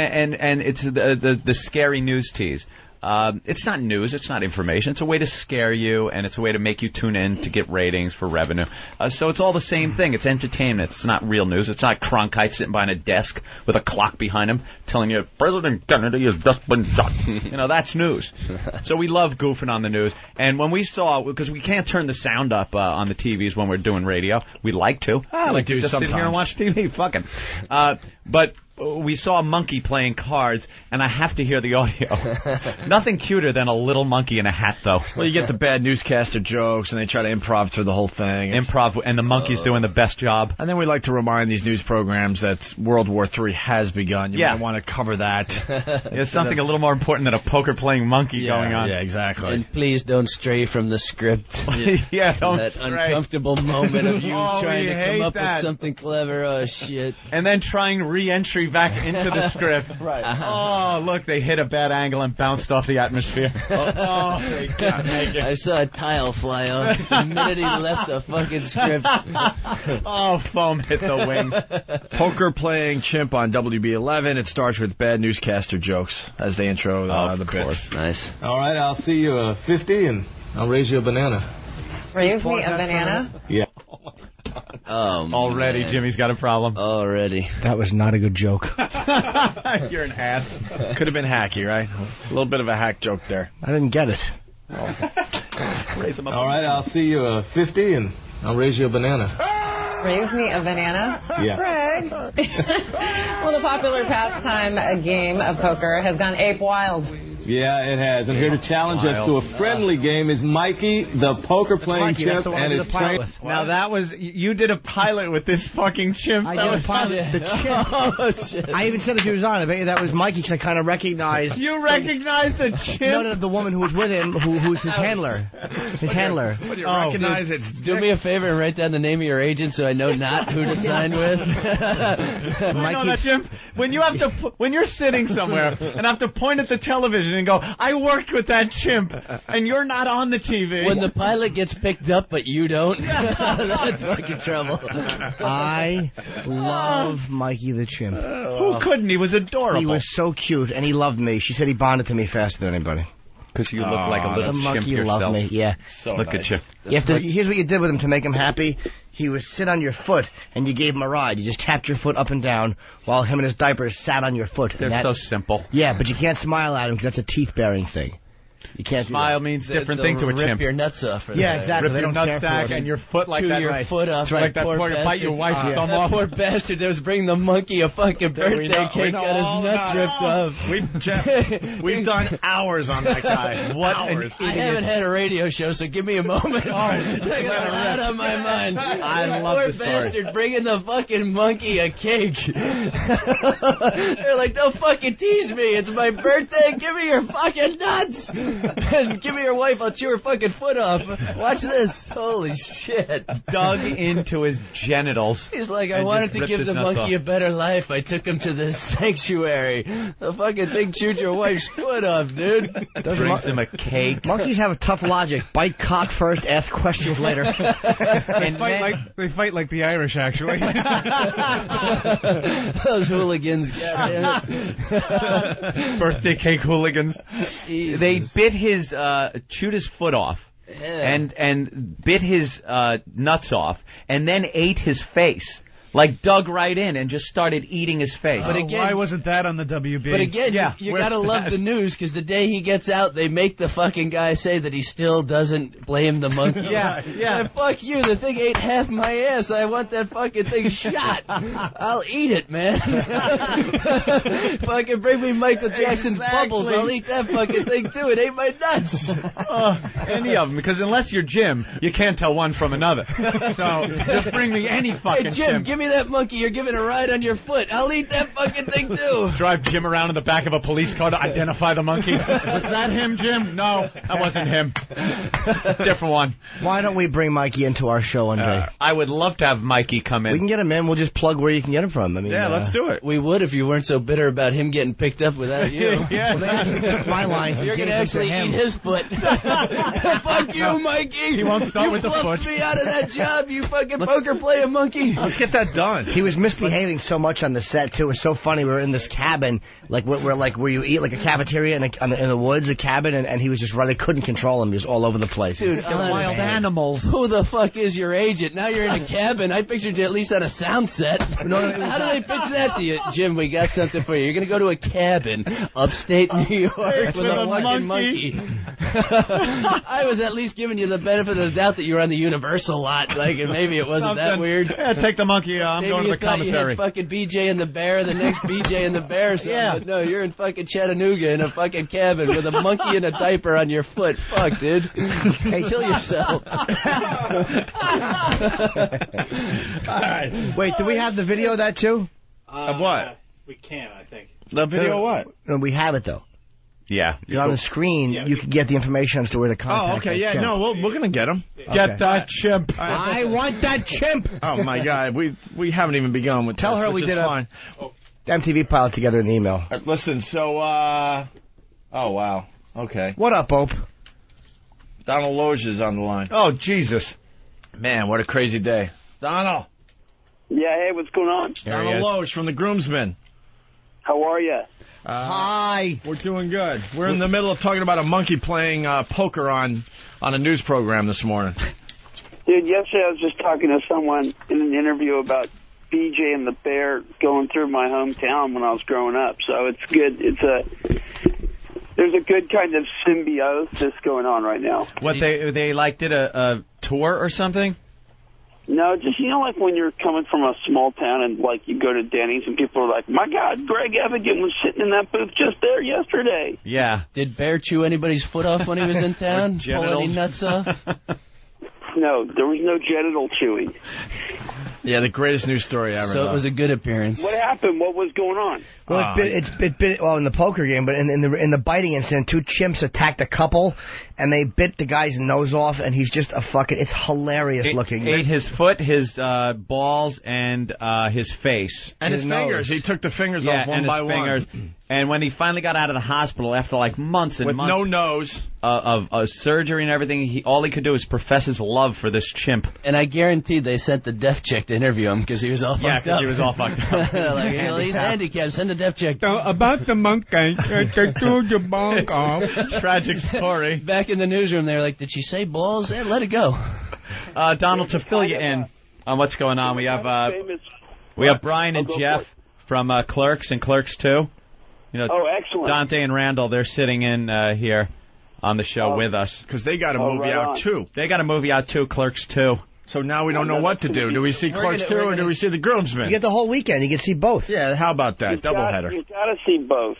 And it's the scary news tease. It's not news, it's not information. It's a way to scare you, and it's a way to make you tune in to get ratings for revenue. So it's all the same thing. It's entertainment. It's not real news. It's not Cronkite sitting behind a desk with a clock behind him telling you, President Kennedy has just been shot. That's news. So we love goofing on the news. And when we saw, because we can't turn the sound up on the TVs when we're doing radio, we like to. We like to just sit here and watch TV. Fucking. But we saw a monkey playing cards, and I have to hear the audio. Nothing cuter than a little monkey in a hat, though. Well, you get the bad newscaster jokes, and they try to improv through the whole thing. Improv, and the monkey's doing the best job. And then we like to remind these news programs that World War III has begun. You might want to cover that. There's something a little more important than a poker-playing monkey going on. Yeah, exactly. And please don't stray from the script. Yeah, don't that stray. Uncomfortable moment of you trying to come up that. with something clever. Oh, shit. And then trying re-entry back into the script. Right. Oh, look, they hit a bad angle and bounced off the atmosphere. They can't make it. I saw a tile fly off the minute he left the fucking script. Oh, foam hit the wing. Poker playing chimp on WB11. It starts with bad newscaster jokes as they intro the bit. Nice. All right, I'll see you 50 and I'll raise you a banana. Raise me a banana? Yeah. Already, Jimmy's got a problem. Already. That was not a good joke. You're an ass. Could have been hacky, right? A little bit of a hack joke there. I didn't get it. Oh. Raise them up. All right, I'll see you 50, and I'll raise you a banana. Raise me a banana? Yeah. Greg. Well, the popular pastime game of poker has gone ape wild. Yeah, it has. And here to challenge us to a friendly game is Mikey, the poker-playing chimp, and his trainer. Now that was, you did a pilot with this fucking chimp. I did a pilot. The chimp. Oh, shit. I even said if he was on, I bet you that was Mikey, because I kind of recognized. You recognized the chimp? No, the woman who was with him, who's his handler. His handler. What do you recognize? It's Do me a favor and write down the name of your agent so I know not who to sign with. No, that chimp. When you have to, when you're sitting somewhere and have to point at the television and go, I worked with that chimp, and you're not on the TV. When the pilot gets picked up but you don't, that's fucking trouble. I love Mikey the chimp. Who couldn't? He was adorable. He was so cute, and he loved me. She said he bonded to me faster than anybody. Because you look like a little the chimp monkey yourself. loved me, yeah. So look at you. You have to, here's what you did with him to make him happy. He would sit on your foot, and you gave him a ride. You just tapped your foot up and down while him and his diaper sat on your foot. They're so simple. Yeah, but you can't smile at him because that's a teeth-bearing thing. You can't smile means different thing to a rip chimp. your nuts off. Yeah, exactly. Rip They your don't care nutsack for it. and your foot like Chew that. your foot off. That's right. That poor poor bite your wife's thumb that off. poor bastard that was bringing the monkey a fucking birthday cake, got his nuts ripped off. We've done hours on that guy. What hours? I haven't had a radio show, so give me a moment. I got a lot on my mind. I love poor the story. bastard bringing the fucking monkey a cake. They're like, don't fucking tease me. It's my birthday. Give me your fucking nuts. And give me your wife. I'll chew her fucking foot off. Watch this. Holy shit. Dug into his genitals. He's like, I wanted to give the monkey a better life. I took him to this sanctuary. The fucking thing chewed your wife's foot off, dude. Brings him a cake. Monkeys have a tough logic. Bite cock first, ask questions later. They fight like the Irish, actually. Those hooligans, goddamn. Birthday cake hooligans. Jesus. They bit his, chewed his foot off. Yeah. And bit his nuts off, and then ate his face. Like dug right in and just started eating his face. But again, why wasn't that on the WB? But again, you gotta love the news, because the day he gets out, they make the fucking guy say that he still doesn't blame the monkey. Yeah. And fuck you, the thing ate half my ass. I want that fucking thing shot. I'll eat it, man. Fucking bring me Michael Jackson's bubbles. I'll eat that fucking thing too. It ate my nuts. Any of them, because unless you're Jim, you can't tell one from another. So just bring me any fucking Hey Jim, give me that monkey. You're giving a ride on your foot. I'll eat that fucking thing too. Drive Jim around in the back of a police car to identify the monkey. Was that him, Jim? No, that wasn't him. Different one. Why don't we bring Mikey into our show one day? I would love to have Mikey come in. We can get him in. We'll just plug where you can get him from. I mean, let's do it. We would if you weren't so bitter about him getting picked up without you. Well, they actually took my lines. You're going to actually eat his foot. Fuck you, Mikey. He won't start with the foot. You bluffed me out of that job, you fucking poker playing monkey. Let's get that done. He was misbehaving so much on the set too. It was so funny. We were in this cabin, like where you eat like a cafeteria in the woods, a cabin, and he was just running. They couldn't control him. He was all over the place. Dude, wild animals. Who the fuck is your agent? Now you're in a cabin. I pictured you at least on a sound set. How do they pitch that to you? Jim, we got something for you. You're going to go to a cabin upstate New York with a walking monkey. I was at least giving you the benefit of the doubt that you were on the Universal lot. Like, maybe it wasn't that weird. Yeah, take the monkey. I'm Maybe going to the commissary. You had fucking BJ and the Bear, the next BJ and the Bear. Yeah. No, you're in fucking Chattanooga in a fucking cabin with a monkey and a diaper on your foot. Fuck, dude. Hey, kill yourself. All right. Wait, do we have the video of that too? Of what? We can, I think. The video of what? No, we have it though. Yeah. You're on the screen. You can get the information as to where the contact. Oh, okay. Yeah. No, we're gonna get him. Get that chimp. I want that chimp. Oh my God, we haven't even begun with. Tell this, her we which did is a fine. MTV pilot together in the email. Listen, so oh wow, okay. What up, Ope? Donald Loge is on the line. Oh Jesus, man, what a crazy day. Donald. Yeah, hey, what's going on? Donald Loge from the Groomsmen. How are you? Hi. We're doing good. We're in the middle of talking about a monkey playing poker on a news program this morning. Dude, yesterday I was just talking to someone in an interview about BJ and the Bear going through my hometown when I was growing up. So it's good. It's there's a good kind of symbiosis going on right now. What they like did a tour or something? No, just, like when you're coming from a small town and, like, you go to Denny's and people are like, my God, Greg Evigan was sitting in that booth just there yesterday. Yeah. Did Bear chew anybody's foot off when he was in town? Pull any nuts off? No, there was no genital chewing. Yeah, the greatest news story ever. So it was a good appearance. What happened? What was going on? Well, it's bit in the poker game, but in the biting incident, 2 chimps attacked a couple, and they bit the guy's nose off, and he's just it's hilarious looking. Ate his foot, his balls, and his face. And his fingers. He took the fingers off one by one. And when he finally got out of the hospital after like months and months no nose of surgery and everything, all he could do was profess his love for this chimp. And I guarantee they sent the death check to interview him because he was all fucked up. he was all fucked up. Like, he's handicapped. Send a death check. About the monkey, they threw the bunk off. Tragic story. Back in the newsroom, they're like, did she say balls? Yeah, let it go. Donald, to fill you in on what's going on, we have Brian and Jeff from Clerks and Clerks 2. Excellent. Dante and Randall, they're sitting in here on the show with us. Because they got a movie out, too. They got a movie out, too, Clerks 2. So now we don't know what to do. Do we see Clerks 2 or do we see The Groomsmen? You get the whole weekend. You can see both. Yeah, how about that? Doubleheader. You got to see both.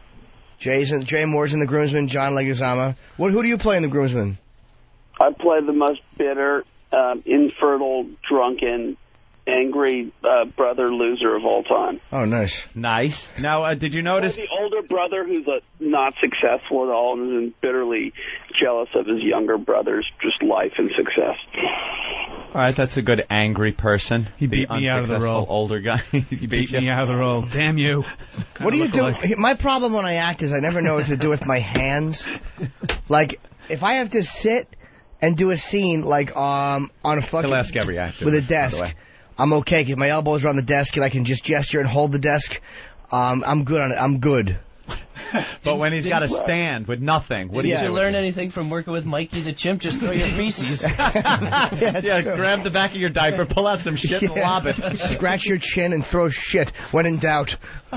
Jay Moore's in The Groomsmen, John Leguizamo. Who do you play in The Groomsmen? I play the most bitter, infertile, drunken, angry brother loser of all time. Oh, nice. Nice. Now, did you notice... The older brother who's not successful at all and is bitterly jealous of his younger brother's just life and success. All right, that's a good angry person. He beat me out of the role. Older guy. He beat me out of the role. Damn you. What do you do? My problem when I act is I never know what to do with my hands. Like, if I have to sit and do a scene like on a fucking... He'll ask every actor. With a desk. I'm okay because my elbows are on the desk and I can just gesture and hold the desk. I'm good on it. I'm good. But when he's got to stand with nothing, what do you do? Did you learn anything from working with Mikey the Chimp? Just throw your feces. Grab the back of your diaper, pull out some shit and lob it. Scratch your chin and throw shit when in doubt.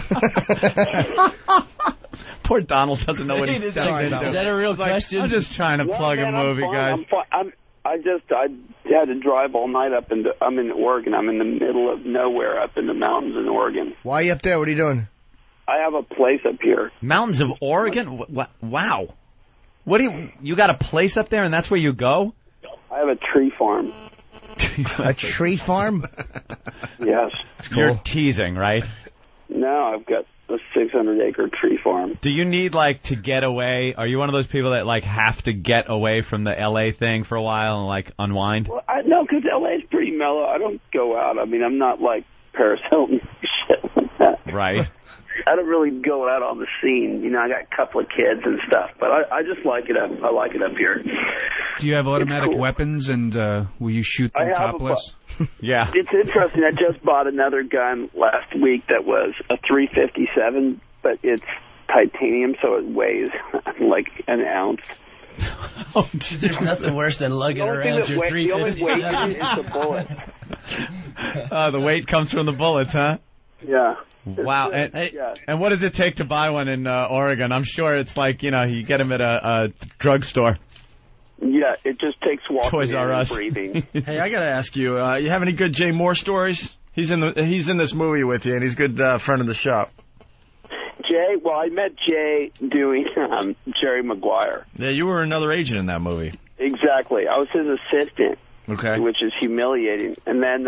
Poor Donald doesn't know what he's saying. Is that a real question? I'm just trying to plug a movie, guys. I had to drive all night I'm in Oregon. I'm in the middle of nowhere up in the mountains in Oregon. Why are you up there? What are you doing? I have a place up here. Mountains of Oregon? Wow. What do you got a place up there and that's where you go? I have a tree farm. A tree farm? Yes. Cool. You're teasing, right? No, I've got a 600-acre tree farm. Do you need, to get away? Are you one of those people that, have to get away from the L.A. thing for a while and, unwind? Well, no, because L.A. is pretty mellow. I don't go out. I mean, I'm not like Paris Hilton shit like that. Right. I don't really go out on the scene. I got a couple of kids and stuff, but I just like it up. I like it up here. Do you have automatic weapons, and will you shoot them topless? Yeah. It's interesting. I just bought another gun last week that was a .357, but it's titanium, so it weighs like an ounce. There's nothing worse than lugging around your .357. The only weight is the bullet. The weight comes from the bullets, huh? Yeah. Wow. And what does it take to buy one in Oregon? I'm sure it's you get them at a drugstore. Yeah, it just takes walking Toys R Us. and breathing. Hey, I got to ask you, you have any good Jay Moore stories? He's in this movie with you, and he's a good friend of the show. Jay? Well, I met Jay doing Jerry Maguire. Yeah, you were another agent in that movie. Exactly. I was his assistant. Okay. Which is humiliating. And then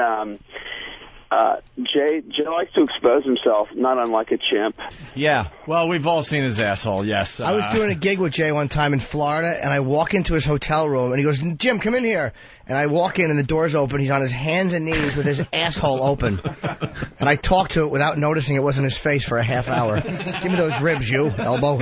Jay likes to expose himself, not unlike a chimp. Yeah. Well, we've all seen his asshole, yes. I was doing a gig with Jay one time in Florida, and I walk into his hotel room, and he goes, Jim, come in here. And I walk in, and the door's open. He's on his hands and knees with his asshole open. And I talked to it without noticing it wasn't his face for a half hour. Give me those ribs, you. Elbow.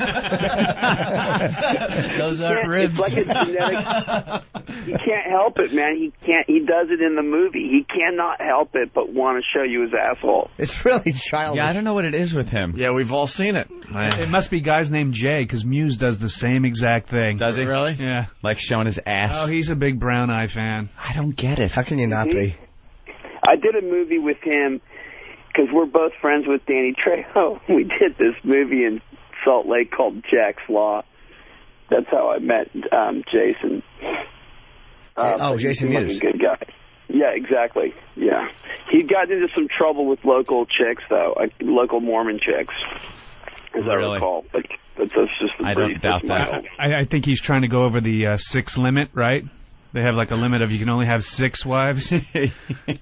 Those aren't ribs. It's like a genetic... He can't help it, man. He does it in the movie. He cannot help it but want to show you his asshole. It's really childish. Yeah, I don't know what it is with him. Yeah, we've all seen it. It must be guys named Jay, because Muse does the same exact thing. Does he? Really? Yeah. Like showing his ass? Oh, he's a big Brown Eye fan. I don't get it. How can you not be? I did a movie with him, because we're both friends with Danny Trejo. We did this movie in Salt Lake called Jack's Law. That's how I met Jason. Jason Mewes. He's a good guy. Yeah, exactly. Yeah. He got into some trouble with local chicks, though, local Mormon chicks, as I recall. But that's just the I don't doubt that. I think he's trying to go over the 6 limit, right? They have like a limit of you can only have 6 wives. Exactly,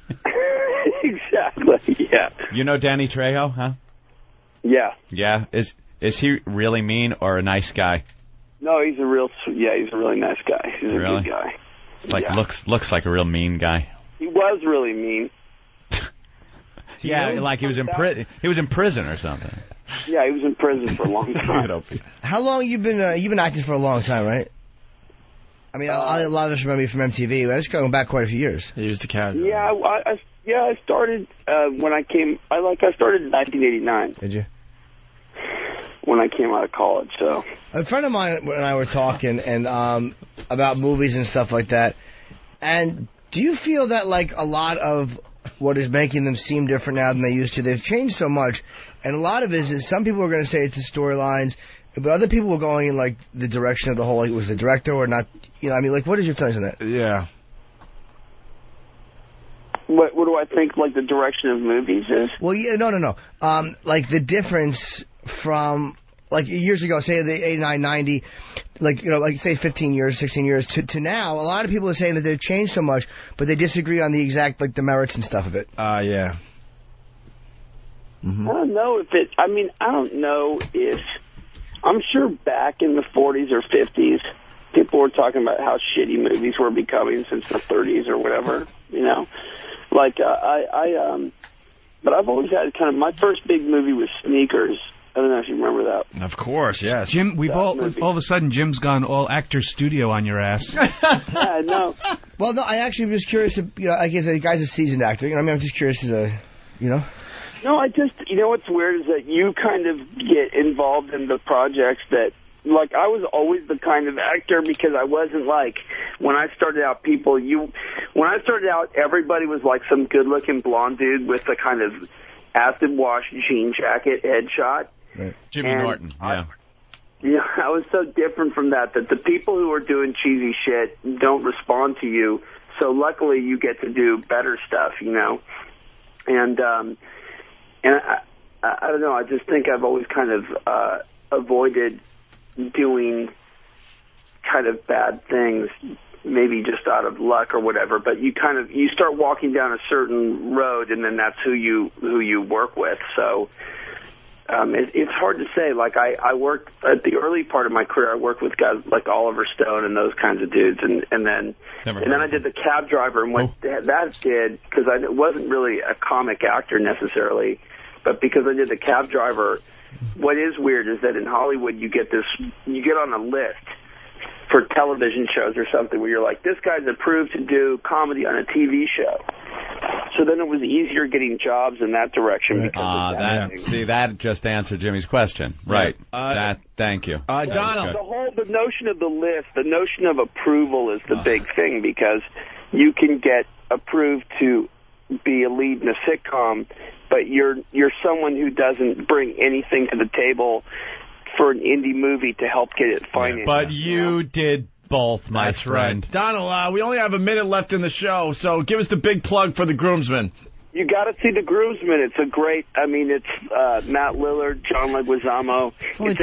yeah. You know Danny Trejo, huh? Yeah. Yeah. Is he really mean or a nice guy? No, he's a really nice guy. He's a good guy. Like looks like a real mean guy. He was really mean. Yeah, like he was in prison or something. Yeah, he was in prison for a long time. How long you've been acting for a long time, right? I mean, a lot of us remember you from MTV. That's going back quite a few years. He used to catch. Yeah, I started when I came. I started in 1989. Did you? When I came out of college, so. A friend of mine and I were talking and about movies and stuff like that. And do you feel that like a lot of what is making them seem different now than they used to, they've changed so much, and a lot of it is some people are going to say it's the storylines, but other people were going in like the direction of the whole, like it was the director or not, you know, I mean, like what is your feelings on that? Yeah. What do I think, like, the direction of movies is? Well, yeah, no. Like, the difference from, like, years ago, say the 89, 90, like, you know, like, say 15 years, 16 years, to now, a lot of people are saying that they've changed so much, but they disagree on the exact, like, the merits and stuff of it. Yeah. Mm-hmm. I don't know if I'm sure back in the 40s or 50s, people were talking about how shitty movies were becoming since the 30s or whatever, you know? Like, but I've always had kind of, my first big movie was Sneakers. I don't know if you remember that. Of course, yes. Jim, we've all of a sudden, Jim's gone all actor studio on your ass. Yeah, no. Well, no, I actually was curious, you know, I guess the guy's a seasoned actor, you know, I mean, I'm just curious as a, you know? No, you know what's weird is that you kind of get involved in the projects that, like, I was always the kind of actor because I wasn't like, when I started out, everybody was like some good-looking blonde dude with a kind of acid-wash jean jacket headshot. Right. Jimmy Norton, yeah. Yeah, I was so different from that the people who are doing cheesy shit don't respond to you, so luckily you get to do better stuff, you know? And I don't know, I just think I've always kind of avoided doing kind of bad things, maybe just out of luck or whatever, but you start walking down a certain road and then that's who you work with. So it's hard to say. Like I worked at the early part of my career, I worked with guys like Oliver Stone and those kinds of dudes, and then I did The Cab Driver, and what that did, because I wasn't really a comic actor necessarily, but because I did The Cab Driver, what is weird is that in Hollywood you get on a list for television shows or something where you're like, this guy's approved to do comedy on a TV show. So then it was easier getting jobs in that direction. Because that just answered Jimmy's question. Right. Thank you. Donald. The notion of the list, the notion of approval is the big thing, because you can get approved to be a lead in a sitcom, but you're someone who doesn't bring anything to the table for an indie movie to help get it financed. But you did both, my friend. Right. Donald, we only have a minute left in the show, so give us the big plug for The Groomsmen. You got to see The Groomsmen. It's a great, it's Matt Lillard, John Leguizamo.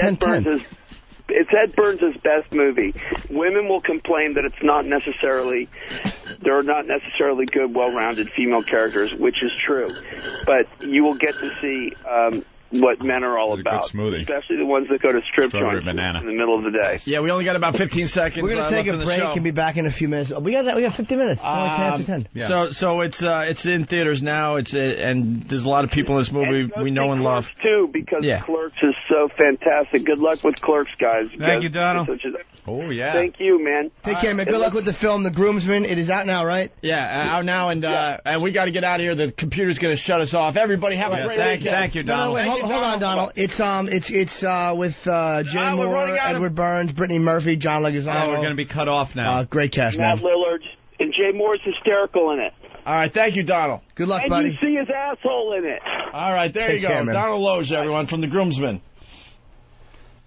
It's Ed Burns' best movie. Women will complain that there are not necessarily good, well-rounded female characters, which is true. But you will get to see what men are all about, especially the ones that go to strip joints in the middle of the day. Yeah, we only got about 15 seconds. We're going to take a break and be back in a few minutes. We got 50 minutes. It's only 10 after 10. Yeah. So it's in theaters now. And there's a lot of people in this movie we know and love too, because Clerks is so fantastic. Good luck with Clerks, guys. Thank you, Donald. Oh yeah. Thank you, man. Take care, man. Good luck with the film, The Groomsmen. It is out now, right? Yeah, out now, and we got to get out of here. The computer's going to shut us off. Everybody have a great weekend. Thank you, Donald. Hold on, Donald. It's with Jay Moore, Edward Burns, Brittany Murphy, John Leguizamo. We're going to be cut off now. Great cast, Matt man. Lillard, and Jay Moore's hysterical in it. All right, thank you, Donald. Good luck, and buddy. And you see his asshole in it. All right, there you go. Care, Donald Loge, everyone, from The Groomsmen.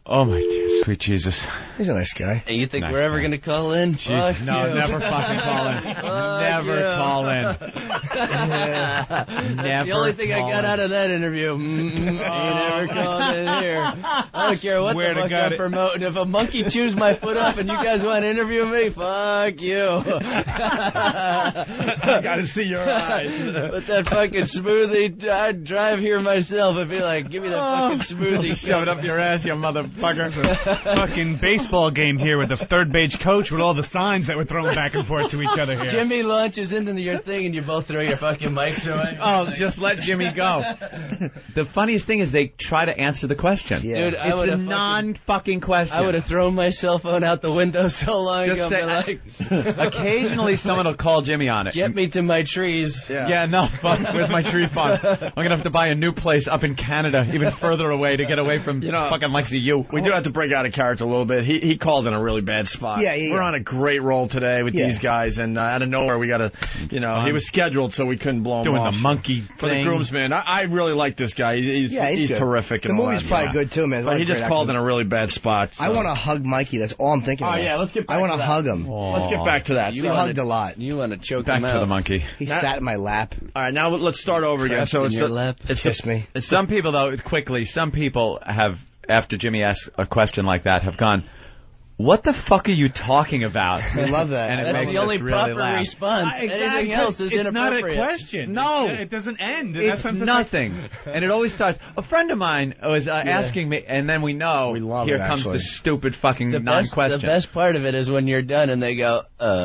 Oh, my sweet Jesus. He's a nice guy. Hey, you think Nice we're ever guy. going to call in? Jesus. Fuck No, you. never fucking call in. Never call in. Never The only thing I call got in. out of that interview, you never called in here. I don't care what Swear the to fuck God I'm promoting. If a monkey chews my foot off and you guys want to interview me, fuck you. I gotta see your eyes. With that fucking smoothie, I'd drive here myself and be like, give me that fucking smoothie. Shove it up your ass, you motherfucker. Fucking baseball game here with the third base coach with all the signs that were thrown back and forth to each other here. Jimmy launches into your thing and you both throw your fucking mics away. Oh, just let Jimmy go. The funniest thing is they try to answer the question. Yeah. Dude, I It's a would've non-fucking question. I would have thrown my cell phone out the window so long Just ago. say, Like, occasionally someone will call Jimmy on it. get me to my trees. Yeah, no, fuck, where's my tree fund? I'm gonna have to buy a new place up in Canada, even further away to get away from fucking Lexi U. We do have to break out of character a little bit. He called in a really bad spot. Yeah. We're on a great roll today with these guys, and out of nowhere we got to, he was scheduled, so we couldn't blow him Doing off. the monkey For the thing. groomsman. I really like this guy. He's good. terrific. The and all movie's that. probably good too, man. But he just called in a really bad spot. So. I want to hug Mikey. That's all I'm thinking Oh, about. yeah, let's get back I want to to that. hug him. Let's get back to that. You So- hugged a lot. You want to choke Back him to out. the monkey. He sat in my lap. All right, now let's start over again. Trapped So in it's your the, lap. it's Kiss me. Some people, though, quickly, some people have, after Jimmy asks a question like that, have gone, what the fuck are you talking about? I love that. And it That's makes the only us really proper laugh. response. Anything else is It's not a inappropriate. question. No. It doesn't end. It's nothing. And it always starts, a friend of mine was asking me, and then we know, We love here it, comes actually. the stupid fucking The non-question. best part of it is when you're done and they go,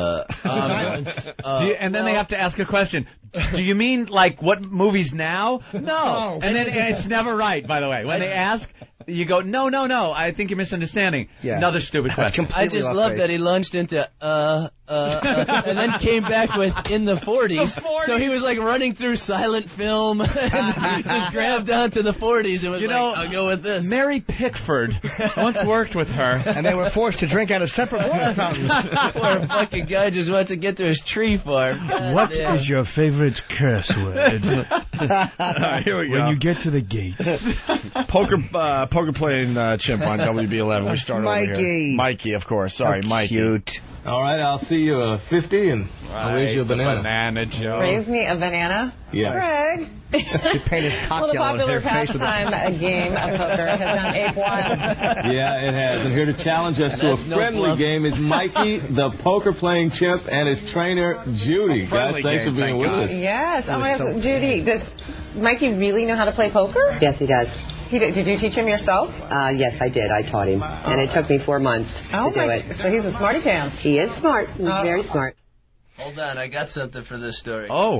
And then they have to ask a question. Do you mean, like, what movies now? No. And then it's never right, by the way. When they ask, you go, no, I think you're misunderstanding. Yeah. Another stupid question. I just love that he lunged into and then came back with in the 40s. So he was like running through silent film and just grabbed onto the 40s and was I'll go with this. Mary Pickford once worked with her. And they were forced to drink out of separate water fountains. Poor fucking guy just wants to get to his tree farm. What is your favorite curse word? Here we go. When you get to the gates. Poker playing chimp on WB11. We start over here. Mikey. Mikey, of course. Sorry, Mikey. Cute. All right, I'll see you 50 and I'll raise you a banana. Banana joke. Raise me a banana? Yeah. Greg. You paint his Well, the cocktail on popular her face with pastime game of poker has gone ape wild. Yeah, it has. And here to challenge us to a That's no friendly bluff. game is Mikey, the poker-playing chimp, and his trainer, Judy. Guys, friendly thanks game, for being thank with God. us. Yes. Oh was my so God. Judy, does Mikey really know how to play poker? Yes, he does. Did you teach him yourself? Yes, I did. I taught him. And it took me 4 months Oh to do my! it. So he's a smarty pants. He is smart. He's very smart. Hold on, I got something for this story. Oh.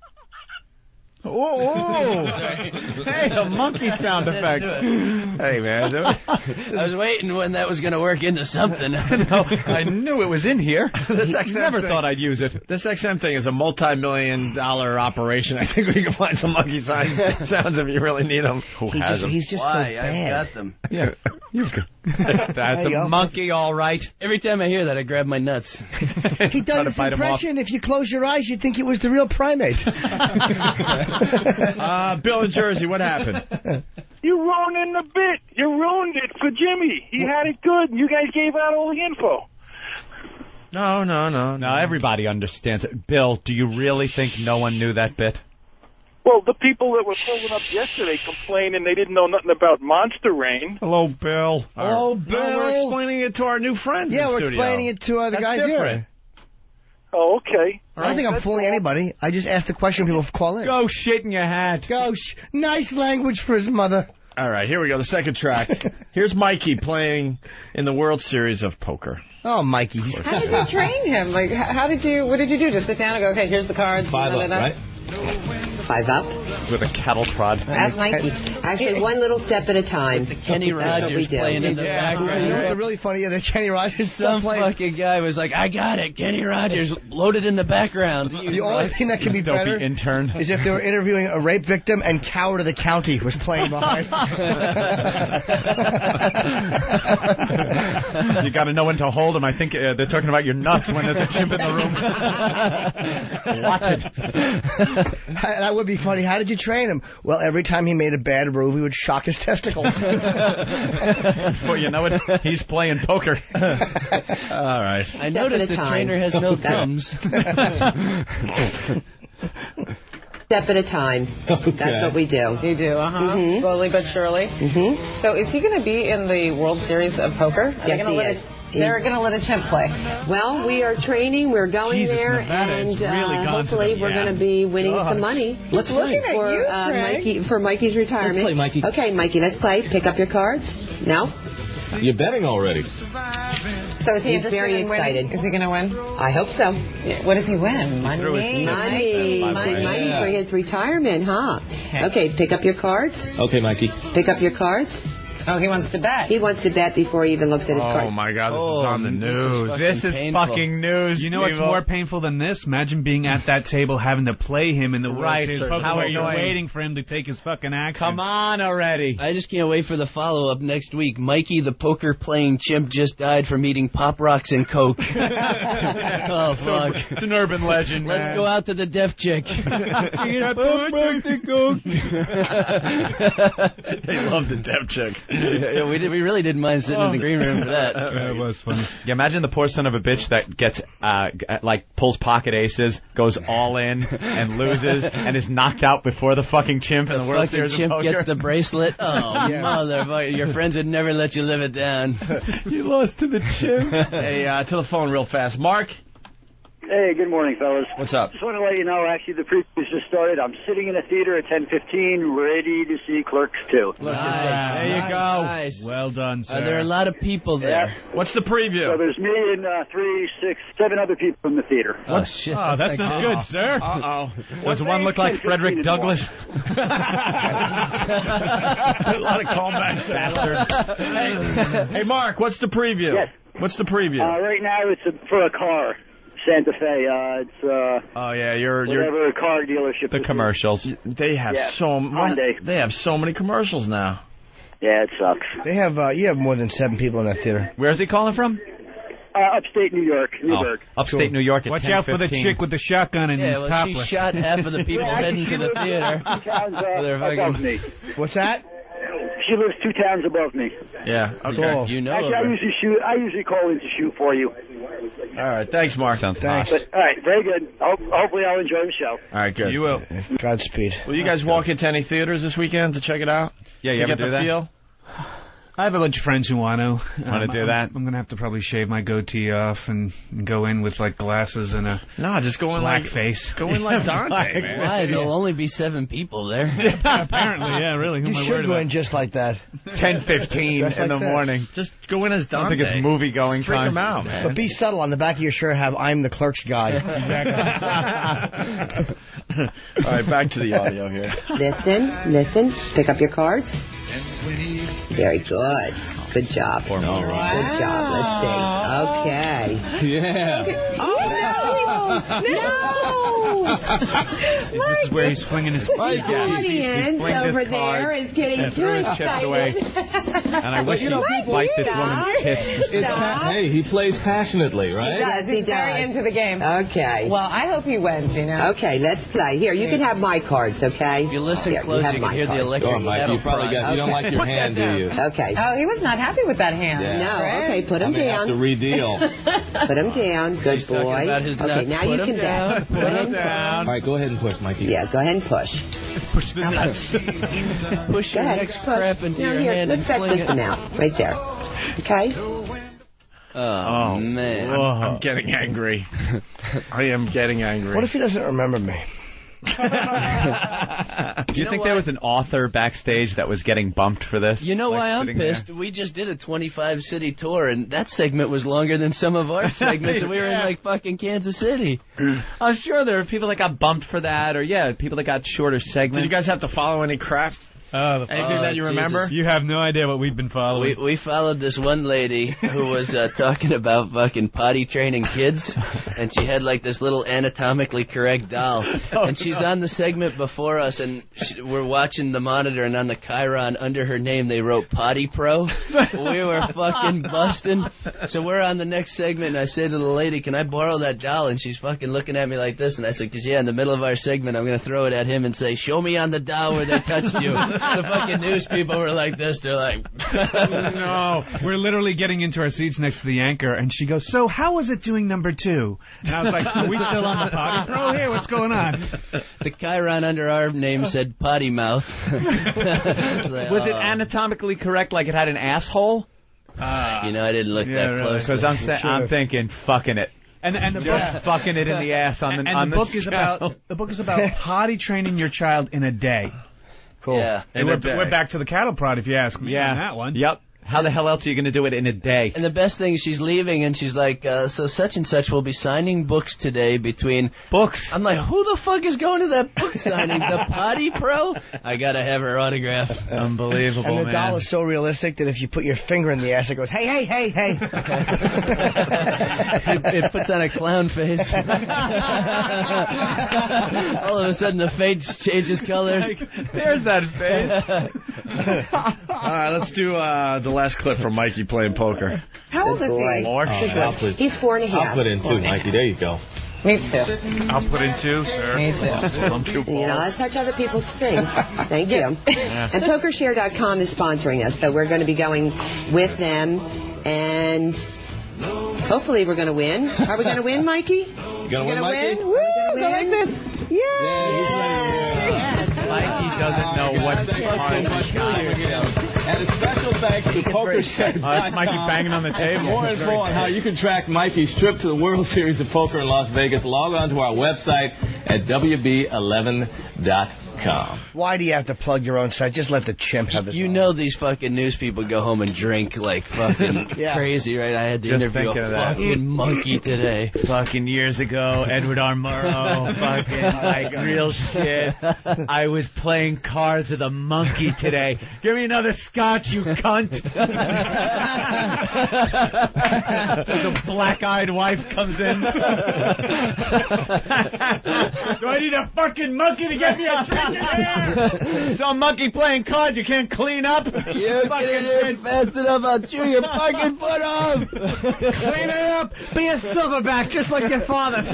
Oh, Sorry. hey, a monkey sound Just effect. had to do Hey, man. I was waiting when that was going to work into something. No, I knew it was in here. This XM Never thing- thought I'd use it. This XM thing is a multi-million-dollar operation. I think we can find some monkey sounds if you really need them. Who has them? He's just Why? so I've bad. got them. Yeah, you've got. That's There you a go. monkey, all right. Every time I hear that, I grab my nuts. He Try does to his bite him off. impression. If you close your eyes, you'd think it was the real primate. Bill in Jersey, what happened? You ruined the bit. You ruined it for Jimmy. He had it good, and you guys gave out all the info. No. Now everybody understands it. Bill, do you really think no one knew that bit? Well, the people that were pulling up yesterday complaining they didn't know nothing about Monster Rain. Hello, Bill. Hello, No, we're Bill. explaining it to our new friends Yeah, in we're studio. explaining it to the That's guys different. here. Oh, okay. I don't think I'm fooling anybody. I just asked the question people call in. Go shit in your hat. Go. Nice language for his mother. All right, here we go. The second track. Here's Mikey playing in the World Series of Poker. Oh, Mikey. How did you train him? Like, what did you do? Just sit down and go, okay, here's the cards. 5 up, right? 5 up. With a cattle prod. Ask Mikey. Actually, one little step at a time. Kenny That's what we Rogers do. playing in the You know background. what's really funny? Yeah, the Kenny Rogers Some stuff playing. fucking guy was like, I got it. Kenny Rogers loaded in the background. The only thing that could be Dopey better intern. is if they were interviewing a rape victim and Coward of the County was playing behind. You got to know when to hold them. I think they're talking about your nuts when there's a chimp in the room. Watch it. That would would be funny. How did you train him? Well, every time he made a bad move, he would shock his testicles. Well, you know what? He's playing poker. All right. I noticed the trainer has no thumbs. Step at a time. Okay. That's what we do. You do, Mhm. Slowly but surely. Mm-hmm. So is he going to be in the World Series of Poker? Are they Yes, gonna he let is. They're going to let a chimp play. Well, we are training. We're going Jesus, there, Nevada and has really gone to hopefully the- we're yeah. going to be winning God. some money. Let's play. Looking at for you, Craig. Mikey, for Mikey's retirement. Let's play, Mikey. Okay, Mikey, let's play. Pick up your cards. No? You're betting already. So is he He's interested very in winning? excited. Is he going to win? I hope so. Yeah. What does he win? Money. Money for his retirement, huh? Okay, pick up your cards. Okay, Mikey. Pick up your cards. Oh, he wants to bet. He wants to bet before he even looks at his cards. Oh my God, this is on the news. This is fucking news. You know what's Steve-O. more painful than this? Imagine being at that table having to play him in the World Right, Series sir. Poker How where you're annoying. waiting for him to take his fucking action. Come on already. I just can't wait for the follow-up next week. Mikey, the poker-playing chimp, just died from eating Pop Rocks and Coke. Oh, fuck. It's an urban legend, Let's man. go out to the deaf chick. They love the deaf chick. Yeah, we really didn't mind sitting in the green room for that. That was funny. Yeah, imagine the poor son of a bitch that gets, pulls pocket aces, goes all in, and loses, and is knocked out before the fucking chimp in the World Fucking Series of chimp Poker. gets the bracelet. Oh, motherfucker. Your friends would never let you live it down. You lost to the chimp. Hey, to the phone real fast. Mark? Hey, good morning, fellas. What's up? Just want to let you know, actually, the preview just started. I'm sitting in a theater at 10:15, ready to see Clerks 2. Nice. There you go. Nice. Well done, sir. Are there a lot of people there? What's the preview? So there's me and 3, 6, 7 other people in the theater. Oh, shit. Oh, that's not good, sir. Uh-oh. Does one look like Frederick Douglass? A lot of callbacks, bastard. Hey, Mark, what's the preview? Yes. What's the preview? Right now, it's for a car. Santa Fe. It's Oh yeah, you're whatever car dealership. The this is. commercials. They have Yeah, Hyundai. They have so many commercials now. Yeah, it sucks. They have you have more than 7 people in that theater. Where's he calling from? Upstate New York, Newburgh. Upstate New York at Watch out for the 10:15. chick with the shotgun and Yeah, he's well, topless. she shot half of the people heading to the theater. They're Above fucking... me. What's that? She lives 2 towns above me. Yeah. Okay. Cool. You know Actually, her. I usually call in to shoot for you. All right. Thanks, Mark. Sounds Thanks. hot. But all right, very good. Hopefully, I'll enjoy the show. All right. Good. You will. Godspeed. Will you guys walk into any theaters this weekend to check it out? Yeah, you To ever get do the that? feel? I have a bunch of friends who want to. Want to do that? I'm going to have to probably shave my goatee off and go in with, like, glasses and a No, just go in black like face. Go in like Dante, man. Why? There'll only be 7 people there. Apparently, yeah, really. Who You am I should worried go about? in just like that. 10:15 Dress in like the that. morning. Just go in as I don't Dante. think it's movie going Freak time. them out, man. But be subtle. On the back of your shirt, have "I'm the clerk's guy." All right, back to the audio here. Listen. Pick up your cards. Very good. Good job. Good job. Let's see. Okay. Yeah. Oh, no! This is where he's flinging his The audience over there is getting too threw his chips excited. away. And I wish he'd bite this woman's kiss. Hey, he plays passionately, right? He's very into the game. Okay. Well, I hope he wins, you know. Okay, let's play. Here, you can have my cards, okay? If you listen Here, close, have you can my hear the cards. electric Oh, Mike, kettle you probably frying. got. You don't like your Put hand, do you? Okay. Oh, he was not happy with that hand. Yeah. No, Right? okay, put I them may have to down. redeal. Put them down. Good She's talking boy. about his Okay, nuts. now Put you 'em can down. bet. Put 'em down. All right, go ahead and push, Mikey. Yeah, go ahead and push. Push the nuts. Push your Go ahead, next push. crap into Now your here, hand let's and bet fling this it. one out. Right there. Okay? Oh, man. I'm getting angry. I am getting angry. What if he doesn't remember me? Do you think there was an author backstage that was getting bumped for this? You know Like, why I'm sitting there? pissed? We just did a 25-city tour, and that segment was longer than some of our segments, and we were in, like, fucking Kansas City. I'm sure there are people that got bumped for that, or people that got shorter segments. Did you guys have to follow any crap? Anything that you remember? You have no idea what we've been following. We followed this one lady who was talking about fucking potty training kids, and she had like this little anatomically correct doll, and she's on the segment before us, and we're watching the monitor, and on the Chiron under her name they wrote Potty Pro. We were fucking busting. So we're on the next segment, and I say to the lady, "Can I borrow that doll?" And she's fucking looking at me like this, and I said, "'Cause in the middle of our segment, I'm gonna throw it at him and say, show me on the doll where they touched you." The fucking news people were like this. They're like, no. We're literally getting into our seats next to the anchor, and she goes, "So how was it doing number 2?" And I was like, "Are we still on the Potty Pro here? What's going on?" The Chiron under our name said potty mouth. Was it anatomically correct, like it had an asshole? I didn't look that close. Because I'm thinking fucking it. And the book, fucking it in the ass on the book is about potty training your child in a day. Cool. Yeah. And we're back to the cattle prod, if you ask me. On that one. Yep. How the hell else are you going to do it in a day? And the best thing is she's leaving, and she's like, so such and such will be signing books today between... Books? I'm like, who the fuck is going to that book signing? The Potty Pro? I got to have her autograph. Unbelievable, man. And the doll is so realistic that if you put your finger in the ass, it goes, hey, hey, hey, hey. It puts on a clown face. All of a sudden, the face changes colors. There's that face. All right, let's do the last clip from Mikey playing poker. How old is he? He's 4.5. I'll put in 2, Mikey. There you go. Me too. I'll put in 2, sir. Me too. I touch other people's things. Thank you. And PokerShare.com is sponsoring us, so we're going to be going with them, and hopefully we're going to win. Are we going to win, Mikey? You going to win, Mikey? Woo! Go like this. Mikey doesn't know what's behind the And a special thanks to PokerShare.com. That's Mikey banging on the table. More info on how you can track Mikey's trip to the World Series of Poker in Las Vegas. Log on to our website at WB11.com. Why do you have to plug your own site? Just let the chimp have his own. Know these fucking news people go home and drink like fucking crazy, right? I had to interview a fucking monkey today. Fucking years ago, Edward R. Murrow, fucking like real shit. I was playing cards with a monkey today. Give me another scotch, you cunt. The black-eyed wife comes in. Do I need a fucking monkey to get me a drink in here? Some monkey playing cards you can't clean up. You get in here fast enough, I'll chew your fucking foot off. Clean it up. Be a silverback just like your father.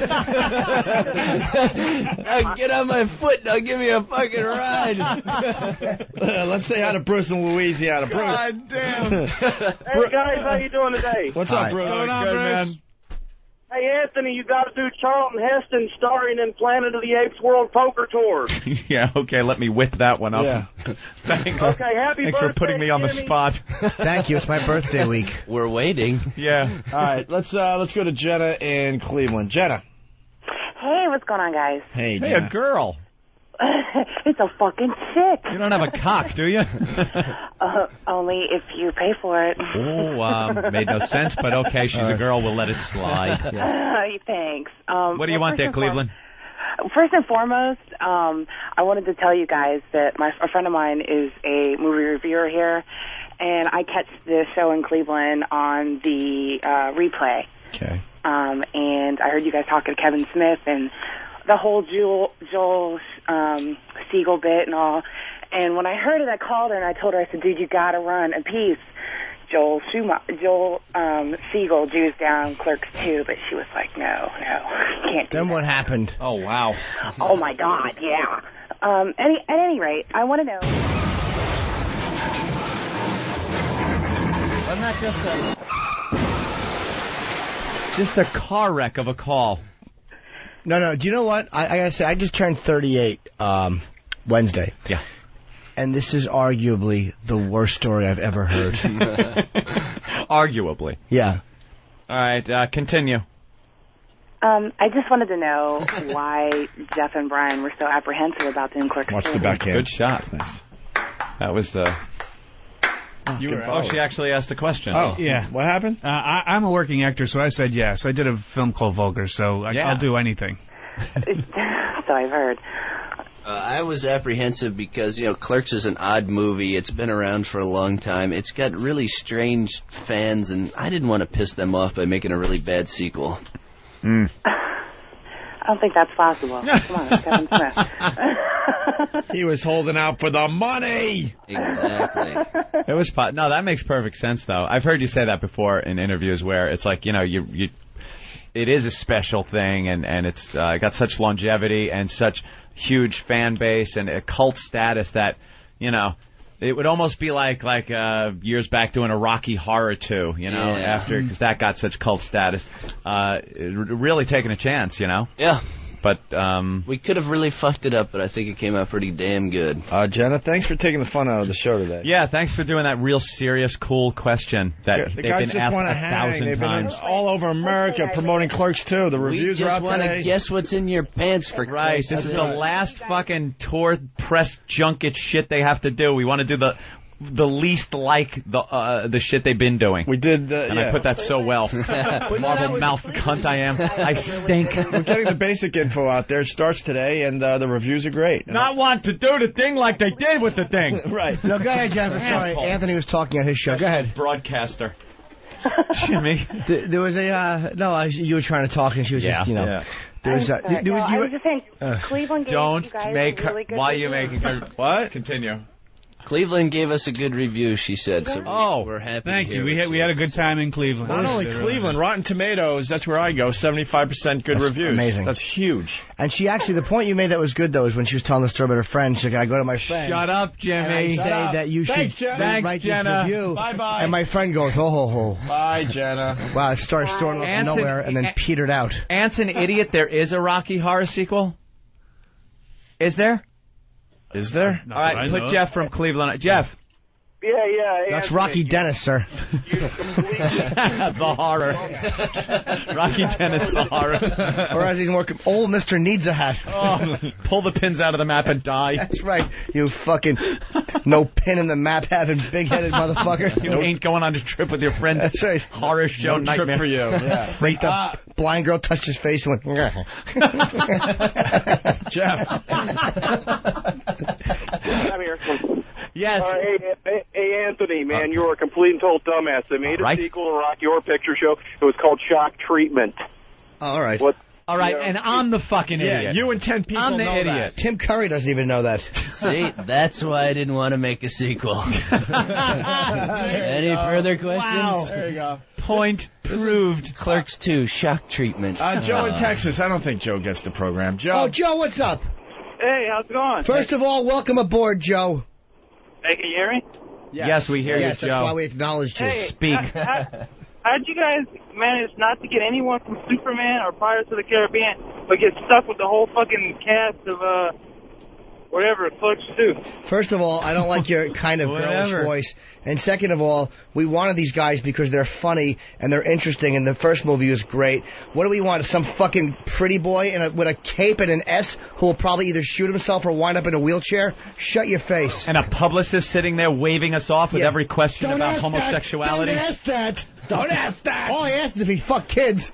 Now get on my foot and I'll give you a fucking ride. Let's say hi to Bruce in Louisiana. Bruce. God damn. Hey guys, how you doing today? What's up, Bruce? Good, man. Hey Anthony, you got to do Charlton Heston starring in Planet of the Apes World Poker Tour. Yeah, okay, let me whip that one up. Yeah. Thanks. Okay, happy Thanks birthday, for putting me on the Jimmy. spot. Thank you. It's my birthday week. We're waiting. Yeah. All right, let's go to Jenna in Cleveland. Jenna. Hey, what's going on, guys? Hey, Hey, a girl. It's a fucking chick. You don't have a cock, do you? Only if you pay for it. Oh, made no sense, but okay, she's a girl. We'll let it slide. Thanks. What do you want there, Cleveland? First and foremost, I wanted to tell you guys that a friend of mine is a movie reviewer here, and I catch this show in Cleveland on the replay. Okay. And I heard you guys talking to Kevin Smith and the whole Joel Siegel bit and all. And when I heard it, I called her and I told her, I said, dude, you got to run a piece. Joel Siegel, Jews Down, Clerks 2, but she was like, no, can't do Then that. what happened? Oh, wow. Oh, my God, yeah. At any rate, I want to know. Wasn't that just a car wreck of a call? No. Do you know what? I gotta say, I just turned 38 Wednesday. Yeah. And this is arguably the worst story I've ever heard. Arguably. Yeah. All right, continue. I just wanted to know why Jeff and Brian were so apprehensive about doing Clerks 2. Watch the backhand. Good shot. That was the... she actually asked a question. Oh, yeah. What happened? I'm a working actor, so I said yes. I did a film called Vulgar, so I'll do anything. So I've heard. I was apprehensive because, Clerks is an odd movie. It's been around for a long time. It's got really strange fans, and I didn't want to piss them off by making a really bad sequel. I don't think that's possible. Come on, it's Kevin Smith. He was holding out for the money. Exactly. It was no, that makes perfect sense though. I've heard you say that before in interviews where it's like, it is a special thing and it's got such longevity and such huge fan base and a cult status that, it would almost be like years back doing a Rocky Horror 2, after, because that got such cult status. Really taking a chance, Yeah. But we could have really fucked it up, but I think it came out pretty damn good. Jenna, thanks for taking the fun out of the show today. Yeah, thanks for doing that real serious, cool question that the they've guys been just asked want to 1,000 They've times. been all over America promoting Clerks 2. The reviews we are just out want today. to guess what's in your pants for Right, Christ's this is sake. the last fucking tour press junket shit they have to do. We want to do the least like the shit they've been doing. We did, and I put that so well. Marble mouth cunt I am. I stink. We're getting the basic info out there. It starts today, and the reviews are great. Not want to do the thing like they did with the thing. Right. No, go ahead, Jennifer. Sorry, Anthony was talking on his show. Go ahead. Broadcaster. Jimmy. There was you were trying to talk, and she was just, Yeah. There was, I was just saying, Cleveland gave Don't you guys make a her. really good Why are you review. making her? What? Continue. Cleveland gave us a good review, she said. So we're happy. Thank to you. hear We had a good time in Cleveland. Not only Cleveland, Rotten Tomatoes, that's where I go, 75% good reviews. Amazing. That's huge. And she actually, the point you made that was good, though, is when she was telling the story about her friend. She's like, I go to my friend. Shut up, And I Jimmy. say that you Thanks, should Jenna. write Jenna. this review. Bye-bye. And my friend goes, oh, ho, ho. Bye, Jenna. Wow, it started storming up from Anthony- nowhere and then petered out. Ant's an idiot. There is a Rocky Horror sequel. Is there? Is there? All right, put Jeff from Cleveland. Jeff. Yeah. That's Anthony, Rocky Dennis, sir. The horror. Rocky Dennis, the horror. Or as he's more, old Mr. Needs a Hat. Oh, pull the pins out of the map and die. That's right, you fucking no pin in the map having big-headed motherfucker. You ain't going on a trip with your friend. That's right. Horror show No trip nightmare for you. Yeah. Freaked up. Blind girl touched his face and went, Jeff. I'm here. Yes. Hey, Anthony, man, you were a complete and total dumbass. They made a Right. sequel to Rocky Horror Picture Show. It was called Shock Treatment. all right. What? All right, Yeah. and I'm the fucking Yeah, idiot. you and 10 people I'm the know idiot. Tim Curry doesn't even know that. See, that's why I didn't want to make a sequel. Any further questions? Wow. There you go. Point proved. Clerks 2, Shock Treatment. Joe in Texas. I don't think Joe gets the program. Joe. Oh, Joe, what's up? Hey, how's it going? First of all, welcome aboard, Joe. Hey, can you hear me? Yes, we hear Yes, you, that's Joe. why we acknowledged you. Hey, Speak. How'd you guys manage not to get anyone from Superman or Pirates of the Caribbean, but get stuck with the whole fucking cast of, whatever, Clerks 2? First of all, I don't like your kind of girlish Whatever. voice. And second of all, we wanted these guys because they're funny and they're interesting and the first movie was great. What do we want? Some fucking pretty boy with a cape and an S who will probably either shoot himself or wind up in a wheelchair? Shut your face. And a publicist sitting there waving us off with Yeah. every question Don't about ask that. homosexuality. Don't ask that. Don't ask that. All I asked is if he fucked kids.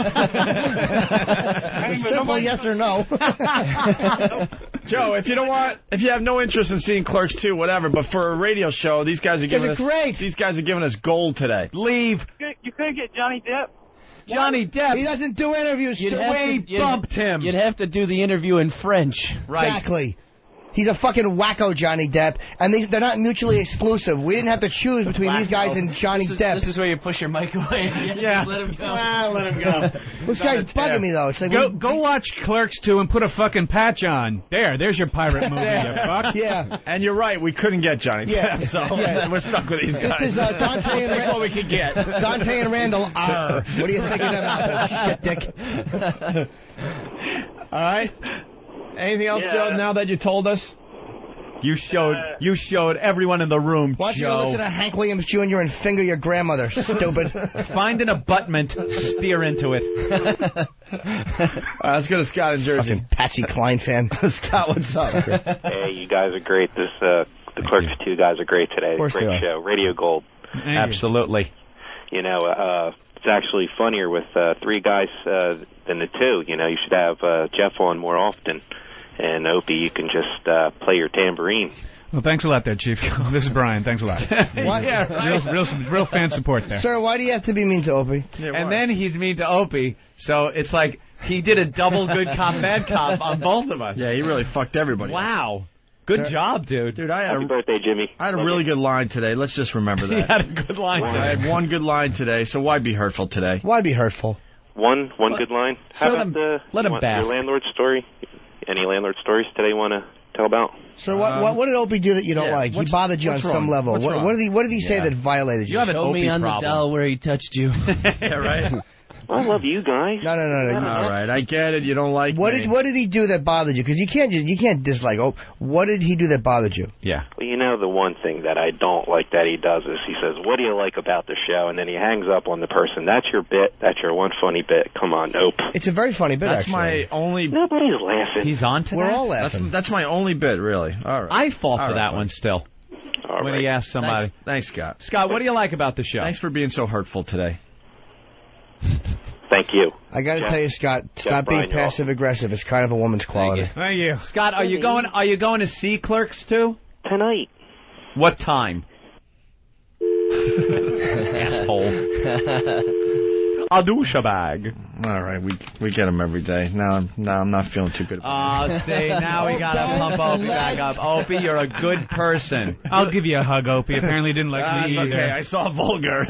Simple yes or no. Joe, if you have no interest in seeing Clerks 2, whatever, but for a radio show, these guys are giving us great. These guys are giving us gold today. Leave. You couldn't get Johnny Depp? Johnny Depp. He doesn't do interviews. You'd have We to- bumped him. You'd have to do the interview in French. Right. Exactly. He's a fucking wacko, Johnny Depp, and they're not mutually exclusive. We didn't have to choose between these guys and Johnny Depp. This is where you push your mic away. Yeah. Let him go. Let him go. This guy's bugging me, though. It's like, Go watch Clerks 2 and put a fucking patch on. There's your pirate movie, you fuck. Yeah. And you're right, we couldn't get Johnny Yeah. Depp, so Yeah. we're stuck with these guys. This is Dante and That's what we could get. Dante and Randall are. What are you thinking about, shit dick? All right. Anything else, Yeah. Joe, now that you told us? You showed everyone in the room, Why don't you go Joe. listen to Hank Williams Jr. and finger your grandmother, stupid. Find an abutment, steer into it. Let's go to Scott in Jersey. Fucking Patsy Cline fan. Scott, what's up? Hey, you guys are great. The Clerks 2 guys are great today. course Great they are. show. Radio Gold. Absolutely. You know, it's actually funnier with 3 guys than the 2. You know, you should have Jeff on more often. And Opie, you can just play your tambourine. Well, thanks a lot there, Chief. This is Brian. Thanks a lot. Yeah, right. Real fan support there. Sir, why do you have to be mean to Opie? And then he's mean to Opie, so it's like he did a double good cop, bad cop on both of us. Yeah, he really fucked everybody. Wow. Good job, dude. Dude, I had Happy birthday, Jimmy. I had a really good line today. Let's just remember that. He had a good line I today. had one good line today, so why be hurtful today? Why be hurtful? One good line. How about let him your bask. landlord story? Any landlord stories today you want to tell about? Sir, what did Opie do that you don't like? He bothered you on some level. What did he say that violated you? You have an Show me Opie on problem. the dial where he touched you. Yeah, right? I love you guys. No. All right, I get it. You don't like What me. did he do that bothered you? Because you can't dislike. Oh, what did he do that bothered you? Yeah. Well, you know, the one thing that I don't like that he does is he says, "What do you like about the show?" And then he hangs up on the person. That's your bit. That's your one funny bit. Come on, nope. It's a very funny bit. That's actually. my only. Nobody's laughing. He's on to We're that? all laughing. That's my only bit, really. All right. I fall All for right, that one still. All when right. he asks somebody. Thanks, Scott. Scott, what do you like about the show? Thanks for being so hurtful today. Thank you. I got to tell you, Scott, stop Brian, being you're passive aggressive. It's kind of a woman's quality. Thank you. Scott, are you going to see Clerks too? Tonight. What time? Asshole. A douchebag. All right, we get him every day. Now I'm not feeling too good about it. Oh, see, now we gotta pump Opie back up. Opie, you're a good person. I'll give you a hug, Opie. Apparently didn't like me either. Okay, I saw vulgar.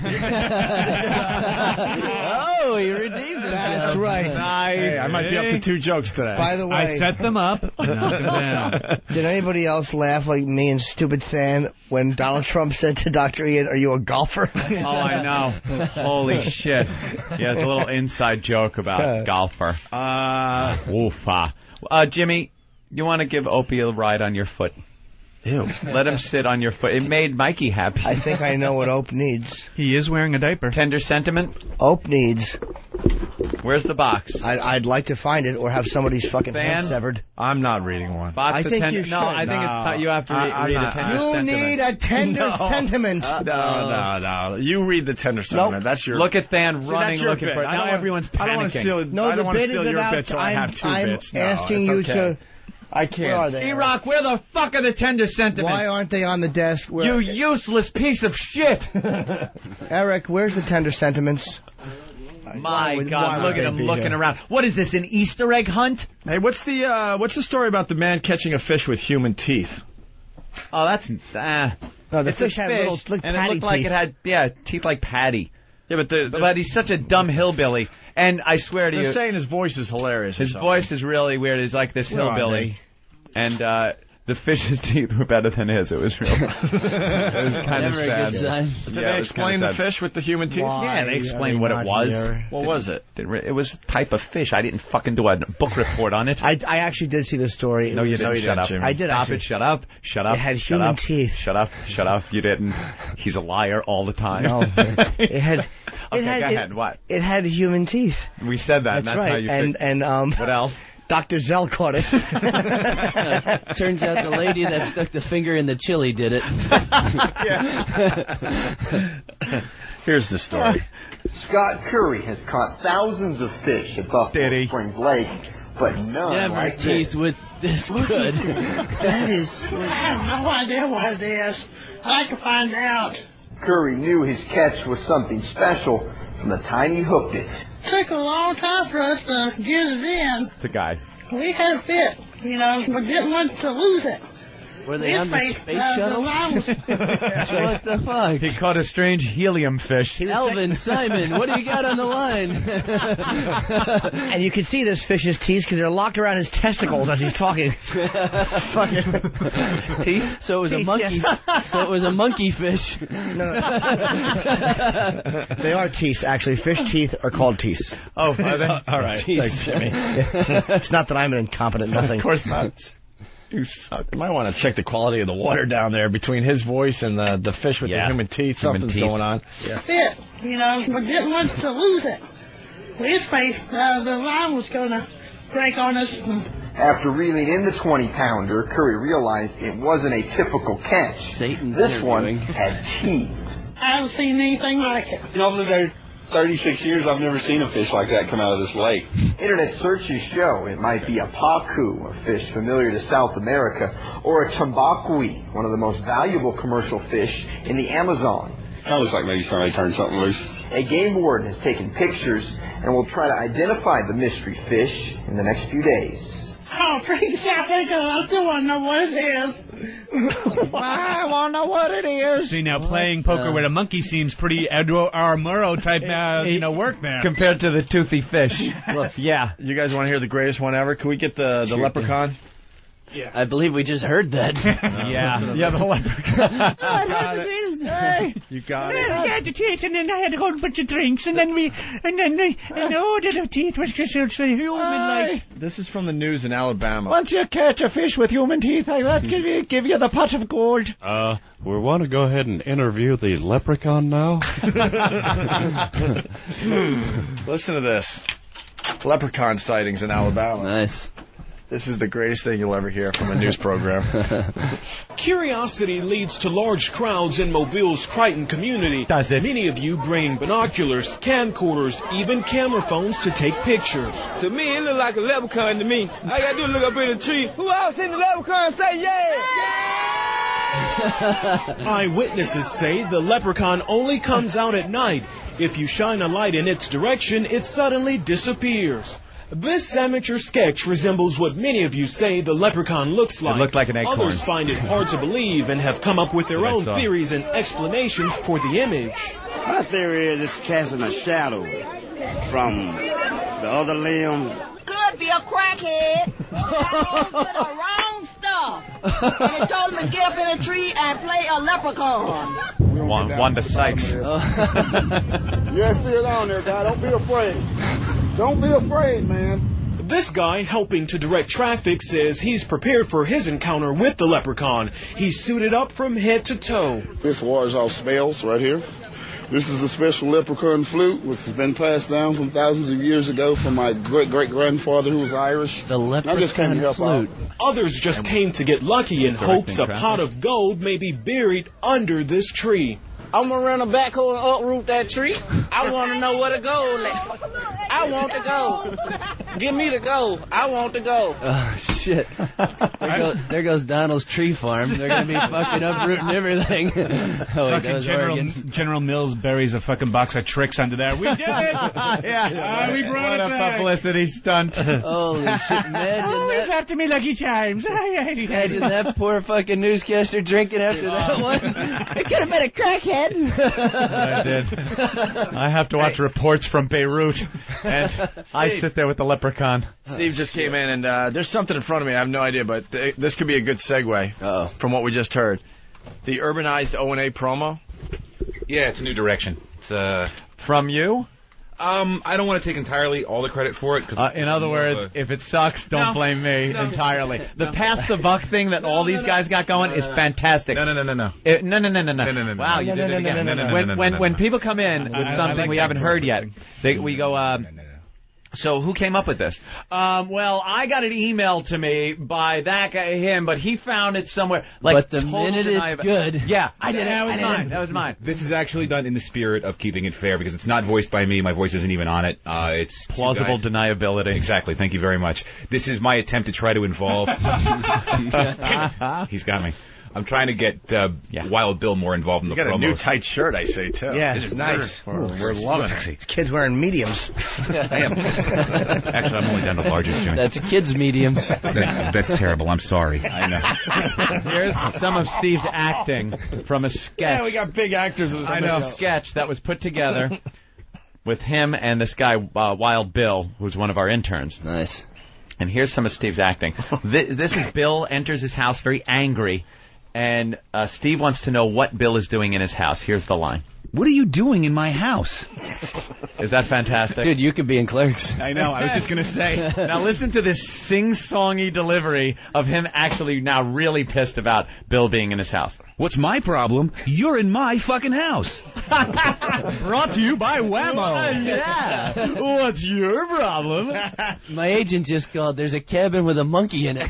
Oh, he redeemed himself. That's right. Nice. Hey, I might be up to 2 jokes today. By the way, I set them up. Knock them down. did anybody else laugh like me and stupid fan when Donald Trump said to Dr. Ian, "Are you a golfer?" Oh, I know. Holy shit. Yeah, it's a little inside joke about golfer. Woofa. Jimmy, you want to give Opie a ride on your foot? Ew. Let him sit on your foot. It made Mikey happy. I think I know what Ope needs. He is wearing a diaper. Tender sentiment? Ope needs. Where's the box? I'd like to find it or have somebody's fucking Fan? head severed. I'm not reading one. Box I of think tender. you should. No, I think it's time you have to read a tender You sentiment. need a tender sentiment. No. You read the tender sentiment. That's your. Look at Than See, running, that's your looking bit. for it. I Now don't everyone's I don't want to panicking. steal. No, I the don't want to bit steal is your about. bit, so I have 2 I'm bits. No, asking it's you okay. to. I Where are can't. they? E-Rock, where the fuck are the tender sentiments? Why aren't they on the desk? You useless piece of shit! Eric, where's the tender sentiments? My Why God, would look at they him be looking here? around. What is this, an Easter egg hunt? Hey, what's the story about the man catching a fish with human teeth? Oh, that's No, the it's fish a had fish, little like and it patty looked like teeth. it had teeth like Patty. Yeah, But he's such a dumb hillbilly, and I swear to they're you, saying his voice is hilarious. his voice is really weird. He's like this Where are hillbilly, and the fish's teeth were better than his. It was real. It was kind of Never a sad. good sign. Did Yeah, they it was explain kinda the sad. fish with the human teeth? Yeah, they explained what it not was. here? What was it? It was a type of fish. I didn't fucking do a book report on it. I actually did see the story. No, you didn't. Shut up. Jimmy. I did Stop actually. it. Shut up. Shut up. It had Shut human up. teeth. Shut up. Shut up. You didn't. He's a liar all the time. No, it had. Okay, go ahead. What? It had human teeth. We said that. That's and that's right. how you and What else? Dr. Zell caught it. Turns out the lady that stuck the finger in the chili did it. Here's the story. Scott Curry has caught thousands of fish at Buffalo Springs Lake, but none Never like teeth this. with this good. That is. I have no idea what it is. I'd like to find out. Curry knew his catch was something special from the time he hooked it. Took a long time for us to get it in. It's a guy. We had a fit, but didn't want to lose it. Were they on the space shuttle? What the fuck? He caught a strange helium fish. Alvin, Simon, what do you got on the line? And you can see this fish's teeth because they're locked around his testicles as he's talking. Teeth? So it was a monkey. Yes. So it was a monkey fish. No. They are teeth, actually. Fish teeth are called teeth. Oh, all right. Thanks, Jimmy. It's not that I'm an incompetent nothing. Of course not. You suck. You might want to check the quality of the water down there between his voice and the fish with the human teeth. Something's going on. Yeah. Fit, but didn't want to lose it. We faced the line was going to break on us. After reeling in the 20-pounder, Curry realized it wasn't a typical catch. Satan's This one interviewing. had teeth. I haven't seen anything like it. Normally 36 years, I've never seen a fish like that come out of this lake. Internet searches show it might be a pacu, a fish familiar to South America, or a tambaqui, one of the most valuable commercial fish in the Amazon. That looks like maybe somebody turned something loose. A game warden has taken pictures and will try to identify the mystery fish in the next few days. Oh, please, I still want to know what it is. I want to know what it is. See, now playing poker with a monkey seems pretty Edward R. Murrow type, work there. Compared to the toothy fish. Yeah. You guys want to hear the greatest one ever? Can we get the leprechaun? Yeah. I believe we just heard that. Yeah, the leprechaun. Hey, you got it. I had the teeth, and then I had to go and put the drinks, and then the teeth was just so human like. This is from the news in Alabama. Once you catch a fish with human teeth, I will give you the pot of gold. We want to go ahead and interview the leprechaun now. Listen to this. Leprechaun sightings in Alabama. Nice. This is the greatest thing you'll ever hear from a news program. Curiosity leads to large crowds in Mobile's Crichton community. Does it? Many of you bring binoculars, camcorders, even camera phones to take pictures. To me, it look like a leprechaun to me. I gotta do look up in the tree. Who else in the leprechaun say yeah? Eyewitnesses say the leprechaun only comes out at night. If you shine a light in its direction, it suddenly disappears. This amateur sketch resembles what many of you say the leprechaun looks like. It looked like an acorn. Others find it hard to believe and have come up with their own theories and explanations for the image. My theory is it's casting a shadow from the other limbs. Could be a crackhead. That with the wrong stuff. And they told him to get up in a tree and play a leprechaun. Wanda Sykes. You're still on there, guy. Don't be afraid. Don't be afraid, man. This guy helping to direct traffic says he's prepared for his encounter with the leprechaun. He's suited up from head to toe. This wars off smells right here. This is a special leprechaun flute, which has been passed down from thousands of years ago from my great-great-grandfather who was Irish. The leprechaun flute. Others just came to get lucky in hopes a pot of gold may be buried under this tree. I'm gonna run a backhoe and uproot that tree. I want to know where the gold is. I want the gold. Give me the gold. I want the gold. Oh, shit. There goes Donald's tree farm. They're going to be fucking uprooting everything. Oh, wait, that was Oregon. General Mills buries a fucking box of tricks under there. We did it! Yeah. We brought what it a back. Publicity stunt. Holy shit, imagine Always that. after me lucky charms. Imagine that poor fucking newscaster drinking after that one. It could have been a crackhead. I did. I have to watch reports from Beirut, and I sit there with the leprechaun. Steve just came in, and there's something in front of me. I have no idea, but this could be a good segue from what we just heard. The urbanized O&A promo. Yeah, it's a new direction. It's from you. I don't want to take entirely all the credit for it. Cause in other words, if it sucks, don't blame me entirely. The pass the buck thing that all these guys got going is fantastic. No. No. Wow, you did it again. When people come in with something we haven't heard yet, we go. So who came up with this? Well, I got it emailed to me by that guy, him, but he found it somewhere. But the minute it's good. Yeah. I did it. That was mine. This is actually done in the spirit of keeping it fair because it's not voiced by me. My voice isn't even on it. It's plausible deniability. Exactly. Thank you very much. This is my attempt to try to involve. He's got me. I'm trying to get Wild Bill more involved in the promos. You got a new tight shirt, I say, too. Yeah, it's nice. We're loving it. Kids wearing mediums. I am. Actually, I'm only down to largest joint. That's kids' mediums. That's terrible. I'm sorry. I know. Here's some of Steve's acting from a sketch. Yeah, we got big actors in this. I know. A sketch that was put together with him and this guy, Wild Bill, who's one of our interns. Nice. And here's some of Steve's acting. This is Bill enters his house very angry. And Steve wants to know what Bill is doing in his house. Here's the line. What are you doing in my house? Is that fantastic? Dude, you could be in Clerks. I know. I was just going to say. Now listen to this sing-songy delivery of him actually now really pissed about Bill being in his house. What's my problem? You're in my fucking house. Brought to you by Whammo. Yeah. What's your problem? My agent just called. There's a cabin with a monkey in it.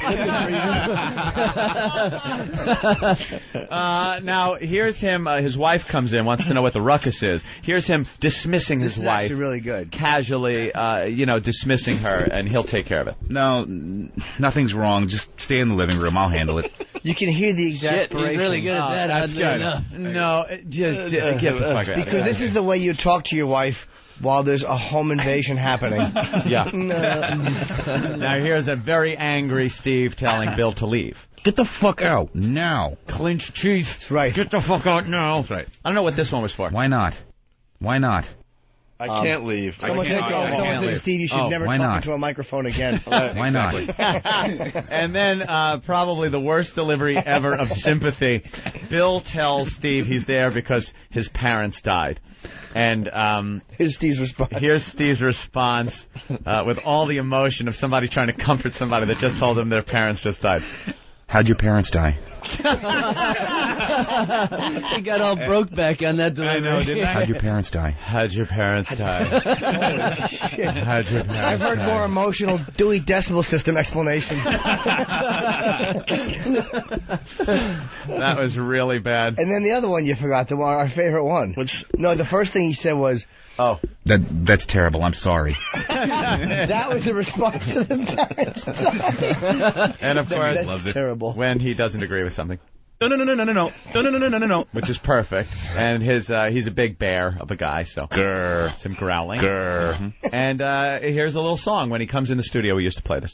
Now, here's him. His wife comes in, wants to know what the ruckus is. Here's him dismissing his This is wife. actually really good. Casually, dismissing her, and he'll take care of it. No, nothing's wrong. Just stay in the living room. I'll handle it. You can hear the exasperation. He's really good at that. That's oddly good. enough. No, just get the fuck out. Because this is the way you talk to your wife while there's a home invasion happening. Yeah. Now here's a very angry Steve telling Bill to leave. Get the fuck out now. Clinch teeth. That's right. Get the fuck out now. That's right. I don't know what this one was for. Why not? Why not? I can't leave. Someone said to Steve, you should never talk into a microphone again. Why not? And then probably the worst delivery ever of sympathy. Bill tells Steve he's there because his parents died. And here's Steve's response with all the emotion of somebody trying to comfort somebody that just told them their parents just died. How'd your parents die? He got all broke back on that delivery. I know, didn't I? How'd your parents die? How'd your parents die? How'd your parents I've heard more emotional Dewey Decimal System explanations. That was really bad. And then the other one you forgot, our favorite one. No, the first thing he said was, "Oh, that's terrible. I'm sorry." That was the response to the parents. And of course, that's terrible. When he doesn't agree with something. No. Which is perfect. And he's a big bear of a guy, so Grr. some growling. Grr. Mm-hmm. And here's a little song. When he comes in the studio, we used to play this.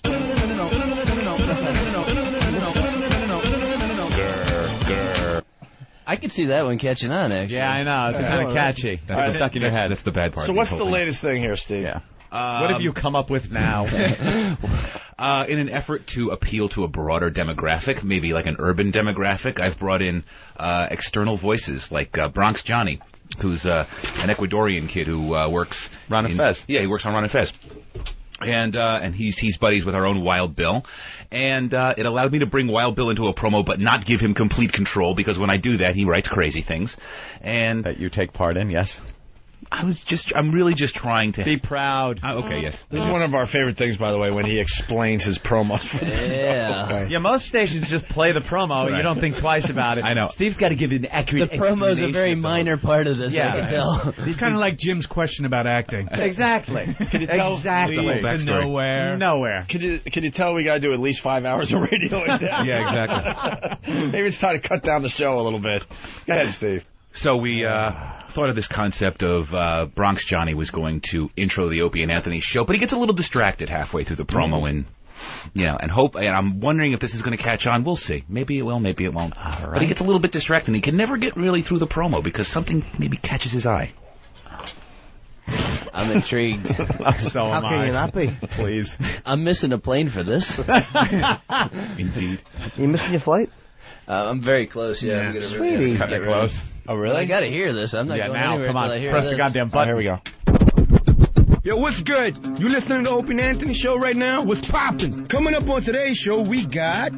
I could see that one catching on, actually. Yeah, I know. It's kind of catchy. It's stuck in your head. That's the bad part. So what's the latest thing here, Steve? Yeah. What have you come up with now? In an effort to appeal to a broader demographic, maybe like an urban demographic, I've brought in external voices like Bronx Johnny, who's an Ecuadorian kid who works Ron and Fez. Yeah, he works on Ron and Fez. And he's buddies with our own Wild Bill. And it allowed me to bring Wild Bill into a promo but not give him complete control, because when I do that, he writes crazy things. And that you take part in, yes? I'm really just trying to... Be proud. Okay, yes. This is one of our favorite things, by the way, when he explains his promos. Yeah. Yeah, most stations just play the promo. Right. You don't think twice about it. I know. Steve's got to give an accurate The promo's a very minor part of this, Yeah. I can tell. It's kind of like Jim's question about acting. Exactly. Can you tell Exactly. Please, Nowhere. Can you tell we got to do at least 5 hours of radio a day? Yeah, exactly. Maybe it's time to cut down the show a little bit. Go ahead, Steve. So we thought of this concept of Bronx Johnny was going to intro the Opie and Anthony show, but he gets a little distracted halfway through the promo, and I'm wondering if this is going to catch on. We'll see. Maybe it will, maybe it won't. All right. But he gets a little bit distracted, and he can never get really through the promo because something maybe catches his eye. I'm intrigued. So How am can I. you not be? Please. I'm missing a plane for this. Indeed. You missing your flight? I'm very close, yeah. I'm gonna Sweetie. get ready. Close. Oh, really? I gotta hear this. I'm not Yeah, going now, anywhere come on. until I hear Press this. the goddamn All right, button. here we go. Yo, what's good? You listening to the Opie and Anthony show right now? What's poppin'? Coming up on today's show, we got,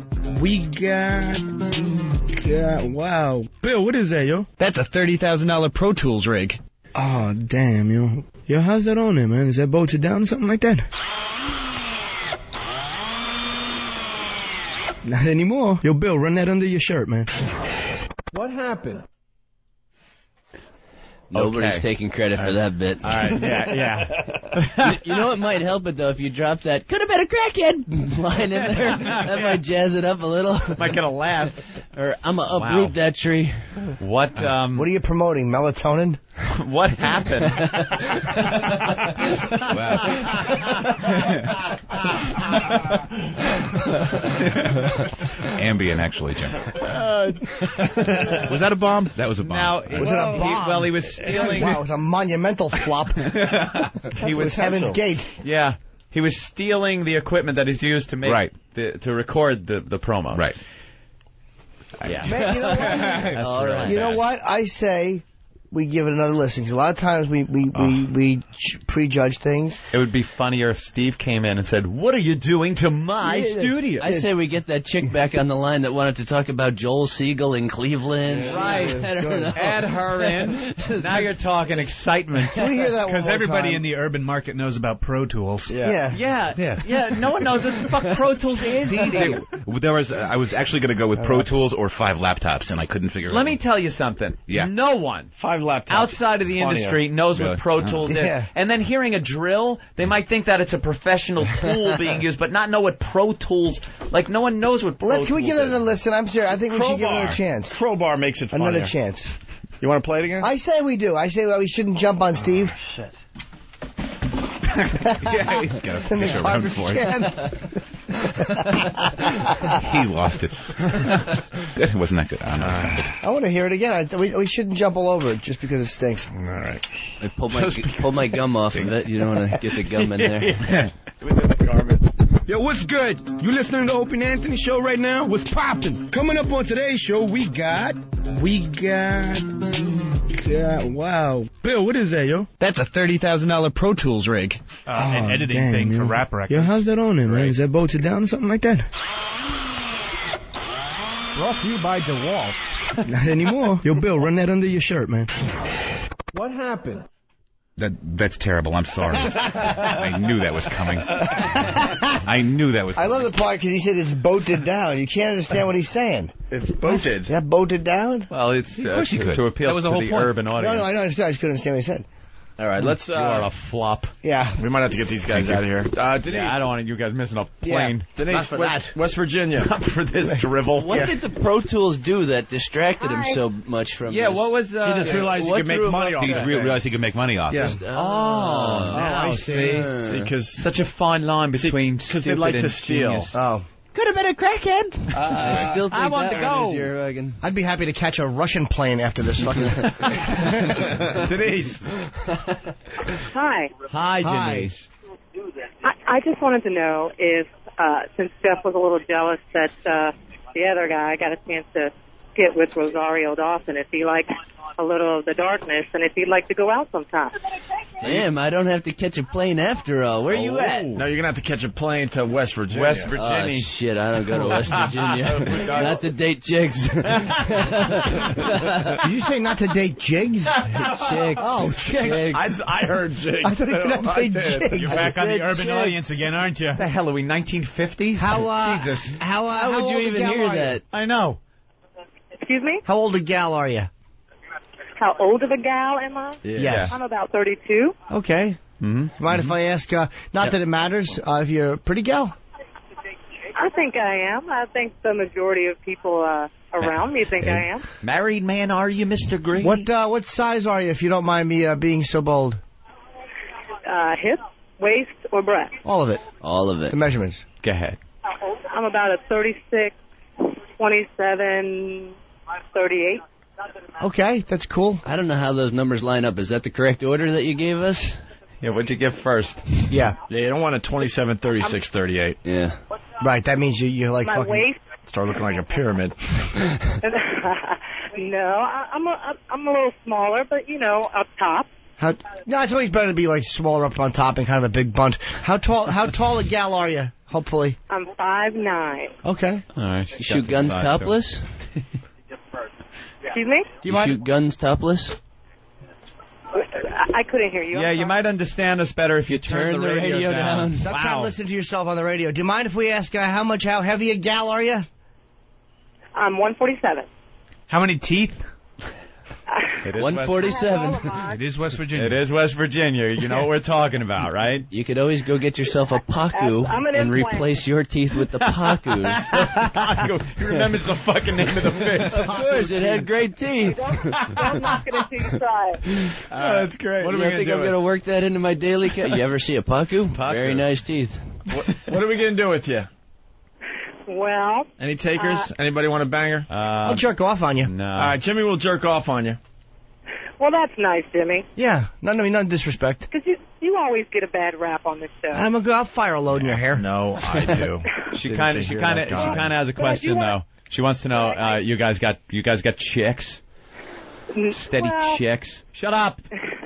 wow. Bill, what is that, yo? That's a $30,000 Pro Tools rig. Oh, damn, yo. Yo, how's that on there, man? Is that bolted down or something like that? Not anymore. Yo, Bill, run that under your shirt, man. What happened? Nobody's Okay. taking credit for that bit. All right, yeah. You know what might help it, though, if you drop that, could have been a crackhead line in there. That might jazz it up a little. Might get a laugh. Or I'm going to uproot that tree. What What are you promoting? Melatonin? what happened? Ambien, actually, Jim. Was that a bomb? That was a bomb. Now, Was it a bomb? he was stealing. Wow, it was a monumental flop. He was Heaven's Gate. Yeah, he was stealing the equipment that is used to make Right. to record the promo. Right. Yeah. Man, you know what? All right. You know what? I say we give it another listen, because a lot of times we prejudge things. It would be funnier if Steve came in and said, "What are you doing to my studio?" I say we get that chick back on the line that wanted to talk about Joel Siegel in Cleveland. Right. Add her in. Now you're talking excitement. Can we hear that one Because more everybody time? in the urban market knows about Pro Tools. Yeah. No one knows what the fuck Pro Tools is. I was actually going to go with Pro Tools or 5 laptops, and I couldn't figure it out. Let me tell you something. Yeah. No one. 5 laptop. outside of the industry knows what Pro Tools is. Yeah. And then hearing a drill, they might think that it's a professional tool being used, but not know what Pro Tools, like no one knows what Pro Tools Can we give it is. a listen? I'm serious. I think we should give it a chance. Crowbar makes it funnier. Another chance. You want to play it again? I say we do. I say that we shouldn't jump on Steve. Shit. Yeah, he's got to fish around for it. He lost it. Good. It wasn't that good. I don't know. I want to hear it again. We shouldn't jump all over it just because it stinks. All right. I pulled my gum off of it. You don't want to get the gum in there. It was in the garment. Yo, what's good? You listening to the Opie and Anthony show right now? What's poppin'? Coming up on today's show, we got, wow. Bill, what is that, yo? That's a $30,000 Pro Tools rig. An editing thing for rap records. Yo, how's that on it, man? Is that bolted down or something like that? Brought to you by DeWalt. Not anymore. Yo, Bill, run that under your shirt, man. What happened? That's terrible. I'm sorry. I knew that was coming. I knew that was I love the part because he said it's bolted down. You can't understand what he's saying. It's bolted. Is that bolted down? Well, it's Of course you could. to appeal That was to the whole the point. urban audience. No, I know. I just couldn't understand what he said. All right, let's. You are a flop. Yeah. We might have to get these guys out of here. Denise. Yeah, I don't want you guys missing a plane. Yeah. Denise, Not for that. West Virginia. Not for this drivel. What did the Pro Tools do that distracted him so much from Yeah, this? what was... He just realized he could make money off He it. realized he could make money off Yeah. it. now I see. Because such a fine line between they stupid like and to steal. genius. Oh. Could have been a crackhead. I still think I want that to one go. is your wagon. I'd be happy to catch a Russian plane after this fucking... Denise. Hi. Hi, Denise. I just wanted to know if, since Jeff was a little jealous that the other guy got a chance to get with Rosario Dawson, if he liked a little of the darkness and if he'd like to go out sometime. Damn, I don't have to catch a plane after all. Where you at? No, you're going to have to catch a plane to West Virginia. West Virginia. Oh, shit, I don't go to West Virginia. Not to date chicks. Did you say not to date jigs? Chicks. Oh, chicks. I heard jigs. I thought you were not date jigs. You're back on the urban audience again, aren't you? What the hell are we, 1950s? Jesus. How would you even hear that? I know. Excuse me? How old a gal are you? How old of a gal am I? Yes. I'm about 32. Okay. Mm-hmm. Mind if I ask, not that it matters, if you're a pretty gal? I think I am. I think the majority of people around me think I am. Married man, are you, Mr. Green? What size are you, if you don't mind me being so bold? Hip, waist, or breast? All of it. All of it. The measurements. Go ahead. I'm about a 36, 27, 38. Okay, that's cool. I don't know how those numbers line up. Is that the correct order that you gave us? Yeah, what'd you give first? Yeah. Yeah, you don't want a 27, 36, 38. Yeah. Right, that means you're like My fucking... waist? Start looking like a pyramid. No, I'm a little smaller, but up top. No, it's always better to be like smaller up on top and kind of a big bunt. How tall a gal are you? Hopefully. I'm 5'9". Okay. All right. You shoot guns topless? Excuse me? You shoot guns topless? I couldn't hear you. Yeah, you might understand us better if you turn the radio down. Stop trying to listen to yourself on the radio. Do you mind if we ask how heavy a gal are you? I'm 147. How many teeth? It is 147. It is West Virginia. It is West Virginia. You know what we're talking about, right? You could always go get yourself a Pacu I'm an and implant. replace your teeth with the Pacus. He remembers the fucking name of the fish. Of course, it had great teeth. Don't knock it until you try it. That's great. What do you think I'm going to work that into my daily... You ever see a Pacu? Very nice teeth. What are we going to do with you? Well... Any takers? Anybody want to bang her? I'll jerk off on you. No. All right, Jimmy will jerk off on you. Well, that's nice, Jimmy. Yeah, none disrespect. Because you always get a bad rap on this show. I'll fire a load in your hair. No, I do. She kind of has a question though. She wants to know, you guys got chicks? Steady chicks. Shut up.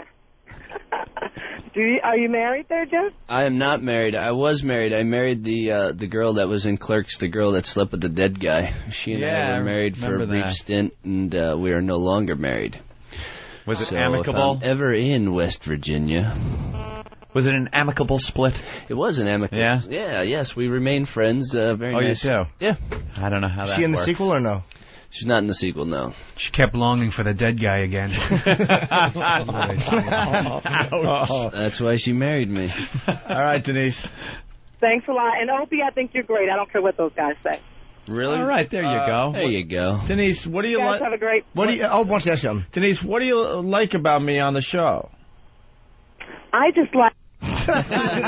Are you married there, Jeff? I am not married. I was married. I married the girl that was in Clerks, the girl that slept with the dead guy. She and I were married for a brief stint, and we are no longer married. Was it so amicable? If I'm ever in West Virginia. Was it an amicable split? It was an amicable. Yeah? Yeah, yes. We remain friends. Very nice. You do? Yeah. I don't know how that works. Is she in the sequel or no? She's not in the sequel, no. She kept longing for the dead guy again. That's why she married me. All right, Denise. Thanks a lot. And Opie, I think you're great. I don't care what those guys say. Really? All right, there you go. There you go. Denise, what do you guys like? have a great... wants to ask something. Denise, what do you like about me on the show? I just like... God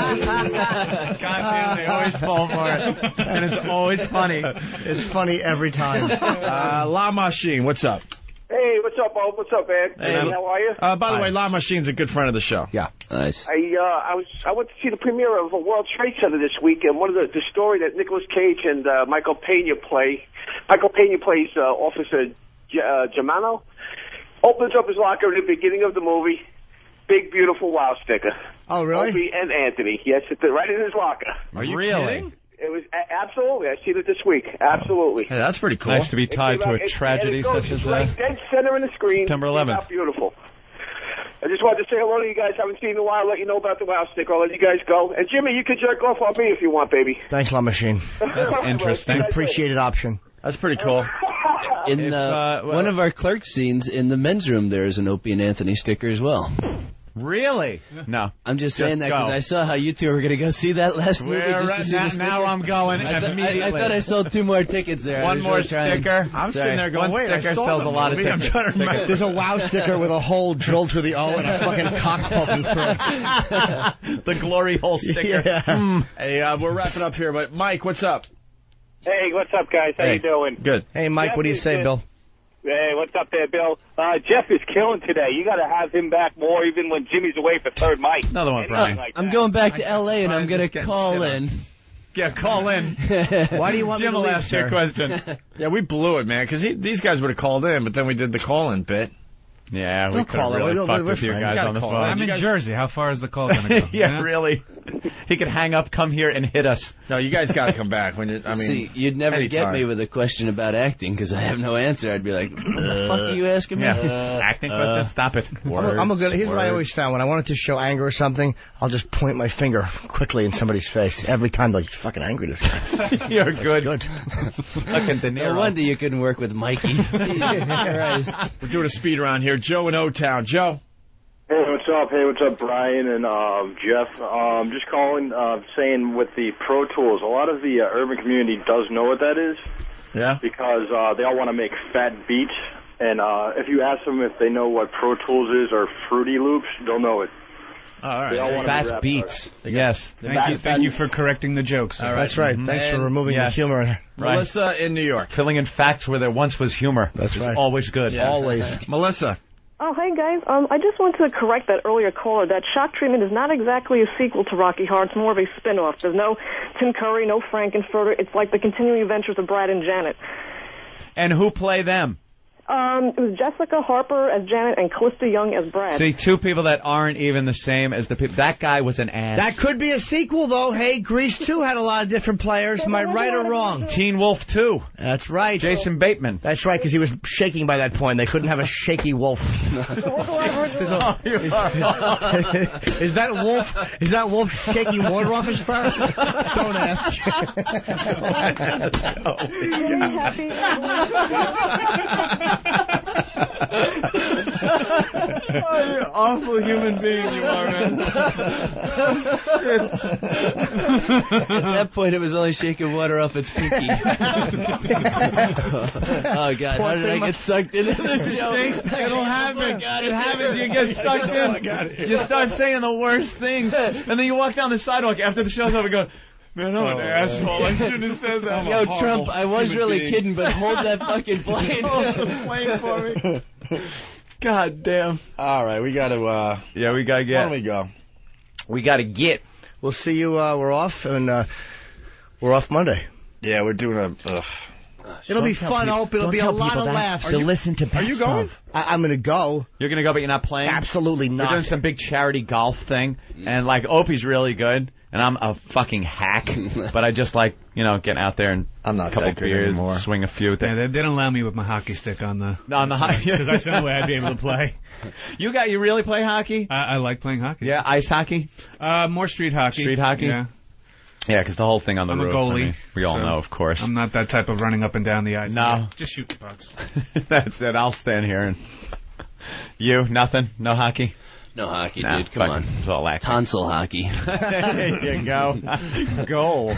damn, they always fall for it. And it's always funny. It's funny every time. La Machine, what's up? Hey, what's up, Bob? What's up, Ed? Hey, how are you? By the way, La Machine's a good friend of the show. Yeah. Nice. I went to see the premiere of World Trade Center this week, and one of the story that Nicolas Cage and Michael Pena play. Michael Pena plays Officer Germano. Opens up his locker at the beginning of the movie. Big, beautiful WOW sticker. Oh, really? Opie and Anthony. Yes, it's right in his locker. Are you kidding? It was absolutely. I seen it this week. Absolutely. Hey, that's pretty cool. Nice to be tied to a tragedy such as right dead center in the screen. September 11th. How beautiful. I just wanted to say hello to you guys. Haven't seen you in a while. Let you know about the WOW sticker. I'll let you guys go. And Jimmy, you can jerk off on me if you want, baby. Thanks, La Machine. That's interesting. Appreciated option. That's pretty cool. In one of our clerk scenes in the men's room, there is an Opie and Anthony sticker as well. Really? No. I'm just saying that because I saw how you two were going to go see that last movie. Now I'm going immediately. I thought I sold 2 more tickets there. One more sticker. I'm sitting there going, one sticker sells a lot of tickets. I'm trying to remember. There's a WOW sticker with a hole drilled through the O and a fucking cock poking through. The glory hole sticker. Yeah. Hey, we're wrapping up here, but Mike, what's up? Hey, what's up, guys? How you doing? Good. Hey, Mike, what do you say, Bill? Hey, what's up there, Bill? Jeff is killing today. You got to have him back more, even when Jimmy's away for third mic. Another one, Brian. I'm going back to L.A. and I'm going to call in. Yeah, call in. Why do you want Jim me to will leave, ask your sir? question. Yeah, we blew it, man, because these guys would have called in, but then we did the call-in bit. Yeah, we Don't could have call it. really We're fucked with you friends. guys You on the gotta phone. call it. I'm in Jersey. How far is the call going to go? Yeah, really. He could hang up, come here, and hit us. No, you guys got to come back. When you, I mean, See, you'd never anytime. get me with a question about acting because I have no answer. I'd be like, what the fuck are you asking me? Acting question? Stop it. Here's what I always found. When I wanted to show anger or something, I'll just point my finger quickly in somebody's face. Every time, like, he's fucking angry, this guy. You're good. Fucking De Niro. No wonder you couldn't work with Mikey. Jesus Christ. We're doing a speed around here. Joe in O-Town. Joe. Hey, what's up? Hey, what's up, Brian and Jeff? Just calling, saying with the Pro Tools, a lot of the urban community does know what that is. Yeah. Because they all want to make fat beats, and if you ask them if they know what Pro Tools is or Fruity Loops, they'll know it. Oh, all right. Fat beats. Yes. Thank you for correcting the jokes. All right. That's right. Thanks for removing the humor. Right. Melissa in New York. Filling in facts where there once was humor. That's right. Always good. Yeah. Always. Melissa. Oh, hey, guys. I just wanted to correct that earlier caller. That Shock Treatment is not exactly a sequel to Rocky Horror. It's more of a spin-off. There's no Tim Curry, no Frankenfurter. It's like the continuing adventures of Brad and Janet. And who play them? It was Jessica Harper as Janet and Callista Young as Brad. See, 2 people that aren't even the same as the people. That guy was an ass. That could be a sequel, though. Hey, Grease 2 had a lot of different players. Am I right or wrong? Teen Wolf 2. That's right. Jason Bateman. That's right, because he was shaking by that point. They couldn't have a shaky wolf. So what's the line original? Is that wolf shaking water off his fur? Don't ask. Oh, you're an awful human being, you are, man. At that point, it was only shaking water off its pinky. Oh, God. How did I get sucked into this show? It'll happen. It happens. You get sucked in. You start saying the worst things. And then you walk down the sidewalk after the show's over and go, man, I'm an asshole. I shouldn't have said that. Yo, Trump, I was really kidding, but hold that fucking plane. Hold the plane for me. God damn. All right, we got to... yeah, we got to get... Where do we go? We got to get... We'll see you. We're off, and we're off Monday. Yeah, we're doing a... It'll be fun. I hope it'll be a lot of laughs. To listen to Are you going? I'm going to go. You're going to go, but you're not playing? Absolutely not. We're doing some big charity golf thing, and, like, Opie's really good, and I'm a fucking hack, but I just like, getting out there and I'm not a couple that good beers, anymore. swing a few things. Yeah, they didn't allow me with my hockey stick on the hockey. because that's the only way I'd be able to play. You really play hockey? I like playing hockey. Yeah, ice hockey? More street hockey. Street hockey? Yeah. Yeah, because the whole thing on the I'm roof. a goalie. I mean, we all so know, of course. I'm not that type of running up and down the ice. No. Just shoot the pucks. That's it. I'll stand here and... You? Nothing? No hockey? No hockey, Nah, dude. Come on. It's all acting. Tonsil hockey. There you go. Goal.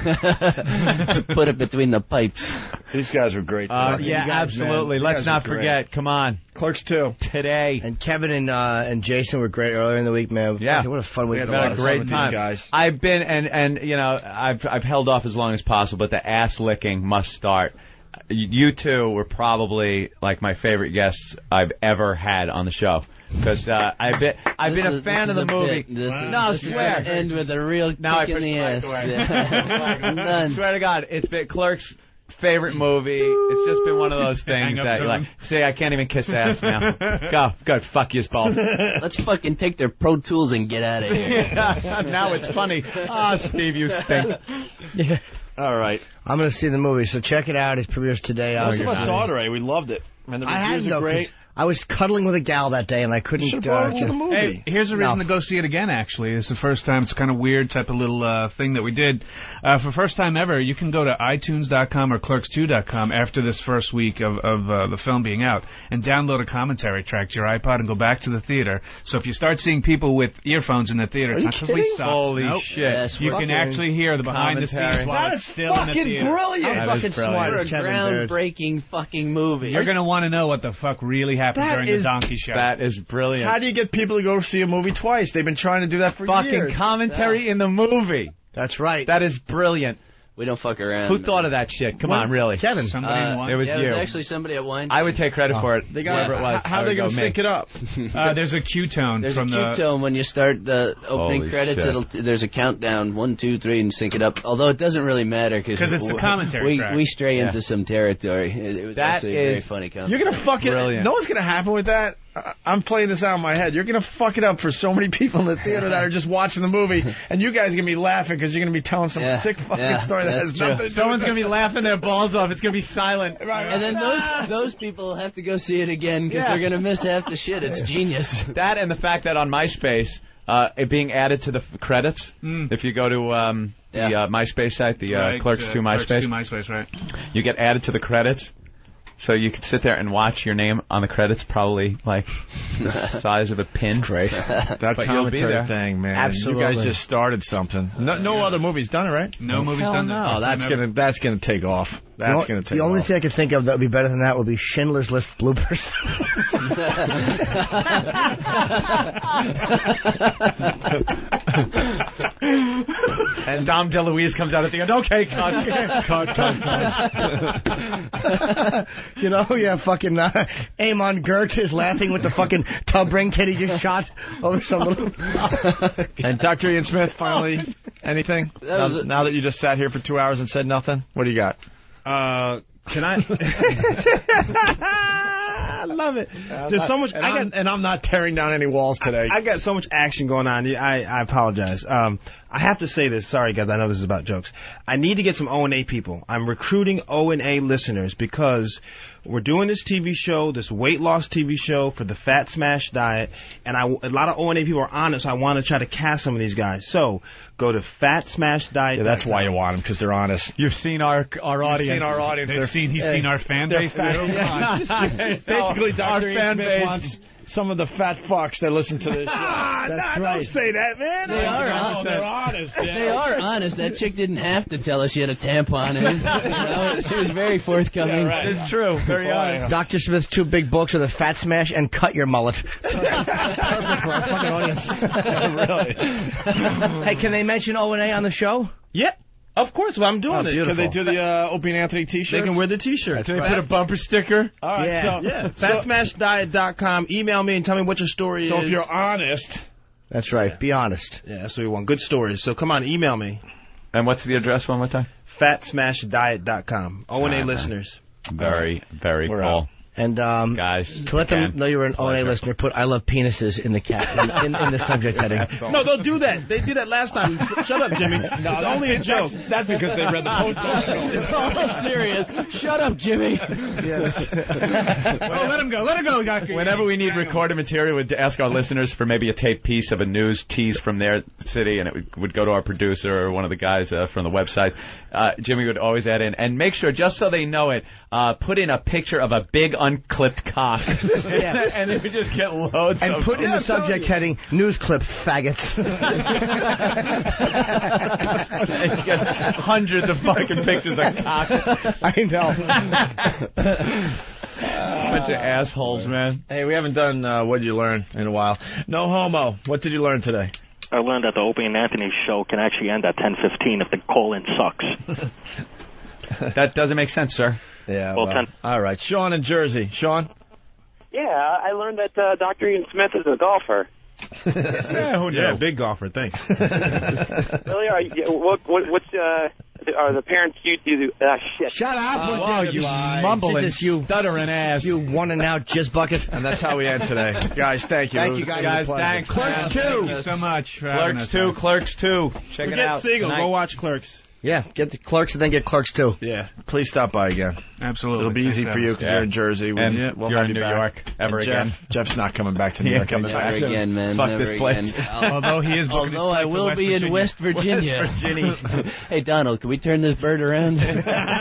Put it between the pipes. These guys were great. Yeah, absolutely. Let's not forget. Come on. Clerks 2. Today. And Kevin and Jason were great earlier in the week, man. Yeah. What a fun week. We had a great time. Guys. I've been, and you know, I've held off as long as possible, but the ass licking must start. You two were probably like my favorite guests I've ever had on the show. Because I've been a fan of the movie. I swear. End with a real kick in the ass. I'm done. Swear to God, it's been Clerks' favorite movie. It's just been one of those things that you're like, see, I can't even kiss ass now. Go, fuck you both. Let's fucking take their Pro Tools and get out of here. Now it's funny. Steve, you stink. Yeah. All right. I'm going to see the movie, so check it out. It premieres today. Most of us saw it already. We loved it. And the reviews are great. I was cuddling with a gal that day, and I couldn't. You should have brought her to the movie. Hey, here's a reason to go see it again, actually. It's the first time. It's a kind of weird type of little thing that we did. For first time ever, you can go to iTunes.com or Clerks2.com after this first week of the film being out and download a commentary track to your iPod and go back to the theater. So if you start seeing people with earphones in the theater, it's not because we suck. Holy shit. Yes, you can actually hear the behind-the-scenes while it's still in the theater. Brilliant. That is brilliant. For a groundbreaking fucking movie. You're going to want to know what the fuck really happened during the donkey show. That is brilliant. How do you get people to go see a movie twice? They've been trying to do that for fucking years. commentary in the movie. That's right. That is brilliant. We don't fuck around. Who thought of that shit? Come on, really. Kevin. Somebody It was yeah, you. It was actually somebody at Wine. I would take credit for it. They got whatever it was. How are they going to sync it up? There's a Q-tone There's from a Q-tone when you start the opening Holy credits. shit. There's a countdown, 1, 2, 3, and sync it up. Although it doesn't really matter because it's a commentary track. We stray into some territory. It was That actually a very is- funny commentary. You're going to fuck it. Brilliant. No one's going to happen with that. I'm playing this out in my head. You're going to fuck it up for so many people in the theater that are just watching the movie, and you guys are going to be laughing because you're going to be telling some sick fucking story that has that's true. nothing to do Someone's with going to be laughing their balls off. It's going to be silent. And then those people have to go see it again because they're going to miss half the shit. It's genius. That and the fact that on MySpace, it being added to the credits, if you go to the MySpace site, the Clerks 2 MySpace, Clerks 2 MySpace, right? you get added to the credits. So you could sit there and watch your name on the credits, probably like the size of a pin. Great. That But you'll be commentary there. thing, man. Absolutely. You guys just started something. No other movie's done it, right? No movie's done that. Oh, that's gonna take off. That's gonna take off. The only thing I could think of that would be better than that would be Schindler's List bloopers. And Dom DeLuise comes out at the end. Okay, cut. You know, fucking Amon Gert is laughing with the fucking tub ring kid he just shot over some little... And Dr. Ian Smith, finally, anything? Now that you just sat here for 2 hours and said nothing, what do you got? Can I? I love it. There's so much. And I'm not tearing down any walls today. I got so much action going on. I apologize. I have to say this. Sorry, guys. I know this is about jokes. I need to get some O&A people. I'm recruiting O&A listeners because we're doing this TV show, this weight loss TV show for the Fat Smash Diet, and a lot of O&A people are on it, so I want to try to cast some of these guys. So go to FatSmashDiet. Yeah, that's why you want them, because they're honest. You've seen our audience. You've seen our audience. He's seen our fan base. Basically, Dr. Ian Smith wants some of the fat fucks that listen to this show. That's right. Don't say that, man. They are honest. They're honest. Yeah. They are honest. That chick didn't have to tell us she had a tampon in. You know, she was very forthcoming. Yeah, right. It's true. Very honest. Dr. Smith's 2 big books are The Fat Smash and Cut Your Mullet. Perfect for our fucking audience. Really? Hey, can they mention O&A on the show? Yeah. Of course, well, I'm doing it. Can they do the Opie and Anthony t-shirts? They can wear the t-shirts. Can they put a bumper sticker? All right, FatSmashDiet.com. Email me and tell me what your story is. So if you're honest. That's right. Be honest. Yeah, that's what we want. Good stories. So come on, email me. And what's the address one more time? FatSmashDiet.com. O&A listeners. Very, very We're cool. out. And guys, to let them know you're an O&A listener, put "I love penises" in the in the subject heading. No, they'll do that. They did that last time. Shut up, Jimmy. No, it's only a joke. That's because they read the post. It's all serious. Shut up, Jimmy. Yes. Oh, let him go. Let him go, Doctor. Whenever we need recorded material, we'd ask our listeners for maybe a tape piece of a news tease from their city, and it would go to our producer or one of the guys from the website. Jimmy would always add in, and make sure, just so they know it, put in a picture of a big unclipped cock. Yes. And then we just get loads and of put in the subject heading, news clip, faggots. And get hundreds of fucking pictures of cock. I know. Bunch of assholes, man. Hey, we haven't done What Did You Learn in a while. No homo. What did you learn today? I learned that the Opie and Anthony show can actually end at 10:15 if the call-in sucks. That doesn't make sense, sir. Yeah, well, all right. Sean in Jersey. Sean? Yeah, I learned that Dr. Ian Smith is a golfer. Yeah, who knew? Yeah, big golfer. Thanks. Really? Are the parents you do? Shit. Shut up! Wow, you mumbling, you stuttering ass. You one and out jizz bucket. And that's how we end today. Guys, thank you. Thank you, guys. Thanks. Clerks 2. Thank you so much. Clerks 2. Clerks 2. Check it out. Siegel. Go watch Clerks. Yeah, get the Clerks and then get Clerks 2. Yeah. Please stop by again. Absolutely. It'll be easy for you because you're in Jersey. And we'll you're have in you New back. York again. Jeff's not coming back to New York. Never again, man. Fuck Never this place. again. Although he is booking Although I will be in West Virginia. West Virginia. Hey, Donald, can we turn this bird around? The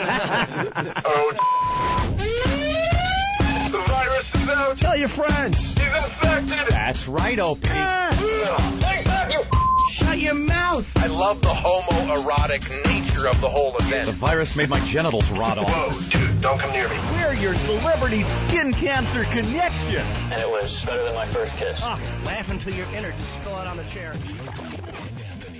virus is out. Tell your friends. He's infected. That's right, Opie. Shut your mouth. I love the homoerotic nature of the whole event. The virus made my genitals rot off. Whoa, dude, don't come near me. We're your celebrity skin cancer connection. And it was better than my first kiss. Oh, laugh until your innards spill out on the chair.